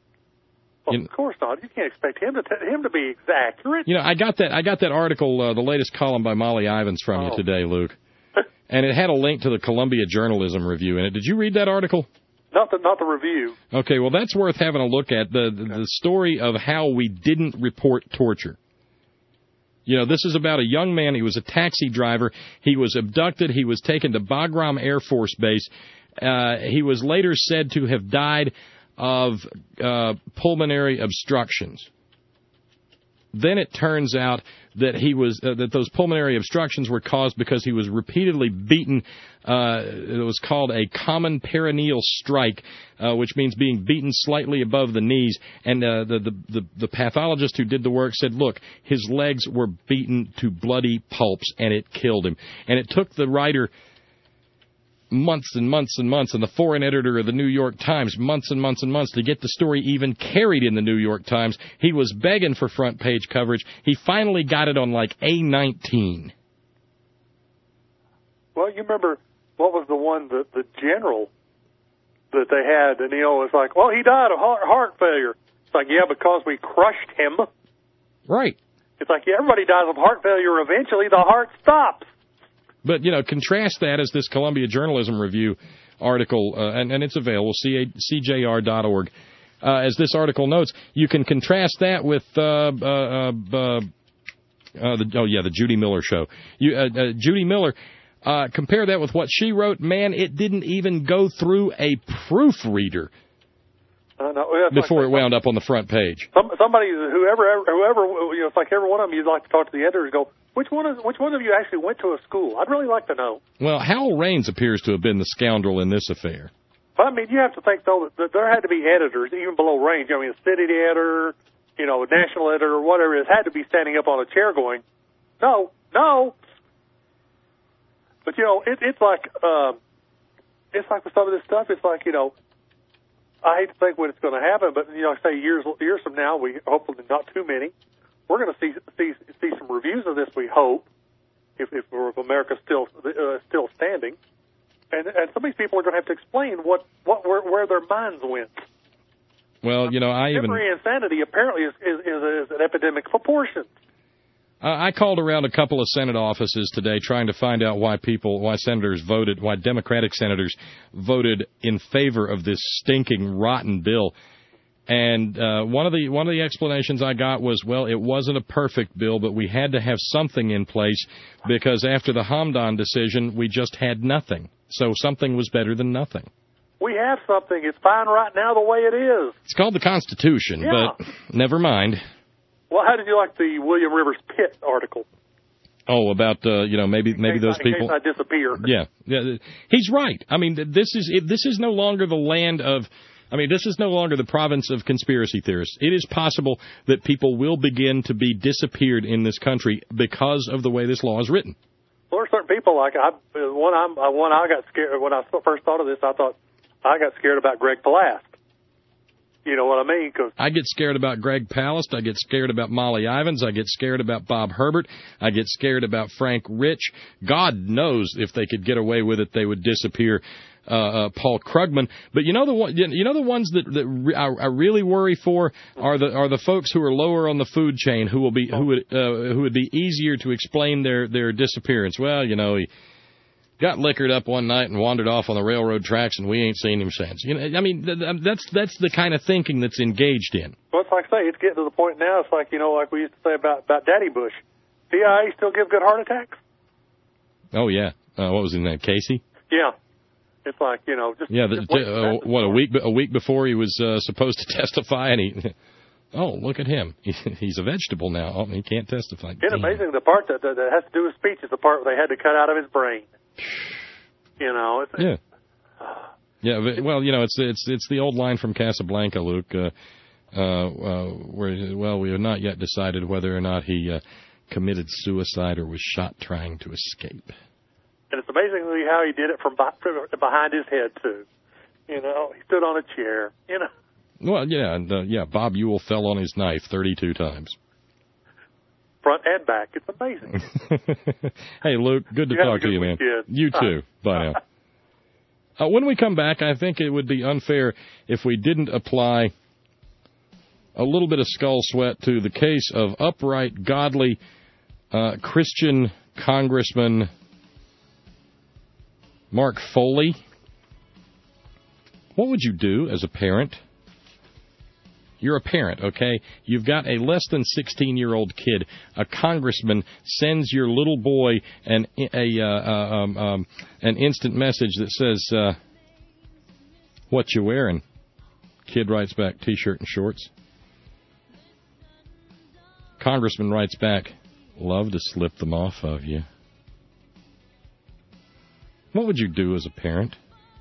Well, you, of course not. You can't expect him to t- him to be accurate. You know, I got that I got that article, uh, the latest column by Molly Ivins from oh. you today, Luke, and it had a link to the Columbia Journalism Review in it. Did you read that article? Not the not the review. Okay, well, that's worth having a look at, the, the, the story of how we didn't report torture. You know, this is about a young man. He was a taxi driver. He was abducted. He was taken to Bagram Air Force Base. Uh, he was later said to have died of uh, pulmonary obstructions. Then it turns out that he was uh, that those pulmonary obstructions were caused because he was repeatedly beaten. Uh, it was called a common perineal strike, uh, which means being beaten slightly above the knees. And uh, the, the the the pathologist who did the work said, look, his legs were beaten to bloody pulps, and it killed him. And it took the writer months and months and months, and the foreign editor of the New York Times months and months and months to get the story even carried in the New York Times. He was begging for front page coverage. He finally got it on like A nineteen. Well, you remember what was the one, the, the general that they had, and, you know, it's like, well, he died of heart, heart failure. It's like, yeah, because we crushed him. Right. It's like, yeah, everybody dies of heart failure. Eventually the heart stops. But, you know, contrast that as this Columbia Journalism Review article, uh, and, and it's available, C J R dot org. Uh, as this article notes, you can contrast that with, uh, uh, uh, uh, the, oh, yeah, the Judy Miller show. You, uh, uh, Judy Miller, uh, compare that with what she wrote. Man, it didn't even go through a proofreader Uh, no, well, before like, it wound up on the front page. Some, somebody, whoever, whoever, you know, it's like every one of them, you'd like to talk to the editor and go, which one is, which one of you actually went to a school? I'd really like to know. Well, Howell Raines appears to have been the scoundrel in this affair. But, I mean, you have to think, though, that there had to be editors, even below range. I mean, a city editor, you know, a national editor, or whatever it is, had to be standing up on a chair going, no, no. But, you know, it, it's like, um, it's like with some of this stuff, it's like, you know, I hate to think when it's going to happen, but, you know, say years years from now, we hopefully not too many, we're going to see see see some reviews of this, we hope, if, if, if America's still uh, still standing. And, and some of these people are going to have to explain what, what where, where their minds went. Well, you know, I even... Temporary insanity apparently is, is, is, is an epidemic proportion. Uh, I called around a couple of Senate offices today trying to find out why people, why senators voted, why Democratic senators voted in favor of this stinking, rotten bill. And uh, one of the one of the explanations I got was, well, it wasn't a perfect bill, but we had to have something in place because after the Hamdan decision, we just had nothing. So something was better than nothing. We have something. It's fine right now the way it is. It's called the Constitution, yeah. But never mind. Well, how did you like the William Rivers Pitt article? Oh, about uh, you know maybe maybe in those case people. I, in case I disappear. Yeah, yeah, he's right. I mean, this is it, this is no longer the land of. I mean, this is no longer the province of conspiracy theorists. It is possible that people will begin to be disappeared in this country because of the way this law is written. Well, there are certain people like I. One I'm one I got scared when I first thought of this. I thought I got scared about Greg Palast. You know what I mean? Cause I get scared about Greg Palast. I get scared about Molly Ivins. I get scared about Bob Herbert. I get scared about Frank Rich. God knows if they could get away with it, they would disappear uh, uh, Paul Krugman. But you know the one, you know the ones that, that re- I, I really worry for are the are the folks who are lower on the food chain who will be who would uh, who would be easier to explain their their disappearance. Well, you know he got liquored up one night and wandered off on the railroad tracks, and we ain't seen him since. You know, I mean, that's that's the kind of thinking that's engaged in. Well, it's like I say, it's getting to the point now. It's like you know, like we used to say about about Daddy Bush. C I A still give good heart attacks. Oh yeah, uh, what was his name? Casey. Yeah, it's like you know, just yeah. The, just uh, what a week a week before he was uh, supposed to testify, and he. Oh, look at him. He's a vegetable now. Oh, he can't testify. It's amazing. The part that, that, that has to do with speech is the part where they had to cut out of his brain. You know, it's, yeah, yeah. Well, you know, it's it's it's the old line from Casablanca, Luke, uh, uh, uh, where well, we have not yet decided whether or not he uh, committed suicide or was shot trying to escape. And it's amazingly how he did it from behind his head too. You know, he stood on a chair. You know. Well, yeah, and uh, yeah. Bob Ewell fell on his knife thirty-two times. Front and back. It's amazing. Hey, Luke, good to you talk to you, man. Weekend. You too. Bye now. Uh, when we come back, I think it would be unfair if we didn't apply a little bit of skull sweat to the case of upright, godly, uh, Christian Congressman Mark Foley. What would you do as a parent? You're a parent, okay? You've got a less than sixteen-year-old kid. A congressman sends your little boy an a uh, um, um, an instant message that says, uh, "What you wearing?" Kid writes back, "T-shirt and shorts." Congressman writes back, "Love to slip them off of you." What would you do as a parent?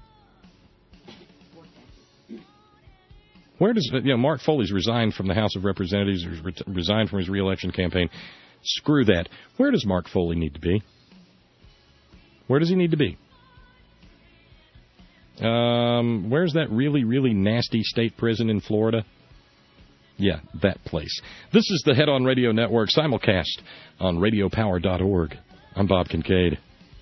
Where does, you know, Mark Foley's resigned from the House of Representatives, or resigned from his re-election campaign. Screw that. Where does Mark Foley need to be? Where does he need to be? Um, where's that really, really nasty state prison in Florida? Yeah, that place. This is the Head On Radio Network, simulcast on radio power dot org. I'm Bob Kincaid.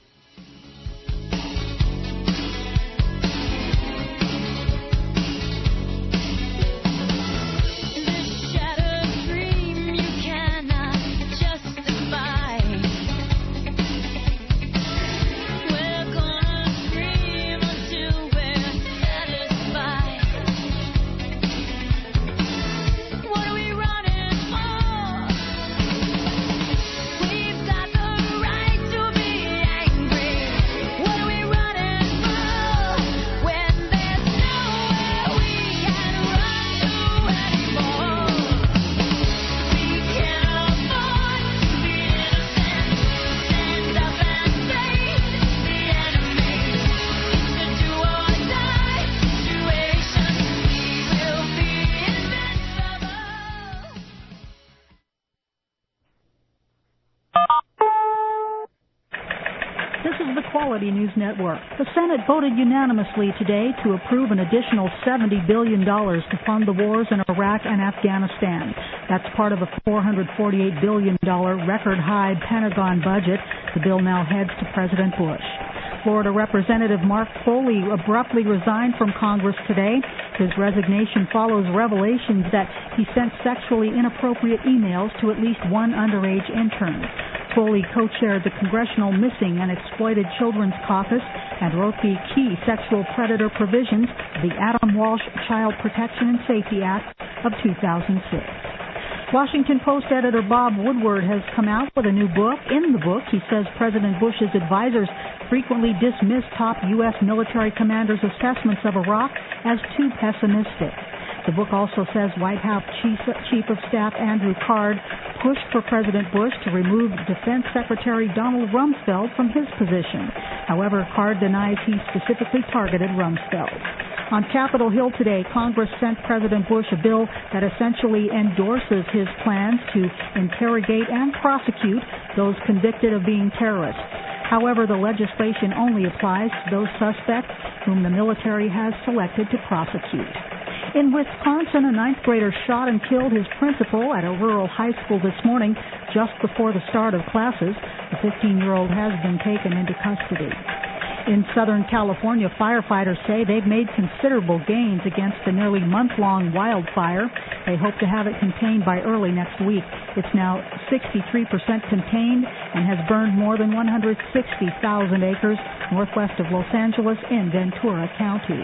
News Network. The Senate voted unanimously today to approve an additional seventy billion dollars to fund the wars in Iraq and Afghanistan. That's part of a four hundred forty-eight billion dollars record-high Pentagon budget. The bill now heads to President Bush. Florida Representative Mark Foley abruptly resigned from Congress today. His resignation follows revelations that he sent sexually inappropriate emails to at least one underage intern. Foley co-chaired the Congressional Missing and Exploited Children's Caucus and wrote the key sexual predator provisions of the Adam Walsh Child Protection and Safety Act of two thousand six. Washington Post editor Bob Woodward has come out with a new book. In the book, he says President Bush's advisors frequently dismiss top U S military commanders' assessments of Iraq as too pessimistic. The book also says White House Chief, Chief of Staff Andrew Card pushed for President Bush to remove Defense Secretary Donald Rumsfeld from his position. However, Card denies he specifically targeted Rumsfeld. On Capitol Hill today, Congress sent President Bush a bill that essentially endorses his plans to interrogate and prosecute those convicted of being terrorists. However, the legislation only applies to those suspects whom the military has selected to prosecute. In Wisconsin, a ninth grader shot and killed his principal at a rural high school this morning just before the start of classes. The fifteen-year-old has been taken into custody. In Southern California, firefighters say they've made considerable gains against the nearly month-long wildfire. They hope to have it contained by early next week. It's now sixty-three percent contained and has burned more than one hundred sixty thousand acres northwest of Los Angeles in Ventura County.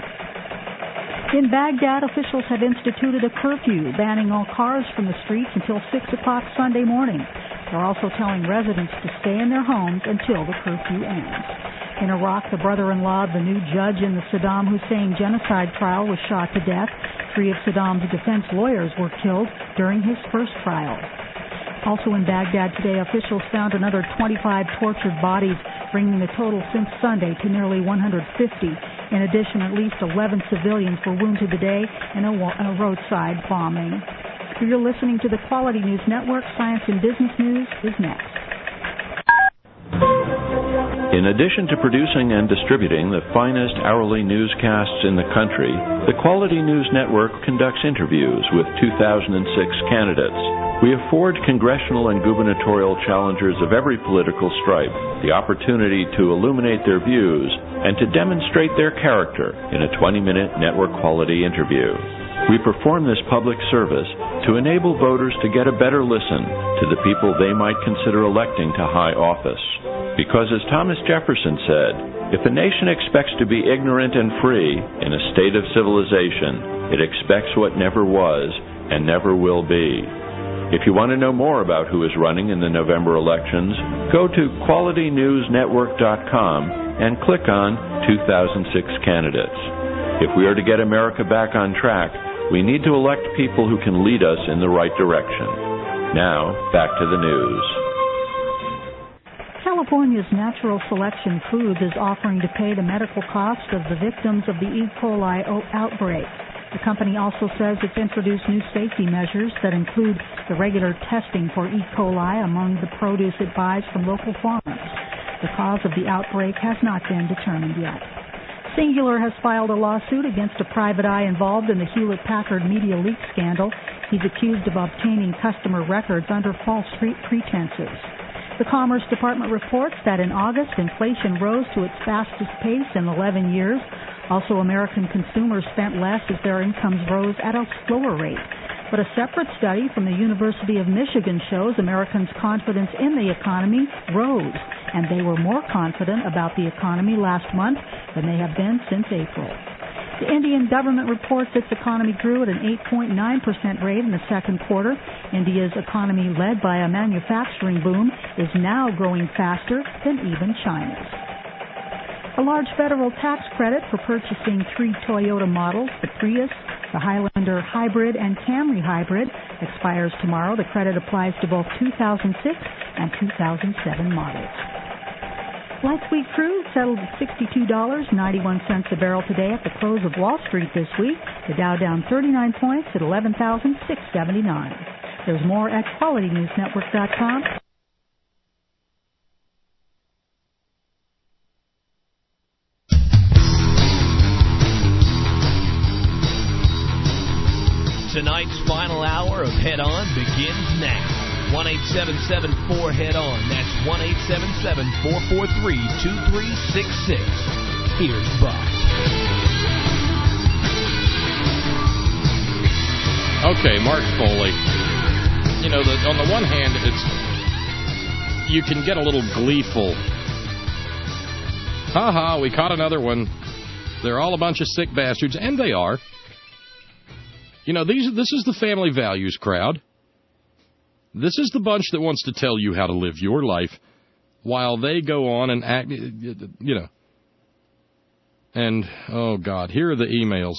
In Baghdad, officials have instituted a curfew, banning all cars from the streets until six o'clock Sunday morning. They're also telling residents to stay in their homes until the curfew ends. In Iraq, the brother-in-law of the new judge in the Saddam Hussein genocide trial was shot to death. Three of Saddam's defense lawyers were killed during his first trial. Also in Baghdad today, officials found another twenty-five tortured bodies, bringing the total since Sunday to nearly one hundred fifty. In addition, at least eleven civilians were wounded today in a, a roadside bombing. You're listening to the Quality News Network. Science and Business News is next. In addition to producing and distributing the finest hourly newscasts in the country, the Quality News Network conducts interviews with two thousand six candidates. We afford congressional and gubernatorial challengers of every political stripe the opportunity to illuminate their views and to demonstrate their character in a twenty-minute network quality interview. We perform this public service to enable voters to get a better listen to the people they might consider electing to high office. Because as Thomas Jefferson said, If a nation expects to be ignorant and free in a state of civilization, it expects what never was and never will be. If you want to know more about who is running in the November elections, go to quality news network dot com and click on two thousand six candidates. If we are to get America back on track, we need to elect people who can lead us in the right direction. Now, back to the news. California's Natural Selection Foods is offering to pay the medical cost of the victims of the E. coli outbreak. The company also says it's introduced new safety measures that include the regular testing for E. coli among the produce it buys from local farmers. The cause of the outbreak has not been determined yet. Singular has filed a lawsuit against a private eye involved in the Hewlett-Packard media leak scandal. He's accused of obtaining customer records under false pretenses. The Commerce Department reports that in August, inflation rose to its fastest pace in eleven years. Also, American consumers spent less as their incomes rose at a slower rate. But a separate study from the University of Michigan shows Americans' confidence in the economy rose, and they were more confident about the economy last month than they have been since April. The Indian government reports its economy grew at an eight point nine percent rate in the second quarter. India's economy, led by a manufacturing boom, is now growing faster than even China's. A large federal tax credit for purchasing three Toyota models, the Prius, the Highlander Hybrid, and Camry Hybrid, expires tomorrow. The credit applies to both two thousand six and two thousand seven models. Light sweet crude settled at sixty-two dollars and ninety-one cents a barrel today at the close of Wall Street this week. The Dow down thirty-nine points at eleven thousand six hundred seventy-nine. There's more at quality news network dot com. Tonight's final hour of Head On begins now. one eight seven seven four head on. That's one eight seven seven four four three two three six six. Here's Buck. Okay, Mark Foley. You know, the, on the one hand, it's you can get a little gleeful. Ha ha, we caught another one. They're all a bunch of sick bastards, and they are. You know, these this is the family values crowd. This is the bunch that wants to tell you how to live your life while they go on and act, you know. And, oh, God, here are the emails.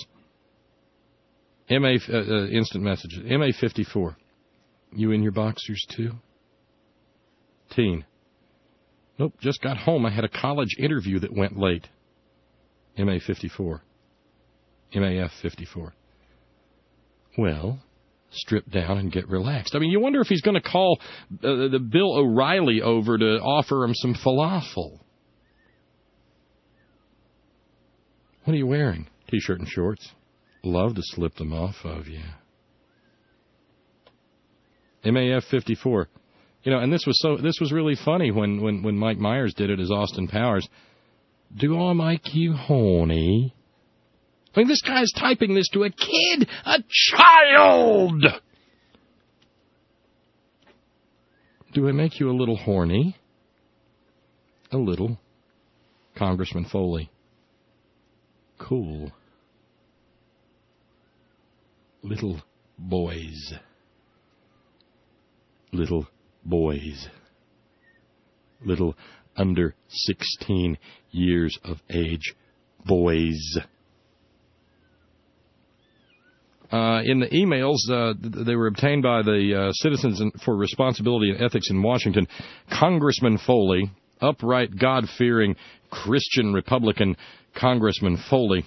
M A, uh, uh, instant messages. M A fifty-four. You in your boxers, too? Teen. Nope, just got home. I had a college interview that went late. M A fifty-four. M A F fifty-four. Well, strip down and get relaxed. I mean, you wonder if he's going to call uh, the Bill O'Reilly over to offer him some falafel. What are you wearing? T-shirt and shorts. Love to slip them off of you. M A F fifty-four. You know, and this was so. This was really funny when, when, when Mike Myers did it as Austin Powers. Do I make you horny? I mean, this guy's typing this to a kid, a child. Do I make you a little horny? A little. Congressman Foley. Cool. Little boys. Little boys. Little under sixteen years of age boys. Uh, in the emails, uh, they were obtained by the uh, Citizens for Responsibility and Ethics in Washington. Congressman Foley, upright, God-fearing, Christian Republican Congressman Foley,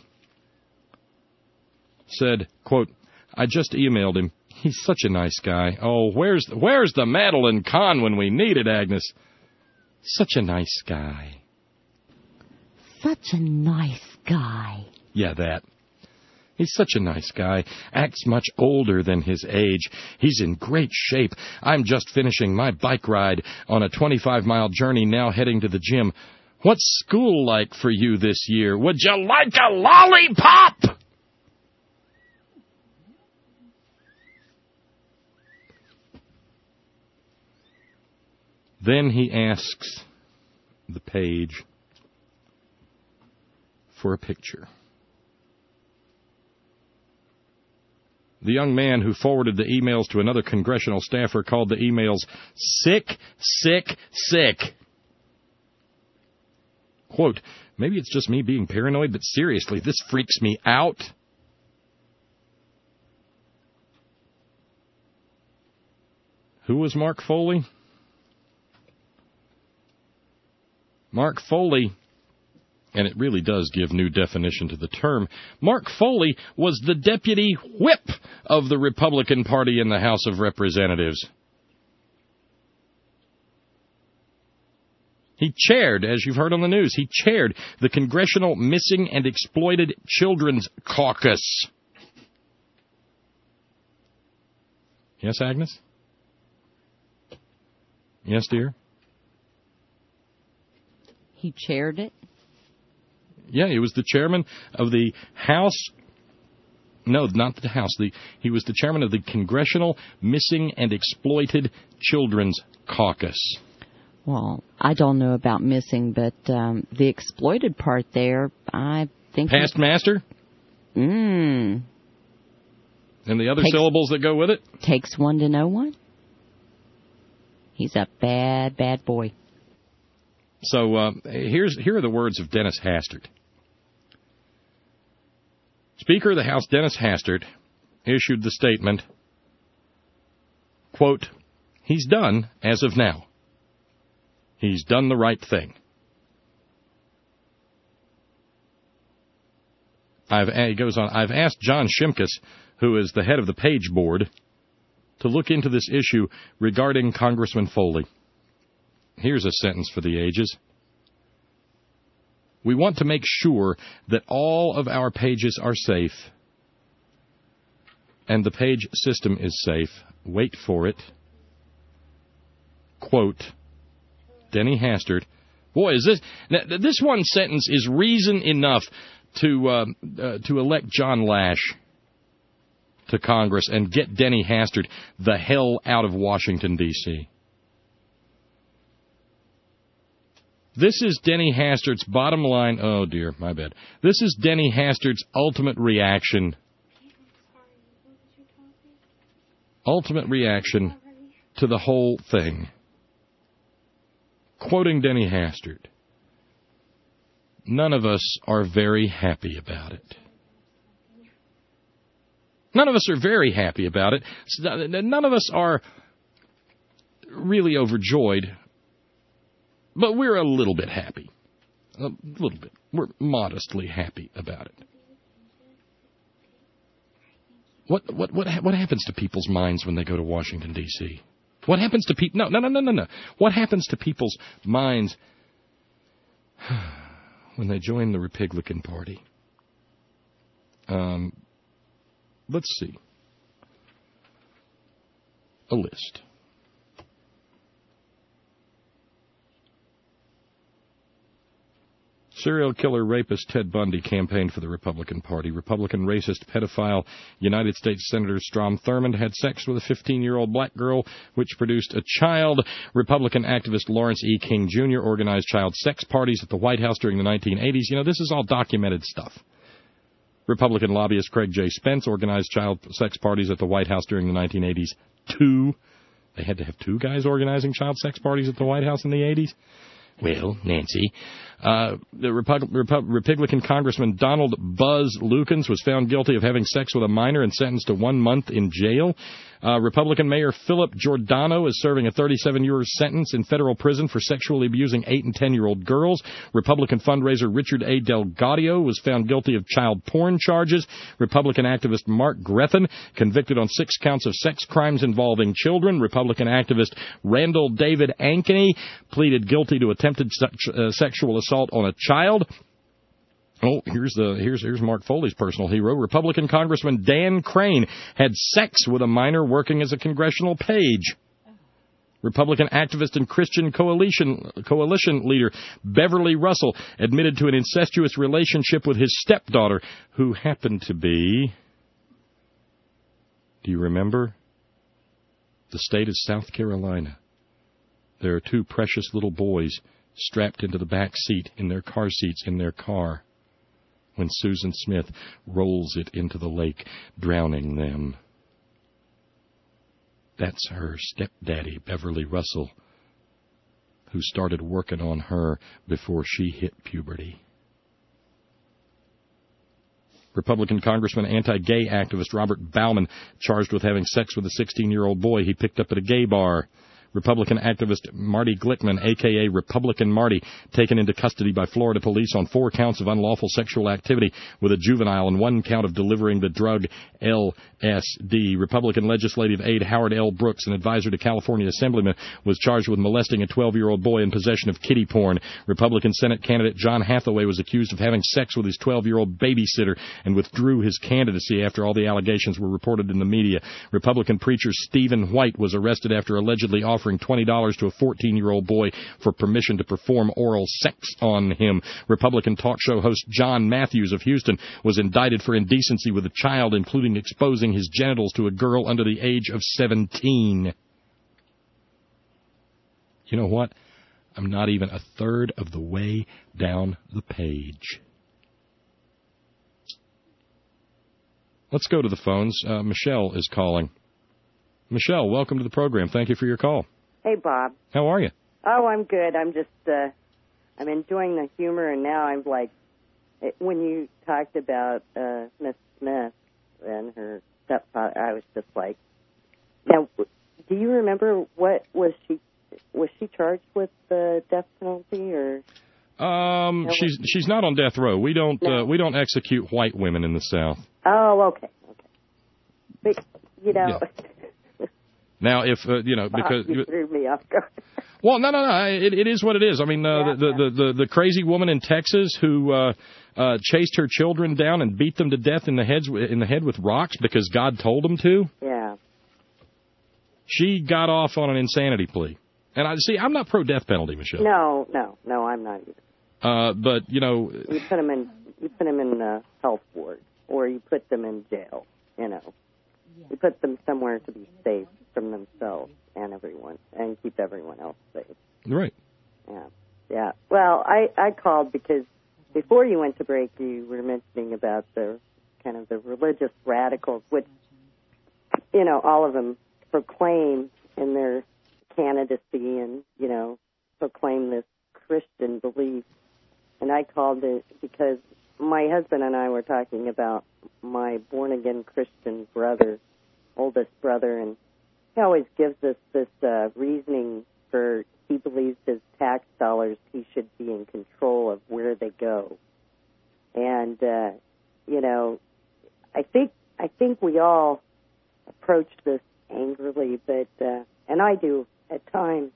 said, quote, I just emailed him. He's such a nice guy. Oh, where's where's the Madeline Kahn when we need it, Agnes? Such a nice guy. Such a nice guy. Yeah, that. He's such a nice guy, acts much older than his age. He's in great shape. I'm just finishing my bike ride on a twenty-five mile journey, now heading to the gym. What's school like for you this year? Would you like a lollipop? Then he asks the page, for a picture. The young man who forwarded the emails to another congressional staffer called the emails sick, sick, sick. Quote, maybe it's just me being paranoid, but seriously, this freaks me out. Who was Mark Foley? Mark Foley, and it really does give new definition to the term, Mark Foley was the deputy whip of the Republican Party in the House of Representatives. He chaired, as you've heard on the news, he chaired the Congressional Missing and Exploited Children's Caucus. Yes, Agnes? Yes, dear? He chaired it? Yeah, he was the chairman of the House. No, not the House. The, he was the chairman of the Congressional Missing and Exploited Children's Caucus. Well, I don't know about missing, but um, the exploited part there, I think... Past master? Mmm. And the other takes, syllables that go with it? Takes one to know one. He's a bad, bad boy. So uh, here's here are the words of Dennis Hastert. Speaker of the House Dennis Hastert issued the statement, quote, he's done as of now. He's done the right thing. I've, he goes on, I've asked John Shimkus, who is the head of the Page Board, to look into this issue regarding Congressman Foley. Here's a sentence for the ages. We want to make sure that all of our pages are safe, and the page system is safe. Wait for it. Quote, Denny Hastert. Boy, is this this one sentence is reason enough to uh, uh, to elect John Lash to Congress and get Denny Hastert the hell out of Washington, D C This is Denny Hastert's bottom line. Oh, dear, my bad. This is Denny Hastert's ultimate reaction. Ultimate reaction to the whole thing. Quoting Denny Hastert, none of us are very happy about it. None of us are very happy about it. None of us are really overjoyed, but we're a little bit happy. A little bit. We're modestly happy about it. What what what what happens to people's minds when they go to Washington, D C? What happens to people? No, no, no, no, no, no. What happens to people's minds when they join the Republican Party? Um, let's see. A list. Serial killer rapist Ted Bundy campaigned for the Republican Party. Republican racist pedophile United States Senator Strom Thurmond had sex with a fifteen-year-old black girl, which produced a child. Republican activist Lawrence E. King Junior organized child sex parties at the White House during the nineteen eighties. You know, this is all documented stuff. Republican lobbyist Craig J. Spence organized child sex parties at the White House during the nineteen eighties. Two. They had to have two guys organizing child sex parties at the White House in the eighties? Well, Nancy, uh, the Repu- Repu- Republican Congressman Donald Buzz Lukens was found guilty of having sex with a minor and sentenced to one month in jail. Uh, Republican Mayor Philip Giordano is serving a thirty-seven-year sentence in federal prison for sexually abusing eight and ten-year-old girls. Republican fundraiser Richard A. Delgadio was found guilty of child porn charges. Republican activist Mark Grethen convicted on six counts of sex crimes involving children. Republican activist Randall David Ankeny pleaded guilty to attempted se- uh, sexual assault on a child. Oh, here's the here's here's Mark Foley's personal hero. Republican Congressman Dan Crane had sex with a minor working as a congressional page. Republican activist and Christian coalition coalition leader Beverly Russell admitted to an incestuous relationship with his stepdaughter, who happened to be, do you remember? The state of South Carolina. There are two precious little boys strapped into the back seat in their car seats in their car. when Susan Smith rolls it into the lake, drowning them. That's her stepdaddy, Beverly Russell, who started working on her before she hit puberty. Republican Congressman, anti-gay activist Robert Bauman, charged with having sex with a sixteen-year-old boy he picked up at a gay bar. Republican activist Marty Glickman, a k a. Republican Marty, taken into custody by Florida police on four counts of unlawful sexual activity with a juvenile and one count of delivering the drug L S D. Republican legislative aide Howard L. Brooks, an advisor to California Assemblyman, was charged with molesting a twelve-year-old boy in possession of kiddie porn. Republican Senate candidate John Hathaway was accused of having sex with his twelve-year-old babysitter and withdrew his candidacy after all the allegations were reported in the media. Republican preacher Stephen White was arrested after allegedly offering twenty dollars to a fourteen-year-old boy for permission to perform oral sex on him. Republican talk show host John Matthews of Houston was indicted for indecency with a child, including exposing his genitals to a girl under the age of seventeen. You know what? I'm not even a third of the way down the page. Let's go to the phones. Uh, Michelle is calling. Michelle, welcome to the program. Thank you for your call. Hey, Bob. How are you? Oh, I'm good. I'm just, uh, I'm enjoying the humor, and now I'm like, it, when you talked about uh, Miss Smith and her stepfather, I was just like, now, do you remember what was she, was she charged with the death penalty, or? Um, no, she's she's not on death row. We don't no. uh, we don't execute white women in the South. Oh, okay, okay. But you know. Yeah. Now, if, uh, you know, because... Oh, you threw me off guard. Well, no, no, no. It, it is what it is. I mean, uh, yeah, the, yeah. The, the, the crazy woman in Texas who uh, uh, chased her children down and beat them to death in the, heads, in the head with rocks because God told them to. Yeah. She got off on an insanity plea. And, I see, I'm not pro-death penalty, Michelle. No, no, no, I'm not either. Uh, but, you know... You put them in, you put them in the health ward, or you put them in jail, you know. Yeah. You put them somewhere to be safe from themselves and everyone, and keep everyone else safe. Right. Yeah. Yeah. Well, I, I called because before you went to break, you were mentioning about the kind of the religious radicals, which, you know, all of them proclaim in their candidacy and, you know, proclaim this Christian belief. And I called it because my husband and I were talking about my born-again Christian brother, oldest brother, and he always gives us this uh, reasoning for he believes his tax dollars, he should be in control of where they go. And, uh, you know, I think I think we all approach this angrily, but, uh, and I do at times.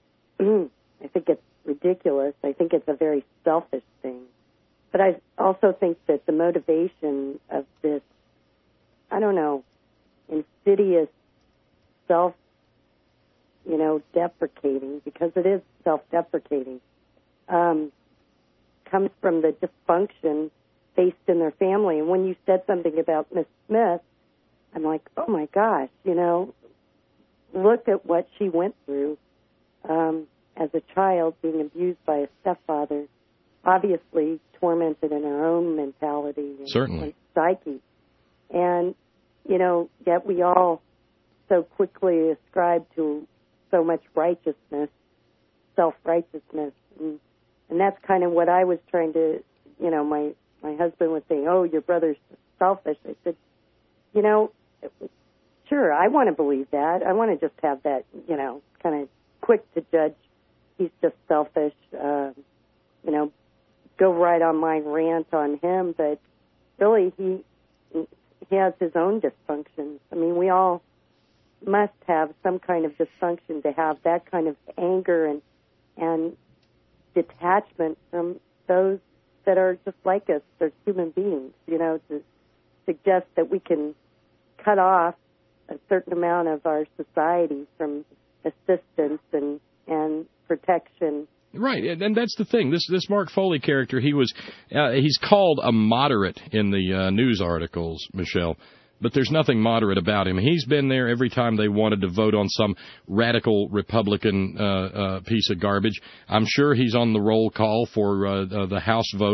I think it's ridiculous. I think it's a very selfish thing. But I also think that the motivation of this, I don't know, insidious self, you know, deprecating, because it is self-deprecating, um, comes from the dysfunction faced in their family. And when you said something about Miss Smith, I'm like, oh my gosh, you know, look at what she went through um, as a child, being abused by a stepfather, obviously tormented in her own mentality and, Certainly. and psyche. And, you know, yet we all so quickly ascribe to so much righteousness, self-righteousness. And, and that's kind of what I was trying to, you know, my, my husband was saying, oh, your brother's selfish. I said, you know, sure, I want to believe that. I want to just have that, you know, kind of quick to judge. He's just selfish, uh, you know, go right on my rant on him. But really, he he has his own dysfunctions. I mean, we all must have some kind of dysfunction to have that kind of anger and and detachment from those that are just like us. They're human beings, you know, to suggest that we can cut off a certain amount of our society from assistance and, and protection. Right, and that's the thing. This this Mark Foley character, he was uh, he's called a moderate in the uh, news articles, Michelle, but there's nothing moderate about him. He's been there every time they wanted to vote on some radical Republican uh, uh, piece of garbage. I'm sure he's on the roll call for uh, uh, the House vote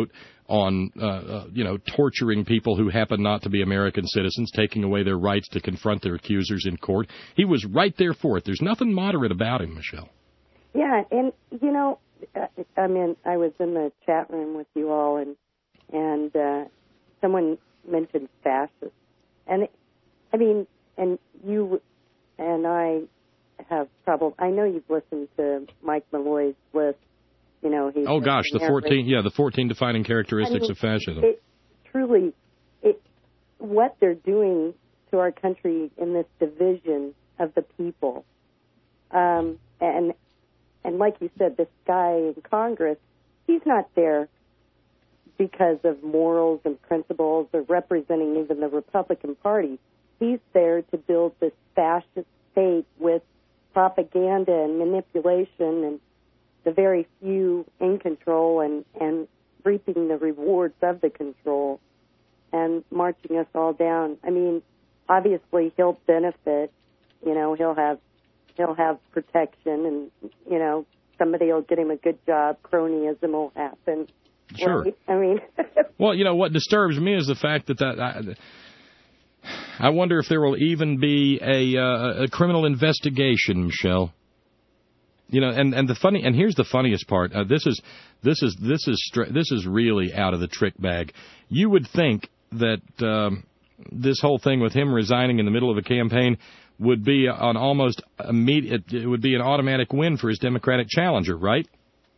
on, uh, uh, you know, torturing people who happen not to be American citizens, taking away their rights to confront their accusers in court. He was right there for it. There's nothing moderate about him, Michelle. Yeah, and, you know, I mean, I was in the chat room with you all, and and uh, someone mentioned fascist. And, I mean, and you and I have probably, I know you've listened to Mike Malloy's list. You know, he's oh gosh, the fourteen, yeah, the fourteen defining characteristics I mean, of fascism. It, truly, it, what they're doing to our country in this division of the people, um, and and like you said, this guy in Congress, he's not there because of morals and principles or representing even the Republican Party. He's there to build this fascist state with propaganda and manipulation and the very few in control and, and reaping the rewards of the control and marching us all down. I mean, obviously he'll benefit, you know, he'll have he'll have protection and, you know, somebody will get him a good job, cronyism will happen. Sure. Right? I mean... well, you know, what disturbs me is the fact that that... I, I wonder if there will even be a, uh, a criminal investigation, Michelle. You know, and, and the funny and here's the funniest part. Uh, this is this is this is str- this is really out of the trick bag. You would think that um, this whole thing with him resigning in the middle of a campaign would be an almost immediate. It would be an automatic win for his Democratic challenger, right?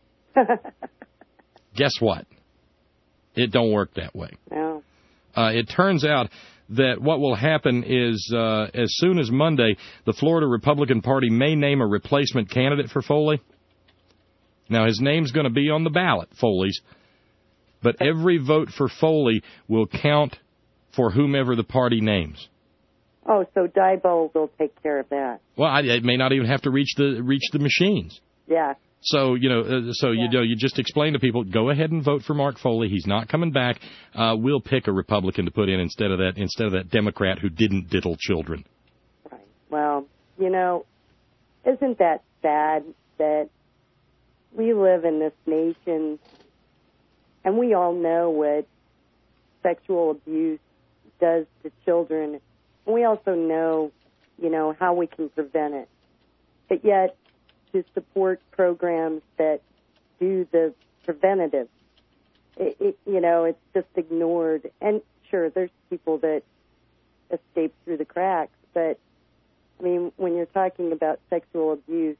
Guess what? It don't work that way. No. Uh, it turns out that what will happen is uh, as soon as Monday, the Florida Republican Party may name a replacement candidate for Foley. Now, his name's going to be on the ballot, Foley's, but every vote for Foley will count for whomever the party names. Oh, so Diebold will take care of that. Well, I, it may not even have to reach the reach the machines. Yeah. So, you know, uh, so yeah. you know, you just explain to people, go ahead and vote for Mark Foley. He's not coming back. Uh, we'll pick a Republican to put in instead of that instead of that Democrat who didn't diddle children. Right. Well, you know, isn't that sad that we live in this nation and we all know what sexual abuse does to children, and we also know, you know, how we can prevent it. But yet, to support programs that do the preventative. It, it, you know, it's just ignored. And sure, there's people that escape through the cracks, but I mean, when you're talking about sexual abuse,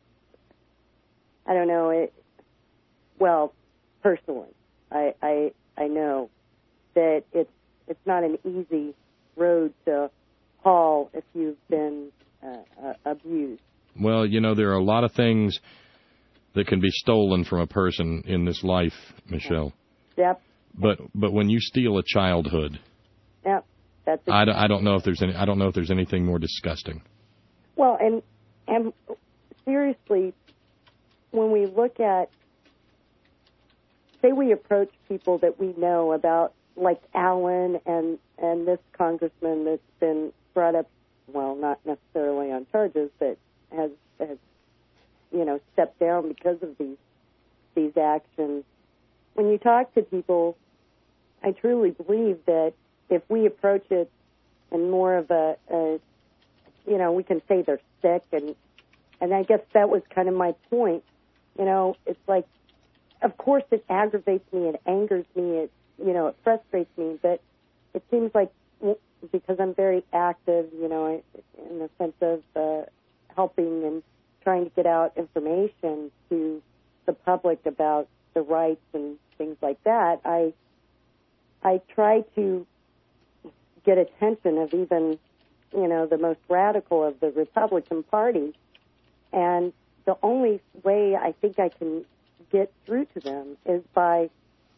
I don't know. It. Well, personally, I I, I know that it's it's not an easy road to haul if you've been uh, uh, abused. Well, you know, there are a lot of things that can be stolen from a person in this life, Michelle. Yep. But but when you steal a childhood, yep, that's. I don't, I don't know if there's any. I don't know if there's anything more disgusting. Well, and and seriously, when we look at, say, we approach people that we know about, like Allen and and this congressman that's been brought up, well, not necessarily on charges, but has, has, you know, stepped down because of these these actions. When you talk to people, I truly believe that if we approach it in more of a, a you know, we can say they're sick, and and I guess that was kind of my point. You know, it's like, of course it aggravates me, it angers me, it, you know, it frustrates me, but it seems like, because I'm very active, you know, in the sense of uh, helping and trying to get out information to the public about the rights and things like that, I I try to get attention of even, you know, the most radical of the Republican Party, and the only way I think I can get through to them is by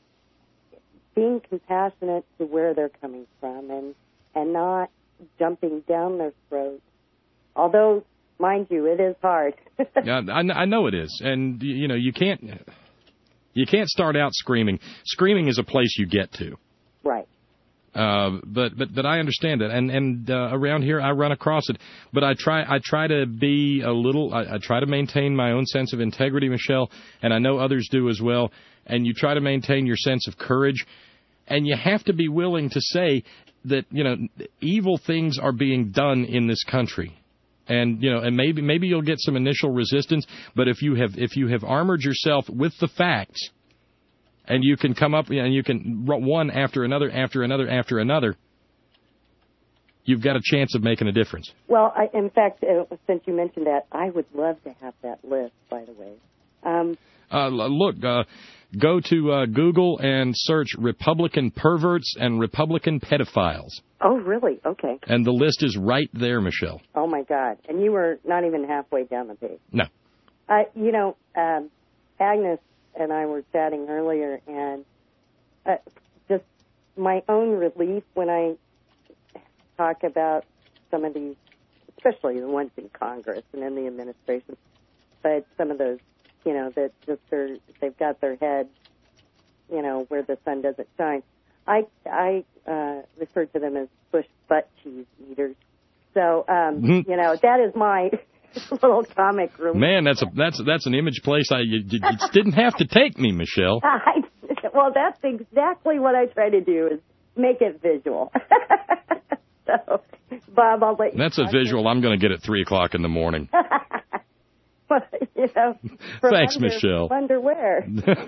being compassionate to where they're coming from and and not jumping down their throats. Although, mind you, it is hard. Yeah, I, I know it is, and you know you can't you can't start out screaming. Screaming is a place you get to. Right. Uh, but but but I understand it, and and uh, around here I run across it. But I try I try to be a little. I, I try to maintain my own sense of integrity, Michelle, and I know others do as well. And you try to maintain your sense of courage. and you have to be willing to say that, you know, evil things are being done in this country. And, you know, and maybe maybe you'll get some initial resistance, but if you have if you have armored yourself with the facts, and you can come up and you can one after another after another after another, you've got a chance of making a difference. Well, I, in fact, uh, since you mentioned that, I would love to have that list, by the way. Um, uh, look, uh, go to uh, Google and search Republican perverts and Republican pedophiles. Oh, really? Okay. And the list is right there, Michelle. Oh, my God. And you were not even halfway down the page. No. Uh, you know, um, Agnes and I were chatting earlier, and uh, just my own relief when I talk about some of these, especially the ones in Congress and in the administration, but some of those, you know, that just are, they've got their head, you know, where the sun doesn't shine. I I uh, refer to them as Bush butt cheese eaters. So, um, mm-hmm. you know, that is my little comic relief. Man, that's a that's that's an image place I you, you didn't have to take me, Michelle. I, well, that's exactly what I try to do, is make it visual. So, Bob, I'll let you. That's a visual I'm going to get at three o'clock in the morning. Well, you know, thanks, under, Michelle. Underwear.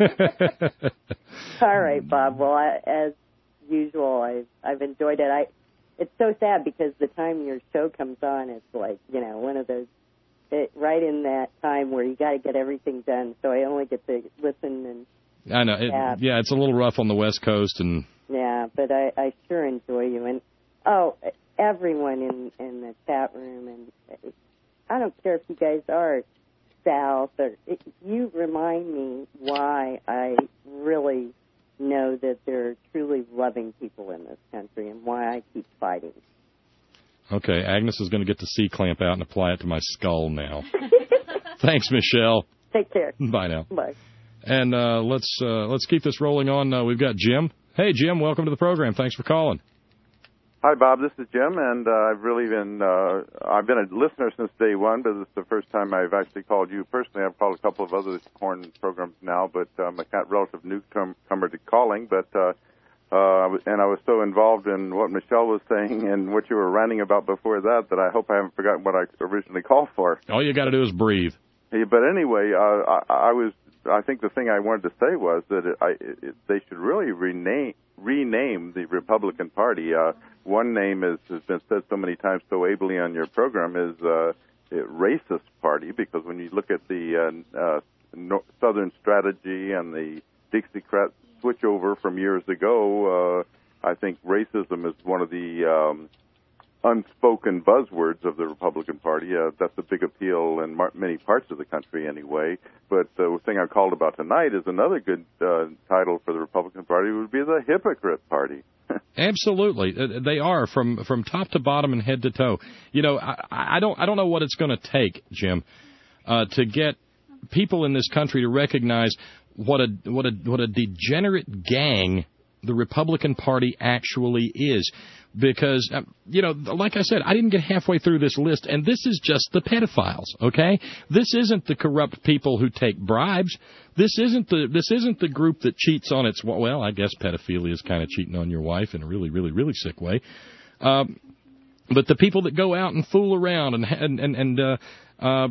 All right, Bob. Well, I, as usual, I've I've enjoyed it. I. It's so sad because the time your show comes on, it's like, you know, one of those, it, right in that time where you got to get everything done. So I only get to listen and. I know. It, yeah, it's a little rough on the West Coast, and. Yeah, but I, I sure enjoy you, and oh, everyone in in the chat room, and I don't care if you guys are South, or it, you remind me why I really know that there are truly loving people in this country and why I keep fighting. Okay, Agnes is going to get the C-clamp out and apply it to my skull now. Thanks, Michelle. Take care. Bye now. Bye. And uh, let's uh, let's keep this rolling on. Uh, we've got Jim. Hey, Jim, welcome to the program. Thanks for calling. Hi, Bob. This is Jim, and uh, I've really been uh, I've been a listener since day one, but this is the first time I've actually called you personally. I've called a couple of other horn programs now, but I'm a relative newcomer to calling. But uh, uh, and I was so involved in what Michelle was saying and what you were ranting about before that that I hope I haven't forgotten what I originally called for. All you got to do is breathe. Yeah, but anyway, uh, I, I was. I think the thing I wanted to say was that it, I, it, they should really rename rename the Republican Party. Uh, one name is, has been said so many times so ably on your program is uh, a racist party, because when you look at the uh, uh, no, Southern strategy and the Dixiecrat switchover from years ago, uh, I think racism is one of the um, unspoken buzzwords of the Republican Party. Uh, that's a big appeal in mar- many parts of the country anyway. But the thing I called about tonight is another good uh, title for the Republican Party would be the Hypocrite Party. Absolutely, they are from from top to bottom and head to toe. You know, I, I don't I don't know what it's going to take, Jim, uh, to get people in this country to recognize what a what a what a degenerate gang the Republican Party actually is. Because, uh, you know, like I said, I didn't get halfway through this list, and this is just the pedophiles, okay? This isn't the corrupt people who take bribes. This isn't the this isn't the group that cheats on its, well, I guess pedophilia is kind of cheating on your wife in a really, really, really sick way. Um, but the people that go out and fool around and and and, and uh, uh,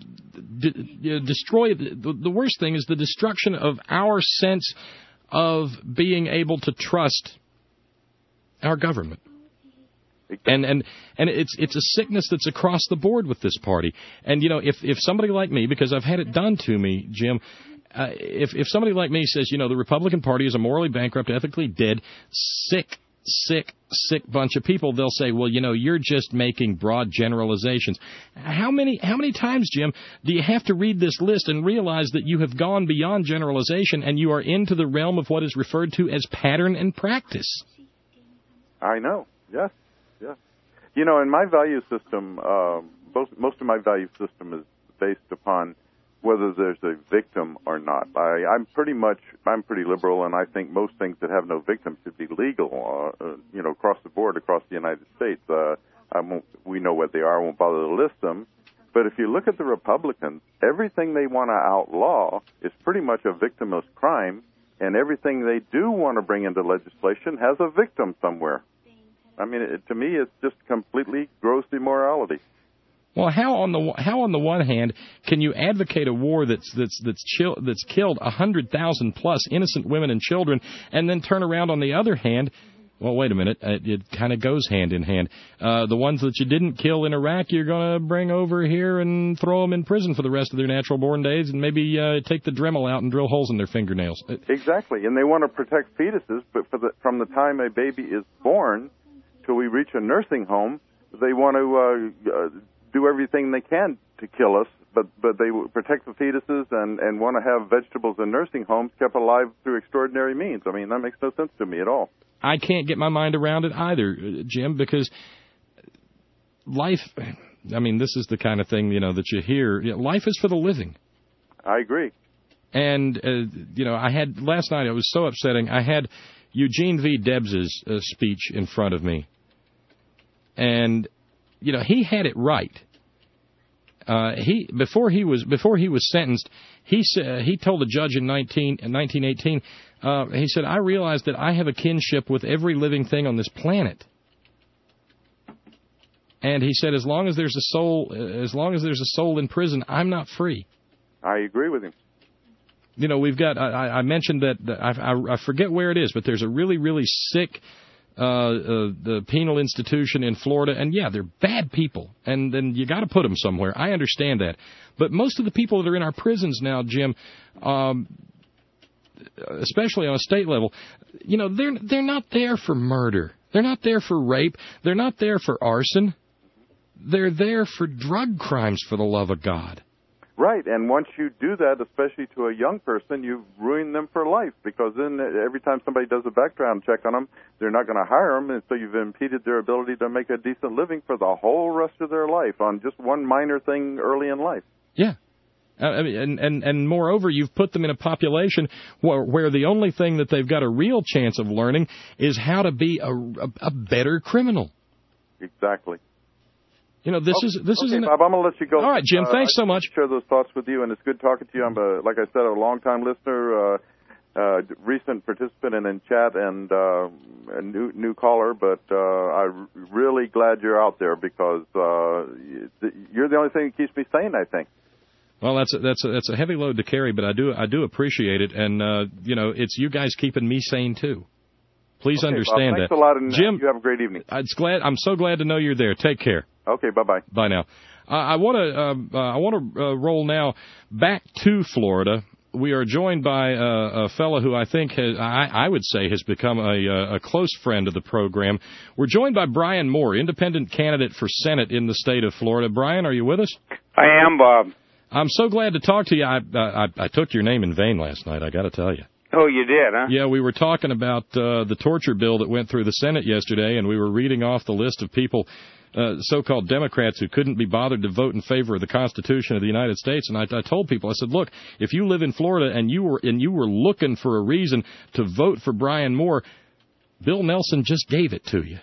d- destroy, the, the worst thing is the destruction of our sense of being able to trust our government. And and and it's it's a sickness that's across the board with this party. And, you know, if, if somebody like me, because I've had it done to me, Jim, uh, if if somebody like me says, you know, the Republican Party is a morally bankrupt, ethically dead, sick, sick, sick bunch of people, they'll say, well, you know, you're just making broad generalizations. How many how many times, Jim, do you have to read this list and realize that you have gone beyond generalization and you are into the realm of what is referred to as pattern and practice? I know, yes. Yeah. You know, in my value system, uh, most, most of my value system is based upon whether there's a victim or not. I, I'm pretty much, I'm pretty liberal, and I think most things that have no victim should be legal, uh, uh, you know, across the board, across the United States. Uh, I won't, we know what they are, I won't bother to list them. But if you look at the Republicans, everything they want to outlaw is pretty much a victimless crime, and everything they do want to bring into legislation has a victim somewhere. I mean, it, to me, it's just completely gross immorality. Well, how on the how on the one hand can you advocate a war that's that's that's chill, that's killed a hundred thousand plus innocent women and children, and then turn around on the other hand? Well, wait a minute. It, it kind of goes hand in hand. Uh, the ones that you didn't kill in Iraq, you're going to bring over here and throw them in prison for the rest of their natural-born days, and maybe uh, take the Dremel out and drill holes in their fingernails. Exactly, and they want to protect fetuses, but for the, from the time a baby is born till we reach a nursing home, they want to uh, uh, do everything they can to kill us, but but they protect the fetuses and, and want to have vegetables in nursing homes kept alive through extraordinary means. I mean, that makes no sense to me at all. I can't get my mind around it either, Jim, because life, I mean, this is the kind of thing, you know, that you hear. You know, life is for the living. I agree. And, uh, you know, I had, last night, it was so upsetting, I had Eugene V. Debs's uh, speech in front of me. And, you know, he had it right. Uh, he before he was before he was sentenced, he uh, he told the judge in nineteen in nineteen eighteen. Uh, he said, "I realized that I have a kinship with every living thing on this planet." And he said, "As long as there's a soul, as long as there's a soul in prison, I'm not free." I agree with him. You know, we've got. I, I mentioned that, that I, I, I forget where it is, but there's a really really sick. Uh, uh, the penal institution in Florida, and yeah, they're bad people, and then you got to put them somewhere. I understand that, but most of the people that are in our prisons now, Jim, um, especially on a state level, you know, they're they're not there for murder, they're not there for rape, they're not there for arson, they're there for drug crimes, for the love of God. Right, and once you do that, especially to a young person, you've ruined them for life, because then every time somebody does a background check on them, they're not going to hire them, and so you've impeded their ability to make a decent living for the whole rest of their life on just one minor thing early in life. Yeah. Uh, I mean, and, and, and moreover, you've put them in a population where, where the only thing that they've got a real chance of learning is how to be a, a, a better criminal. Exactly. You know, this okay, is this okay, is. An... Bob, I'm going to let you go. All right, Jim. Uh, thanks I so much. Share those thoughts with you, and it's good talking to you. I'm, a, like I said, a long-time listener, uh, uh, recent participant in, in chat, and uh, a new new caller. But uh, I'm really glad you're out there, because uh, you're the only thing that keeps me sane, I think. Well, that's a, that's a, that's a heavy load to carry, but I do I do appreciate it, and uh, you know, it's you guys keeping me sane too. Please okay, understand Bob, thanks that. a lot, and Jim, you have a great evening. It's glad I'm so glad to know you're there. Take care. Okay, bye-bye. Bye now. Uh, I want to uh, uh, I want to uh, roll now back to Florida. We are joined by uh, a fellow who I think has, I, I would say has become a, a close friend of the program. We're joined by Brian Moore, independent candidate for Senate in the state of Florida. Brian, are you with us? I am, Bob. I'm so glad to talk to you. I I, I took your name in vain last night, I got to tell you. Oh, you did, huh? Yeah, we were talking about uh, the torture bill that went through the Senate yesterday, and we were reading off the list of people, uh, so-called Democrats, who couldn't be bothered to vote in favor of the Constitution of the United States. And I, I told people, I said, look, if you live in Florida and you were and you were looking for a reason to vote for Brian Moore, Bill Nelson just gave it to you.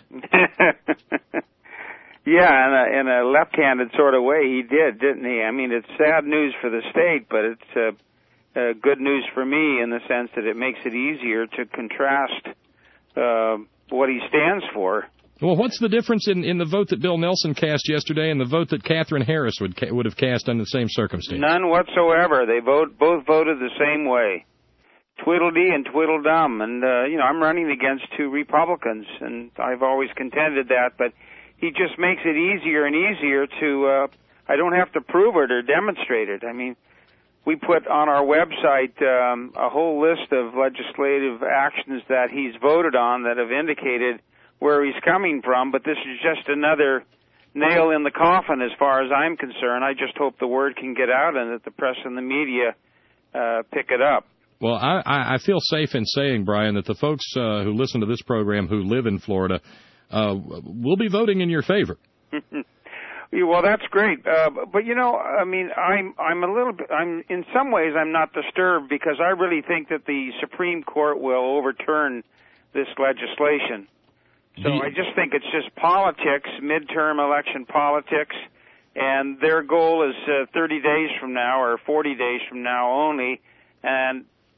Yeah, in a, in a left-handed sort of way, he did, didn't he? I mean, it's sad news for the state, but it's uh, uh, good news for me in the sense that it makes it easier to contrast uh, what he stands for. Well, what's the difference in, in the vote that Bill Nelson cast yesterday and the vote that Katherine Harris would ca- would have cast under the same circumstances? None whatsoever. They vote both voted the same way. Tweedledee and Tweedledum. And, uh, you know, I'm running against two Republicans, and I've always contended that, but he just makes it easier and easier to, uh, I don't have to prove it or demonstrate it. I mean, we put on our website um, a whole list of legislative actions that he's voted on that have indicated where he's coming from, but this is just another nail in the coffin as far as I'm concerned. I just hope the word can get out and that the press and the media uh, pick it up. Well, I, I feel safe in saying, Brian, that the folks uh, who listen to this program who live in Florida uh, will be voting in your favor. Well, that's great, uh, but you know, I mean, I'm I'm a little bit. I'm in some ways I'm not disturbed because I really think that the Supreme Court will overturn this legislation. So I just think it's just politics, midterm election politics, and their goal is uh, thirty days from now or forty days from now only, and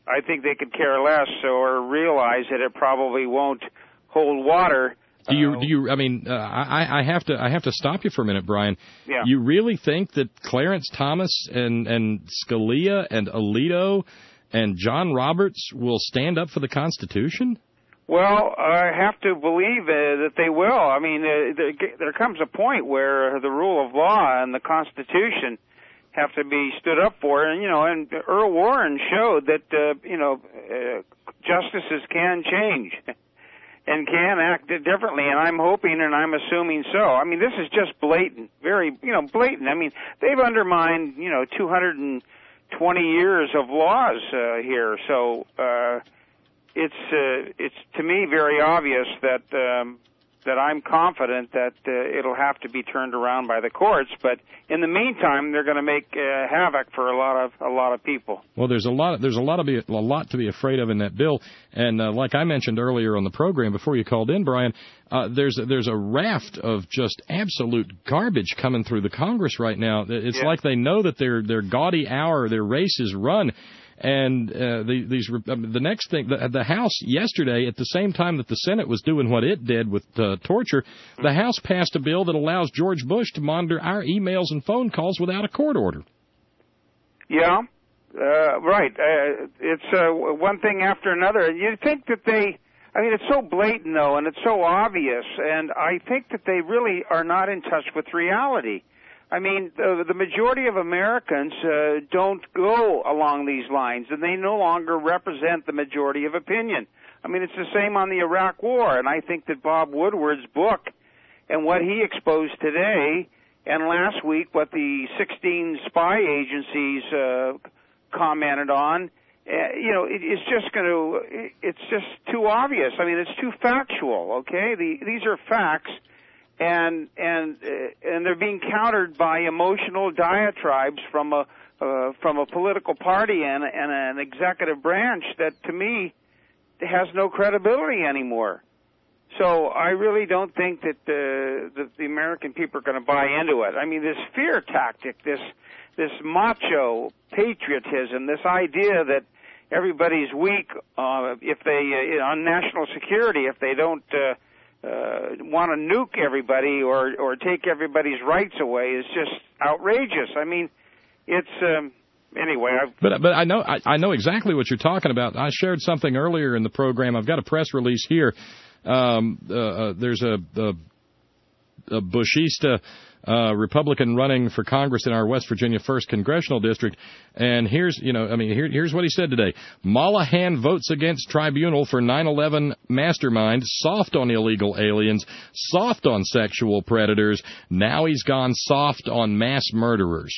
I think they could care less or realize that it probably won't hold water. Do you? Do you? I mean, uh, I, I have to. I have to stop you for a minute, Brian. Yeah. You really think that Clarence Thomas and and Scalia and Alito and John Roberts will stand up for the Constitution? Well, I have to believe uh, that they will. I mean, uh, there, there comes a point where the rule of law and the Constitution have to be stood up for, and you know, and Earl Warren showed that uh, you know uh, justices can change and can act differently, and I'm hoping and I'm assuming so. I mean, this is just blatant, very you know blatant. I mean, they've undermined you know two hundred twenty years of laws uh, here, so. Uh, It's uh, it's to me very obvious that um, that I'm confident that uh, it'll have to be turned around by the courts. But in the meantime, they're going to make uh, havoc for a lot of a lot of people. Well, there's a lot there's a lot of be, a lot to be afraid of in that bill. And uh, like I mentioned earlier on the program before you called in, Brian, uh, there's there's a raft of just absolute garbage coming through the Congress right now. It's yeah. like they know that their their gaudy hour, their race is run. And uh, the, these uh, the next thing, the, the House yesterday, at the same time that the Senate was doing what it did with uh, torture, the House passed a bill that allows George Bush to monitor our emails and phone calls without a court order. Yeah, uh, right. Uh, it's uh, one thing after another. You'd think that they, I mean, it's so blatant, though, and it's so obvious, and I think that they really are not in touch with reality. I mean, the, the majority of Americans uh, don't go along these lines, and they no longer represent the majority of opinion. I mean, it's the same on the Iraq War, and I think that Bob Woodward's book and what he exposed today and last week what the sixteen spy agencies uh, commented on, uh, you know, it, it's just going to, it, it's just too obvious. I mean, it's too factual, okay? The, these are facts. And and uh, and they're being countered by emotional diatribes from a uh, from a political party and, and an executive branch that, to me, has no credibility anymore. So I really don't think that the that the American people are going to buy into it. I mean, this fear tactic, this this macho patriotism, this idea that everybody's weak uh, if they uh, on national security if they don't. Uh, Uh, want to nuke everybody or or take everybody's rights away is just outrageous. I mean, it's um, anyway. I've, but but I know I, I know exactly what you're talking about. I shared something earlier in the program. I've got a press release here. Um, uh, uh, there's a, a, a Bushista uh, Republican running for Congress in our West Virginia first Congressional District. And here's, you know, I mean, here, here's what he said today. Mollahan votes against tribunal for nine eleven mastermind, soft on illegal aliens, soft on sexual predators. Now he's gone soft on mass murderers.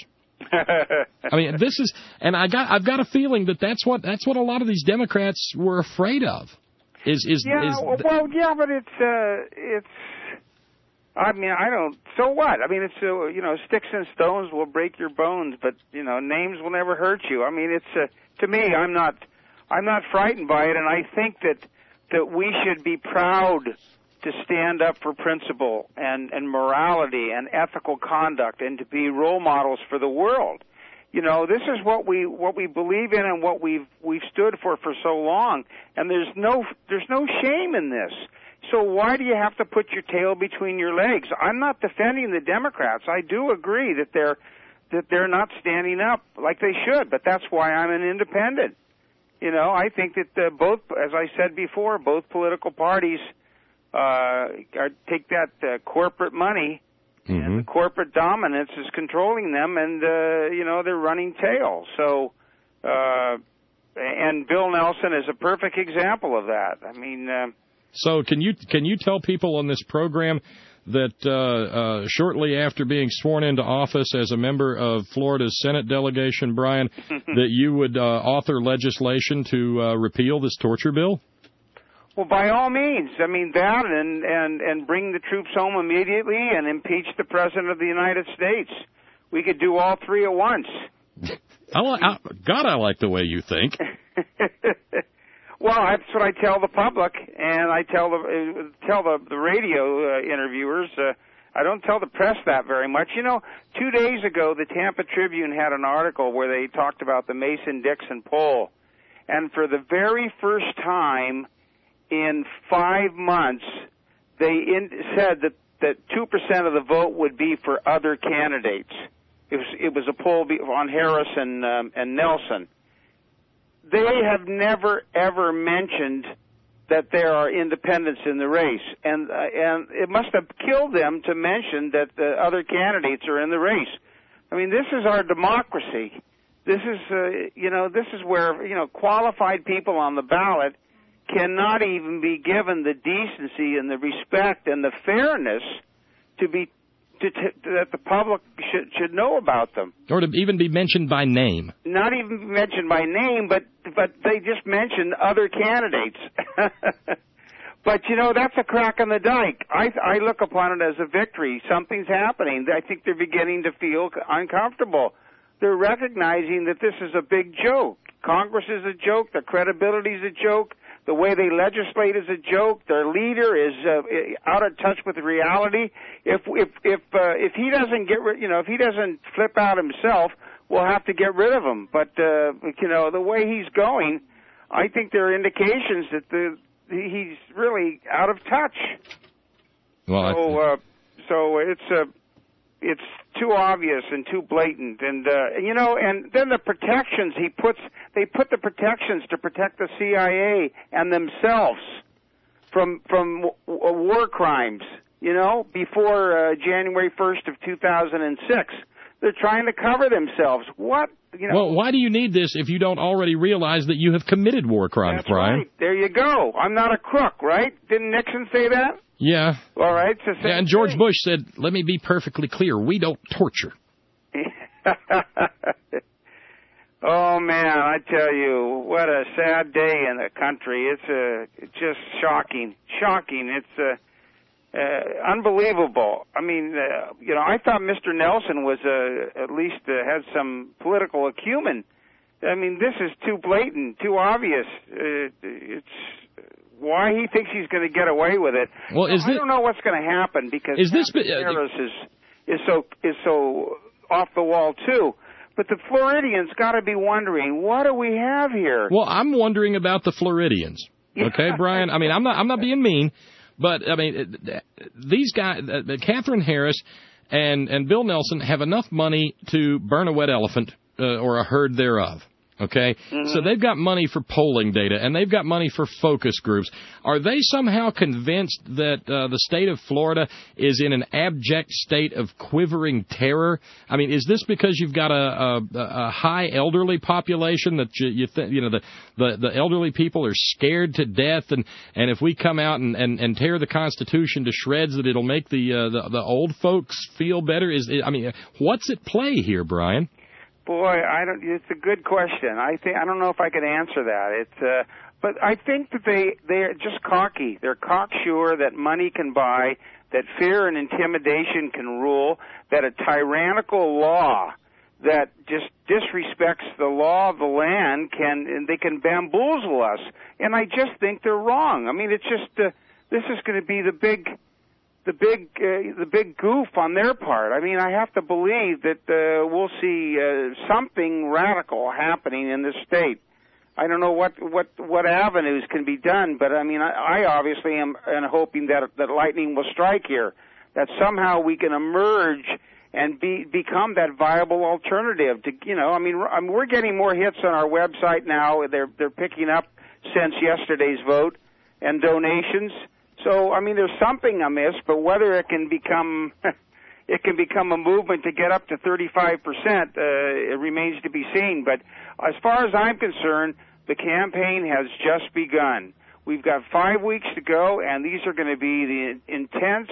I mean, this is, and I got, I've got a feeling that that's what, that's what a lot of these Democrats were afraid of. Is, is, yeah, is well, well, yeah, but it's, uh, it's, I mean, I don't, so what? I mean, it's, uh, you know, sticks and stones will break your bones, but, you know, names will never hurt you. I mean, it's, uh, to me, I'm not, I'm not frightened by it, and I think that, that we should be proud to stand up for principle and, and morality and ethical conduct and to be role models for the world. You know, this is what we, what we believe in and what we've, we've stood for for so long, and there's no, there's no shame in this. So why do you have to put your tail between your legs? I'm not defending the Democrats. I do agree that they're that they're not standing up like they should, but that's why I'm an independent. You know, I think that uh, both, as I said before, both political parties uh, are, take that uh, corporate money, mm-hmm. and the corporate dominance is controlling them, and uh, you know they're running tail. So, uh, and Bill Nelson is a perfect example of that. I mean. Uh, So can you can you tell people on this program that uh, uh, shortly after being sworn into office as a member of Florida's Senate delegation, Brian, that you would uh, author legislation to uh, repeal this torture bill? Well, by all means. I mean, that and, and, and bring the troops home immediately and impeach the President of the United States. We could do all three at once. I, I, God, I like the way you think. Well, that's what I tell the public, and I tell the uh, tell the, the radio uh, interviewers. Uh, I don't tell the press that very much. You know, two days ago, the Tampa Tribune had an article where they talked about the Mason-Dixon poll, and for the very first time in five months, they in, said that that two percent of the vote would be for other candidates. It was it was a poll on Harris and um, and Nelson. They have never ever mentioned that there are independents in the race, and uh, and it must have killed them to mention that the other candidates are in the race. I mean, this is our democracy. This is uh, you know this is where you know qualified people on the ballot cannot even be given the decency and the respect and the fairness to be to, to, that the public should should know about them, or to even be mentioned by name. Not even mentioned by name, but but they just mention other candidates. But you know that's a crack in the dike. I I look upon it as a victory. Something's happening. I think they're beginning to feel uncomfortable. They're recognizing that this is a big joke. Congress is a joke. Their credibility is a joke. The way they legislate is a joke. Their leader is uh, out of touch with reality. If if if uh, if he doesn't get rid, you know, if he doesn't flip out himself, we'll have to get rid of him. But uh, you know, the way he's going, I think there are indications that the he's really out of touch. Well, so uh, so it's a. Uh, It's too obvious and too blatant, and uh, you know, and then the protections he puts, they put the protections to protect the C I A and themselves from from w- war crimes, you know, before uh, January first of two thousand six. They're trying to cover themselves. What? You know, well, why do you need this if you don't already realize that you have committed war crimes, that's Brian? Right. There you go. I'm not a crook, right? Didn't Nixon say that? Yeah. All right. So yeah, and George Bush said, let me be perfectly clear, we don't torture. Oh, man, I tell you, what a sad day in the country. It's uh, just shocking. Shocking. It's uh, uh, unbelievable. I mean, uh, you know, I thought Mister Nelson was uh, at least uh, had some political acumen. I mean, this is too blatant, too obvious. Uh, it's... Why he thinks he's going to get away with it? Well, is I this, don't know what's going to happen because is this, uh, Harris is is so is so off the wall too. But the Floridians got to be wondering, what do we have here? Well, I'm wondering about the Floridians. Okay, Brian. I mean, I'm not I'm not being mean, but I mean, these guys, uh, Catherine Harris and and Bill Nelson have enough money to burn a wet elephant uh, or a herd thereof. Okay, mm-hmm. So they've got money for polling data, and they've got money for focus groups. Are they somehow convinced that uh, the state of Florida is in an abject state of quivering terror? I mean, is this because you've got a, a, a high elderly population that you, you think, you know, the, the, the elderly people are scared to death, and, and if we come out and, and, and tear the Constitution to shreds, that it'll make the, uh, the the old folks feel better? Is I mean, what's at play here, Brian? Boy, I don't. It's a good question. I think I don't know if I could answer that. It's, uh, but I think that they they're just cocky. They're cocksure that money can buy, that fear and intimidation can rule, that a tyrannical law that just disrespects the law of the land can and they can bamboozle us. And I just think they're wrong. I mean, it's just uh, this is going to be the big. The big, uh, the big goof on their part. I mean, I have to believe that uh, we'll see uh, something radical happening in this state. I don't know what what what avenues can be done, but I mean, I, I obviously am, am hoping that that lightning will strike here, that somehow we can emerge and be become that viable alternative. To you know, I mean, I mean, we're getting more hits on our website now. They're they're picking up since yesterday's vote and donations. So, I mean, there's something amiss, but whether it can become it can become a movement to get up to thirty-five percent, uh, it remains to be seen. But as far as I'm concerned, the campaign has just begun. We've got five weeks to go, and these are going to be the intense,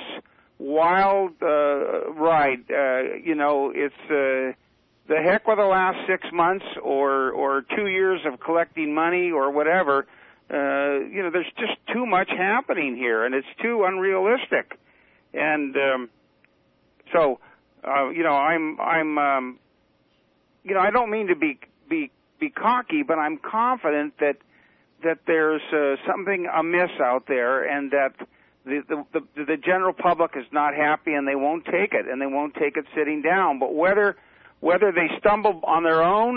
wild uh, ride. Uh, you know, it's uh, the heck with the last six months or, or two years of collecting money or whatever. Uh, you know, there's just too much happening here, and it's too unrealistic. And um, so, uh, you know, I'm, I'm, um, you know, I don't mean to be be be cocky, but I'm confident that that there's uh, something amiss out there, and that the, the the the general public is not happy, and they won't take it, and they won't take it sitting down. But whether whether they stumble on their own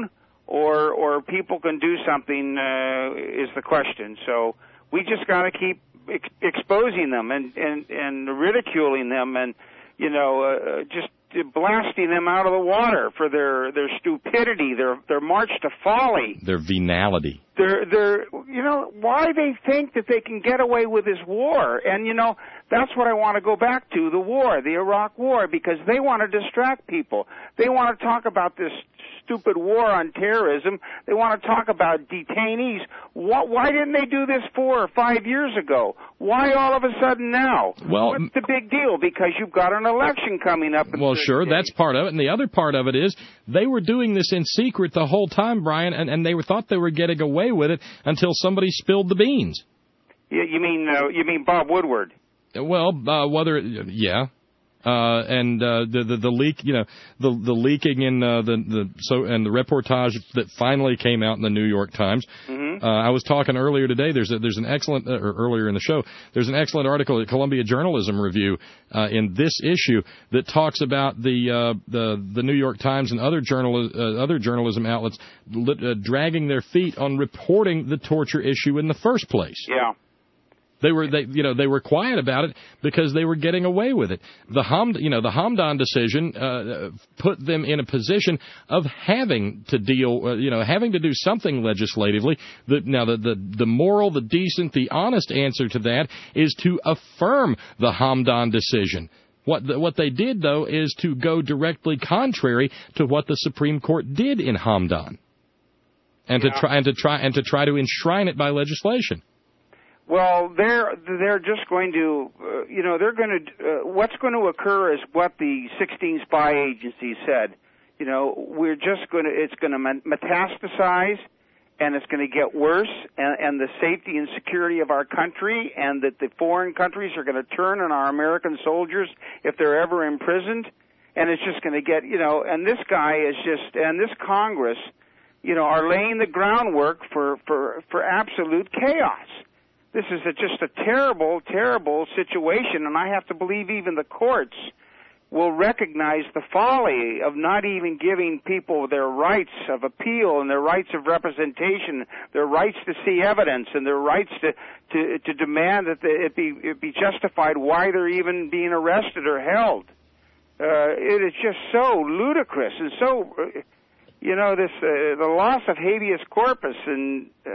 or or people can do something uh, is the question. So we just got to keep ex- exposing them and, and, and ridiculing them and, you know, uh, just blasting them out of the water for their, their stupidity, their their march to folly. Their venality. They're, they're, you know, why they think that they can get away with this war. And, you know, that's what I want to go back to, the war, the Iraq War, because they want to distract people. They want to talk about this stupid war on terrorism. They want to talk about detainees. What, why didn't they do this four or five years ago? Why all of a sudden now? Well, what's the big deal? Because you've got an election coming up. Well, sure, days. That's part of it. And the other part of it is they were doing this in secret the whole time, Brian, and, and they were, thought they were getting away with it until somebody spilled the beans. You, you mean uh, you mean Bob Woodward? Well, uh, whether yeah. Uh, and uh, the, the the leak, you know, the the leaking in uh, the the so and the reportage that finally came out in the New York Times. Mm-hmm. Uh, I was talking earlier today. There's a, there's an excellent, uh, or earlier in the show, there's an excellent article at Columbia Journalism Review uh, in this issue that talks about the uh, the the New York Times and other journal uh, other journalism outlets lit, uh, dragging their feet on reporting the torture issue in the first place. Yeah. They were, they, you know, they were quiet about it because they were getting away with it. The Hamd, you know, the Hamdan decision uh, put them in a position of having to deal, uh, you know, having to do something legislatively. The, now, the, the the moral, the decent, the honest answer to that is to affirm the Hamdan decision. What the, what they did, though, is to go directly contrary to what the Supreme Court did in Hamdan, and yeah. to try and to try and to try to enshrine it by legislation. Well, they're they're just going to, uh, you know, they're going to. Uh, what's going to occur is what the sixteen spy agencies said. You know, we're just going to. It's going to metastasize, and it's going to get worse, and, and the safety and security of our country, and that the foreign countries are going to turn on our American soldiers if they're ever imprisoned, and it's just going to get, you know. And this guy is just, and this Congress, you know, are laying the groundwork for for for absolute chaos. This is a, just a terrible, terrible situation, and I have to believe even the courts will recognize the folly of not even giving people their rights of appeal and their rights of representation, their rights to see evidence, and their rights to to, to demand that it be it be justified why they're even being arrested or held. Uh, it is just so ludicrous and so, uh, you know, this uh, the loss of habeas corpus and. Uh,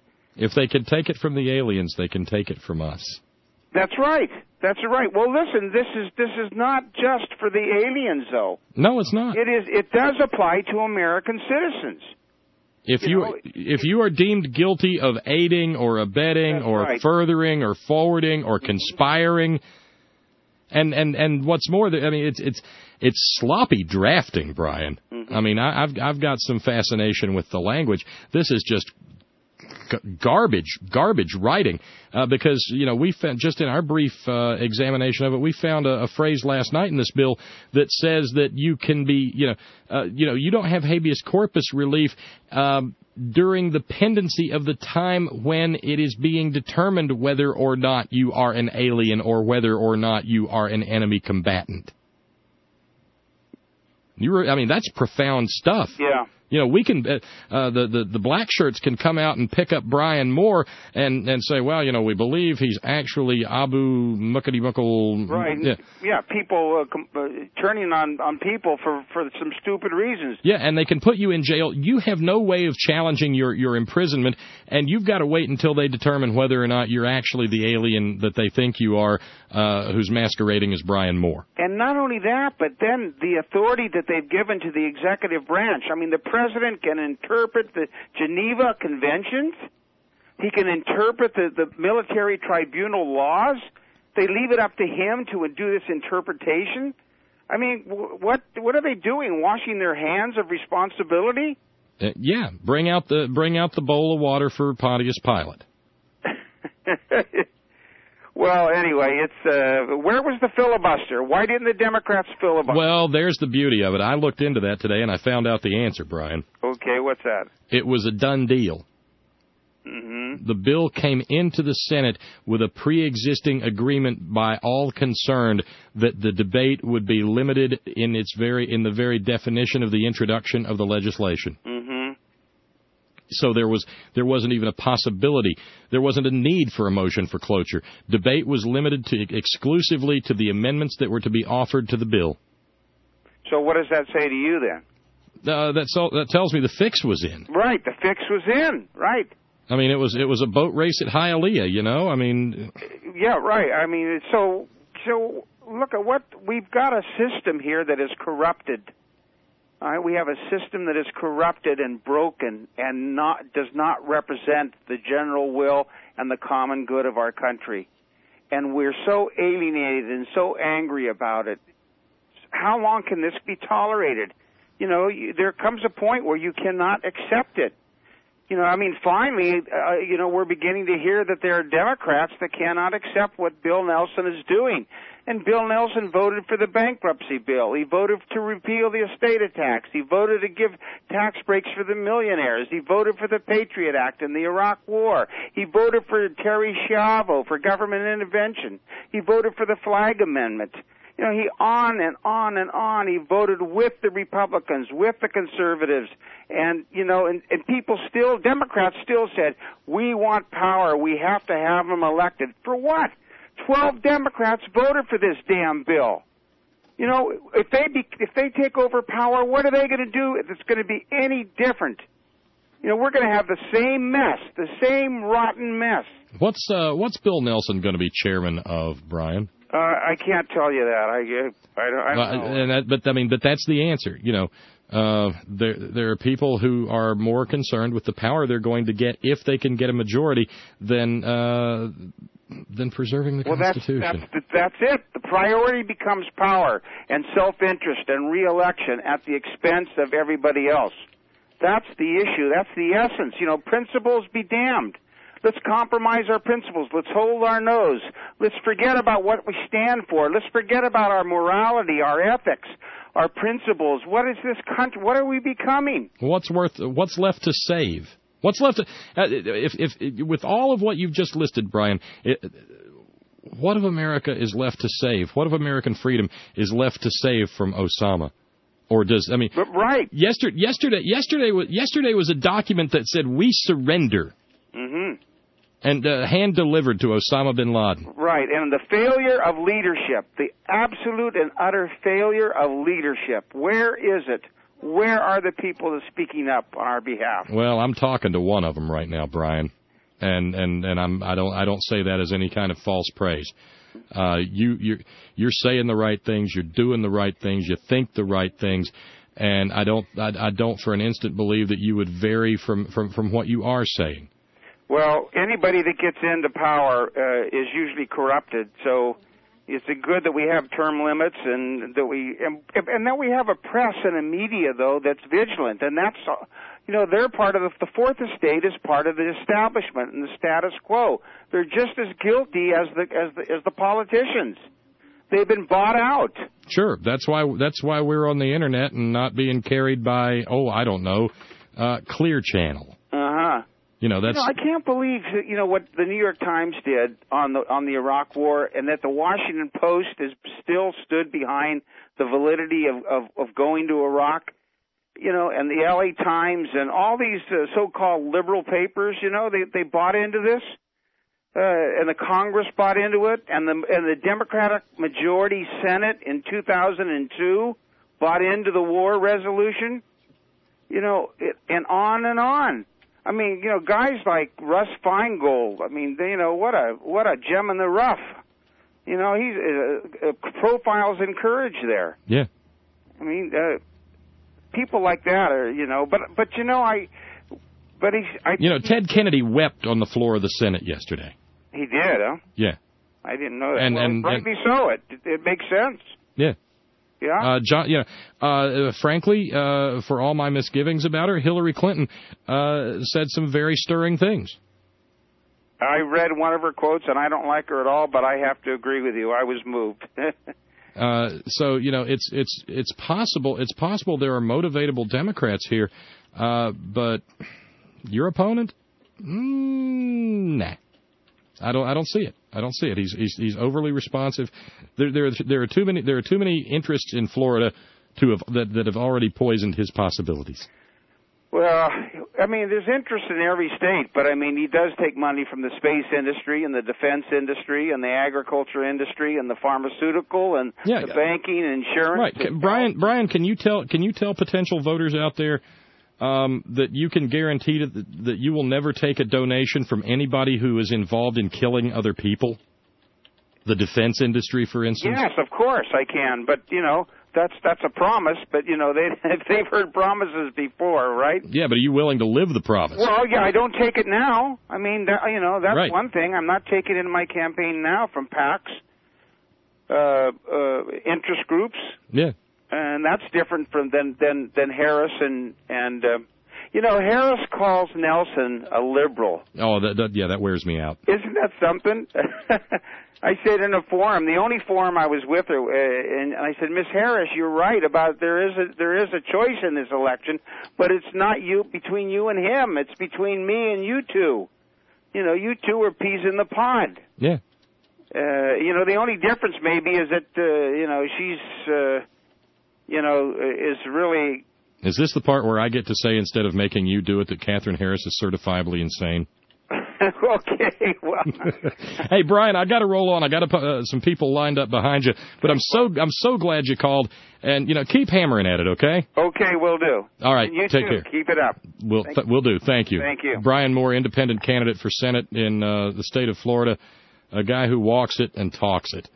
If they can take it from the aliens, they can take it from us. That's right. That's right. Well, listen, this is this is not just for the aliens, though. No, it's not. It is. It does apply to American citizens. If you, you know, if you are deemed guilty of aiding or abetting or right. furthering or forwarding or conspiring, and and and what's more, I mean, it's it's it's sloppy drafting, Brian. Mm-hmm. I mean, I, I've I've got some fascination with the language. This is just garbage, garbage writing, uh, because, you know, we found, just in our brief uh, examination of it, we found a, a phrase last night in this bill that says that you can be, you know, uh, you know, you don't have habeas corpus relief um, during the pendency of the time when it is being determined whether or not you are an alien or whether or not you are an enemy combatant. You were, I mean, that's profound stuff. Yeah. You know, we can, uh, uh, the, the, the black shirts can come out and pick up Brian Moore and, and say, well, you know, we believe he's actually Abu Muckety Muckle. Right. Yeah, yeah people uh, com- uh, turning on, on people for, for some stupid reasons. Yeah, and they can put you in jail. You have no way of challenging your, your imprisonment, and you've got to wait until they determine whether or not you're actually the alien that they think you are, uh, who's masquerading as Brian Moore. And not only that, but then the authority that they've given to the executive branch. I mean, the president can interpret the Geneva Conventions. He can interpret the, the military tribunal laws. They leave it up to him to do this interpretation. I mean, what what are they doing? Washing their hands of responsibility? Uh, yeah, bring out the bring out the bowl of water for Pontius Pilate. Well, anyway, it's uh, where was the filibuster? Why didn't the Democrats filibuster? Well, there's the beauty of it. I looked into that today, and I found out the answer, Brian. Okay, what's that? It was a done deal. Mm-hmm. The bill came into the Senate with a pre-existing agreement by all concerned that the debate would be limited in its very in the very definition of the introduction of the legislation. Mm-hmm. So there was there wasn't even a possibility. There wasn't a need for a motion for cloture. Debate was limited to exclusively to the amendments that were to be offered to the bill. So what does that say to you then? Uh, that's all, that tells me the fix was in. Right, the fix was in. Right. I mean, it was it was a boat race at Hialeah, you know. I mean, yeah, right. I mean, so so look at what we've got a system here that is corrupted. All right, we have a system that is corrupted and broken and not does not represent the general will and the common good of our country. And we're so alienated and so angry about it. How long can this be tolerated? You know, you, there comes a point where you cannot accept it. You know, I mean, finally, uh, you know, we're beginning to hear that there are Democrats that cannot accept what Bill Nelson is doing. And Bill Nelson voted for the bankruptcy bill. He voted to repeal the estate tax. He voted to give tax breaks for the millionaires. He voted for the Patriot Act in the Iraq War. He voted for Terry Schiavo for government intervention. He voted for the Flag Amendment. You know, he on and on and on. He voted with the Republicans, with the conservatives. And, you know, and, and people still, Democrats still said, we want power. We have to have them elected. For what? Twelve Democrats voted for this damn bill. You know, if they be, if they take over power, what are they going to do that's going to be any different? You know, we're going to have the same mess, the same rotten mess. What's uh, what's Bill Nelson going to be chairman of, Brian? Uh, I can't tell you that. I I don't, I don't uh, know. And that, but I mean, but that's the answer. You know, uh, there there are people who are more concerned with the power they're going to get if they can get a majority than uh, than preserving the well, Constitution. That's, that's, that's it. The priority becomes power and self-interest and re-election at the expense of everybody else. That's the issue. That's the essence. You know, principles be damned. Let's compromise our principles. Let's hold our nose. Let's forget about what we stand for. Let's forget about our morality, our ethics, our principles. What is this country? What are we becoming? What's worth? What's left to save? What's left to, uh, if, if, if with all of what you've just listed, Brian, it, what of America is left to save? What of American freedom is left to save from Osama? Or does I mean? But right. Yesterday, yesterday, yesterday was yesterday was a document that said we surrender. Mm-hmm. And uh, hand delivered to Osama bin Laden. Right, and the failure of leadership, the absolute and utter failure of leadership. Where is it? Where are the people that are speaking up on our behalf? Well, I'm talking to one of them right now, Brian, and and and I'm I don't I don't say that as any kind of false praise. Uh, you you're you're saying the right things, you're doing the right things, you think the right things, and I don't I, I don't for an instant believe that you would vary from from from what you are saying. Well, anybody that gets into power uh, is usually corrupted. So it's good that we have term limits and that we and, and that we have a press and a media though that's vigilant. And that's you know they're part of the, the fourth estate is part of the establishment and the status quo. They're just as guilty as the as the as the politicians. They've been bought out. Sure, that's why that's why we're on the internet and not being carried by oh I don't know, uh, Clear Channel. Uh huh. You know, that's. You know, I can't believe you know what the New York Times did on the on the Iraq War, and that the Washington Post has still stood behind the validity of, of, of going to Iraq. You know, and the L A Times and all these uh, so-called liberal papers. You know, they they bought into this, uh, and the Congress bought into it, and the and the Democratic majority Senate in two thousand two bought into the war resolution. You know, it, and on and on. I mean, you know, guys like Russ Feingold. I mean, they, you know, what a what a gem in the rough. You know, he's uh, uh, profiles in courage there. Yeah. I mean, uh, people like that are, you know, but but you know, I, but he's. I, you know, Ted Kennedy wept on the floor of the Senate yesterday. He did, huh? Yeah. I didn't know that. And well, and rightly and, so. It it makes sense. Yeah. Yeah. Uh, John, you know, uh, frankly, uh, for all my misgivings about her, Hillary Clinton uh, said some very stirring things. I read one of her quotes, and I don't like her at all, but I have to agree with you. I was moved. uh, so, you know, it's it's it's possible it's possible there are motivatable Democrats here, uh, but your opponent, mm, nah. I don't. I don't see it. I don't see it. He's he's, he's overly responsive. There there there are too many there are too many interests in Florida to have that, that have already poisoned his possibilities. Well, I mean, there's interest in every state, but I mean, he does take money from the space industry and the defense industry and the agriculture industry and the pharmaceutical and yeah, the banking and insurance. Right, can, Brian. Brian, can you tell can you tell potential voters out there um, that you can guarantee that that you will never take a donation from anybody who is involved in killing other people? The defense industry, for instance. Yes, of course I can, but you know. That's that's a promise, but, you know, they, they've heard promises before, right? Yeah, but are you willing to live the promise? Well, yeah, I don't take it now. I mean, that, you know, that's right. one thing. I'm not taking it in my campaign now from PACs, uh, uh, interest groups. Yeah. And that's different from than, than, than Harris and, and uh, you know, Harris calls Nelson a liberal. Oh, that, that, yeah, that wears me out. Isn't that something? I said in a forum, the only forum I was with her, uh, and I said, Miss Harris, you're right about there is a there is a choice in this election, but it's not you between you and him. It's between me and you two. You know, you two are peas in the pod. Yeah. Uh, you know, the only difference maybe is that uh, you know she's, uh, you know, is really. Is this the part where I get to say instead of making you do it that Katherine Harris is certifiably insane? Okay, well. Hey, Brian, I got to roll on. I got uh, some people lined up behind you, but I'm so I'm so glad you called. And you know, keep hammering at it, okay? Okay, we'll do. All right, and you take too. care. Keep it up. We'll th- we'll do. Thank you. Thank you. Brian Moore, independent candidate for Senate in uh, the state of Florida, a guy who walks it and talks it.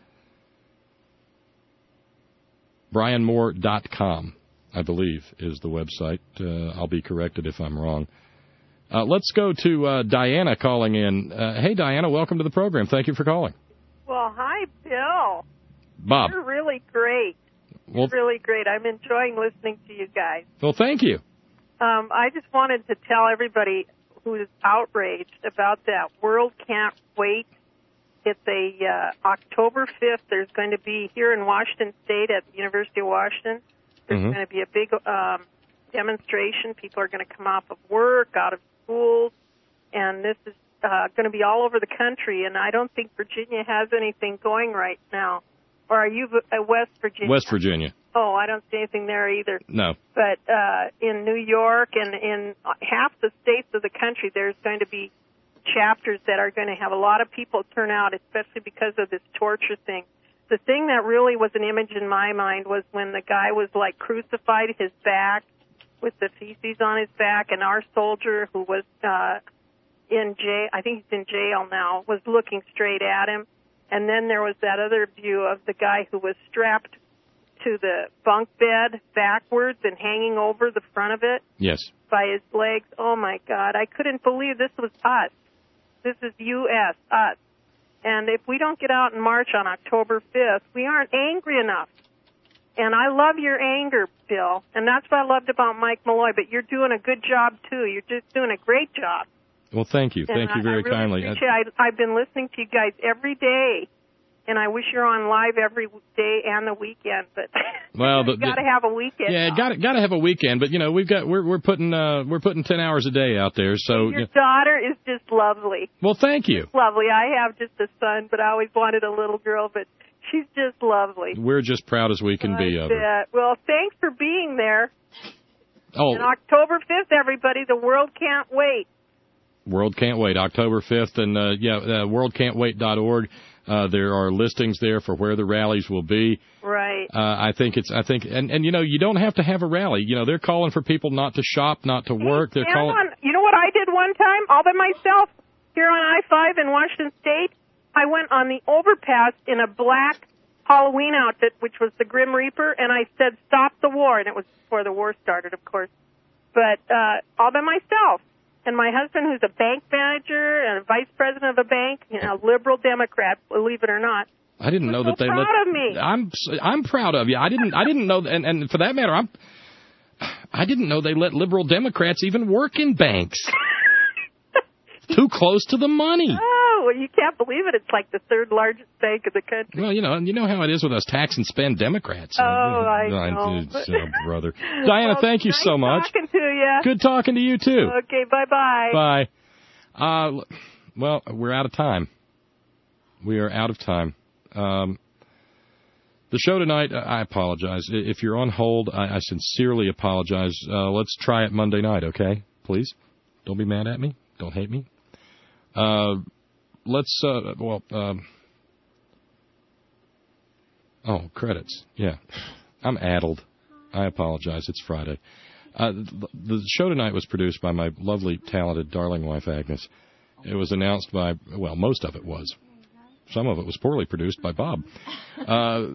brian moore dot com, I believe, is the website. Uh, I'll be corrected if I'm wrong. Uh, let's go to uh, Diana calling in. Uh, hey, Diana, welcome to the program. Thank you for calling. Well, hi, Bill. Bob. You're really great. Well, You're really great. I'm enjoying listening to you guys. Well, thank you. Um, I just wanted to tell everybody who is outraged about that World Can't Wait. It's a uh, October fifth. There's going to be here in Washington State at the University of Washington. There's mm-hmm. going to be a big um, demonstration. People are going to come off of work, out of schools, and this is uh, going to be all over the country. And I don't think Virginia has anything going right now. Or are you uh, West Virginia? West Virginia. Oh, I don't see anything there either. No. But uh, in New York and in half the states of the country, there's going to be chapters that are going to have a lot of people turn out, especially because of this torture thing. The thing that really was an image in my mind was when the guy was, like, crucified, his back, with the feces on his back, and our soldier who was uh, in jail, I think he's in jail now, was looking straight at him. And then there was that other view of the guy who was strapped to the bunk bed backwards and hanging over the front of it. Yes. By his legs. Oh, my God. I couldn't believe this was us. This is U S, us. And if we don't get out and march on October fifth, we aren't angry enough. And I love your anger, Bill, and that's what I loved about Mike Malloy, but you're doing a good job, too. You're just doing a great job. Well, thank you. Thank and you very I, I really kindly. Appreciate I, I've been listening to you guys every day, and I wish you're on live every day and the weekend, but well, you got to have a weekend. Yeah, got got to have a weekend, but you know, we've got we're we're putting uh we're putting ten hours a day out there, so your you know. daughter is just lovely. Well, thank you. Just lovely. I have just a son, but I always wanted a little girl, but she's just lovely. We're just proud as we can I be of her. Bet. Well, thanks for being there. Oh, and October fifth, everybody, the world can't wait. World Can't Wait, October fifth, and uh, yeah, uh, world can't wait dot org. Uh, there are listings there for where the rallies will be. Right. Uh, I think it's, I think, and, and you know, you don't have to have a rally. You know, they're calling for people not to shop, not to work. They're hey, calling. On, you know what I did one time, all by myself, here on I five in Washington State? I went on the overpass in a black Halloween outfit, which was the Grim Reaper, and I said, "Stop the war," and it was before the war started, of course. But uh, all by myself. And my husband, who's a bank manager and a vice president of a bank, you know, liberal Democrat, believe it or not. I didn't know so that they proud let. Of me. I'm I'm proud of you. I didn't I didn't know, and and for that matter, I'm. I didn't know they let liberal Democrats even work in banks. Too close to the money. Oh, well, you can't believe it. It's like the third largest bank in the country. Well, you know, you know how it is with us tax and spend Democrats. Oh, I know. Oh, brother. Diana, well, thank you nice so much. Talking to you. Good talking to you too. Okay, bye-bye. Bye. Uh, well, we're out of time. We are out of time. Um, The show tonight, I apologize. If you're on hold, I, I sincerely apologize. Uh, let's try it Monday night, okay? Please. Don't be mad at me. Don't hate me. Uh, let's, uh, well, um, oh, credits. Yeah. I'm addled. I apologize. It's Friday. Uh, the, the show tonight was produced by my lovely, talented, darling wife, Agnes. It was announced by, well, most of it was. Some of it was poorly produced by Bob. Uh,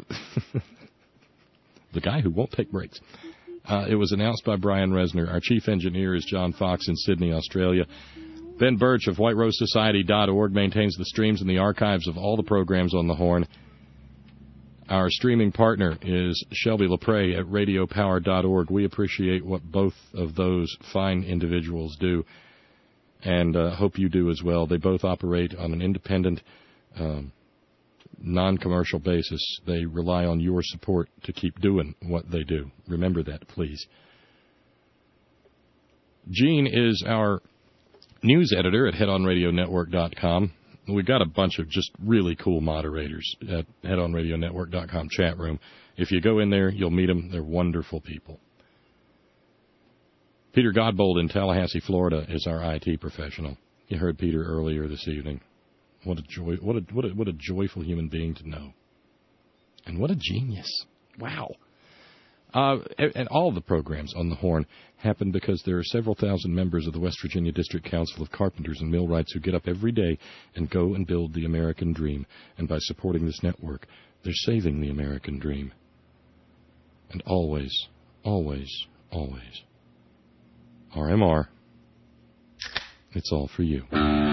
the guy who won't take breaks. Uh, it was announced by Brian Resner. Our chief engineer is John Fox in Sydney, Australia. Ben Birch of white rose society dot org maintains the streams and the archives of all the programs on the Horn. Our streaming partner is Shelby LaPrey at radio power dot org. We appreciate what both of those fine individuals do, and uh, hope you do as well. They both operate on an independent, um, non-commercial basis. They rely on your support to keep doing what they do. Remember that, please. Gene is our news editor at head on radio network dot com. We've got a bunch of just really cool moderators at head on radio network dot com chat room. If you go in there, you'll meet them. They're wonderful people. Peter Godbold in Tallahassee, Florida, is our I T professional. You heard Peter earlier this evening. What a joy! What a what a what a joyful human being to know, and what a genius! Wow. Uh, and all of the programs on the Horn happen because there are several thousand members of the West Virginia District Council of Carpenters and Millwrights who get up every day and go and build the American dream. And by supporting this network, they're saving the American dream. And always, always, always, R M R, it's all for you.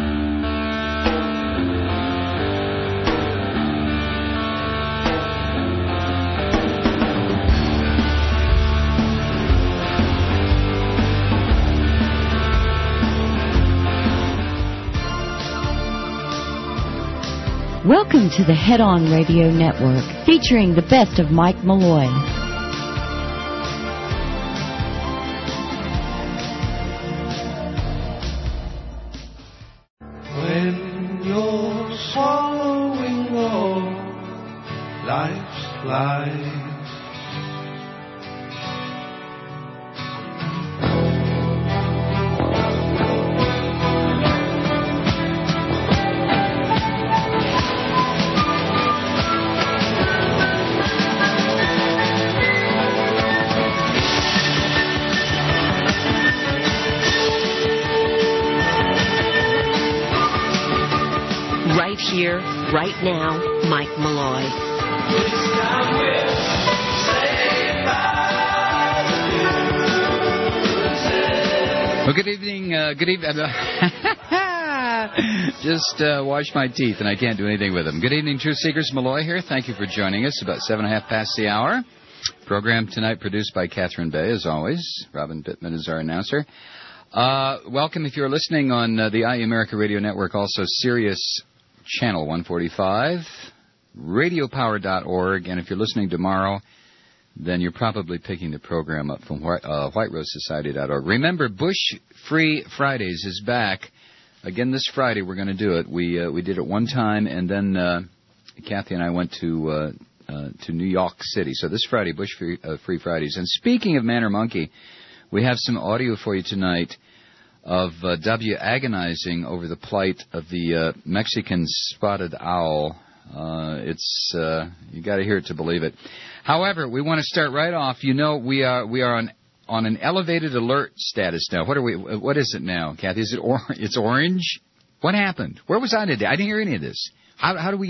Welcome to the Head On Radio Network, featuring the best of Mike Malloy. When you're swallowing all life's lies, here, right now, Mike Malloy. Well, good evening. Uh, good evening. Just uh, wash my teeth, and I can't do anything with them. Good evening, Truth Seekers. Malloy here. Thank you for joining us. About seven and a half past the hour. Program tonight produced by Catherine Bay, as always. Robin Pittman is our announcer. Uh, welcome if you're listening on uh, the I E America Radio Network, also Sirius Channel one forty-five, radio power dot org, and if you're listening tomorrow, then you're probably picking the program up from uh, white rose society dot org. Remember, Bush Free Fridays is back. Again, this Friday we're going to do it. We uh, we did it one time, and then uh, Kathy and I went to uh, uh, to New York City. So this Friday, Bush Free, uh, Free Fridays. And speaking of Man or Monkey, we have some audio for you tonight of uh, W agonizing over the plight of the uh, Mexican spotted owl. Uh, it's uh, you got to hear it to believe it. However, we want to start right off. You know, we are we are on on an elevated alert status now. What are we? What is it now, Kathy? Is it or, it's orange? What happened? Where was I today? I didn't hear any of this. How how do we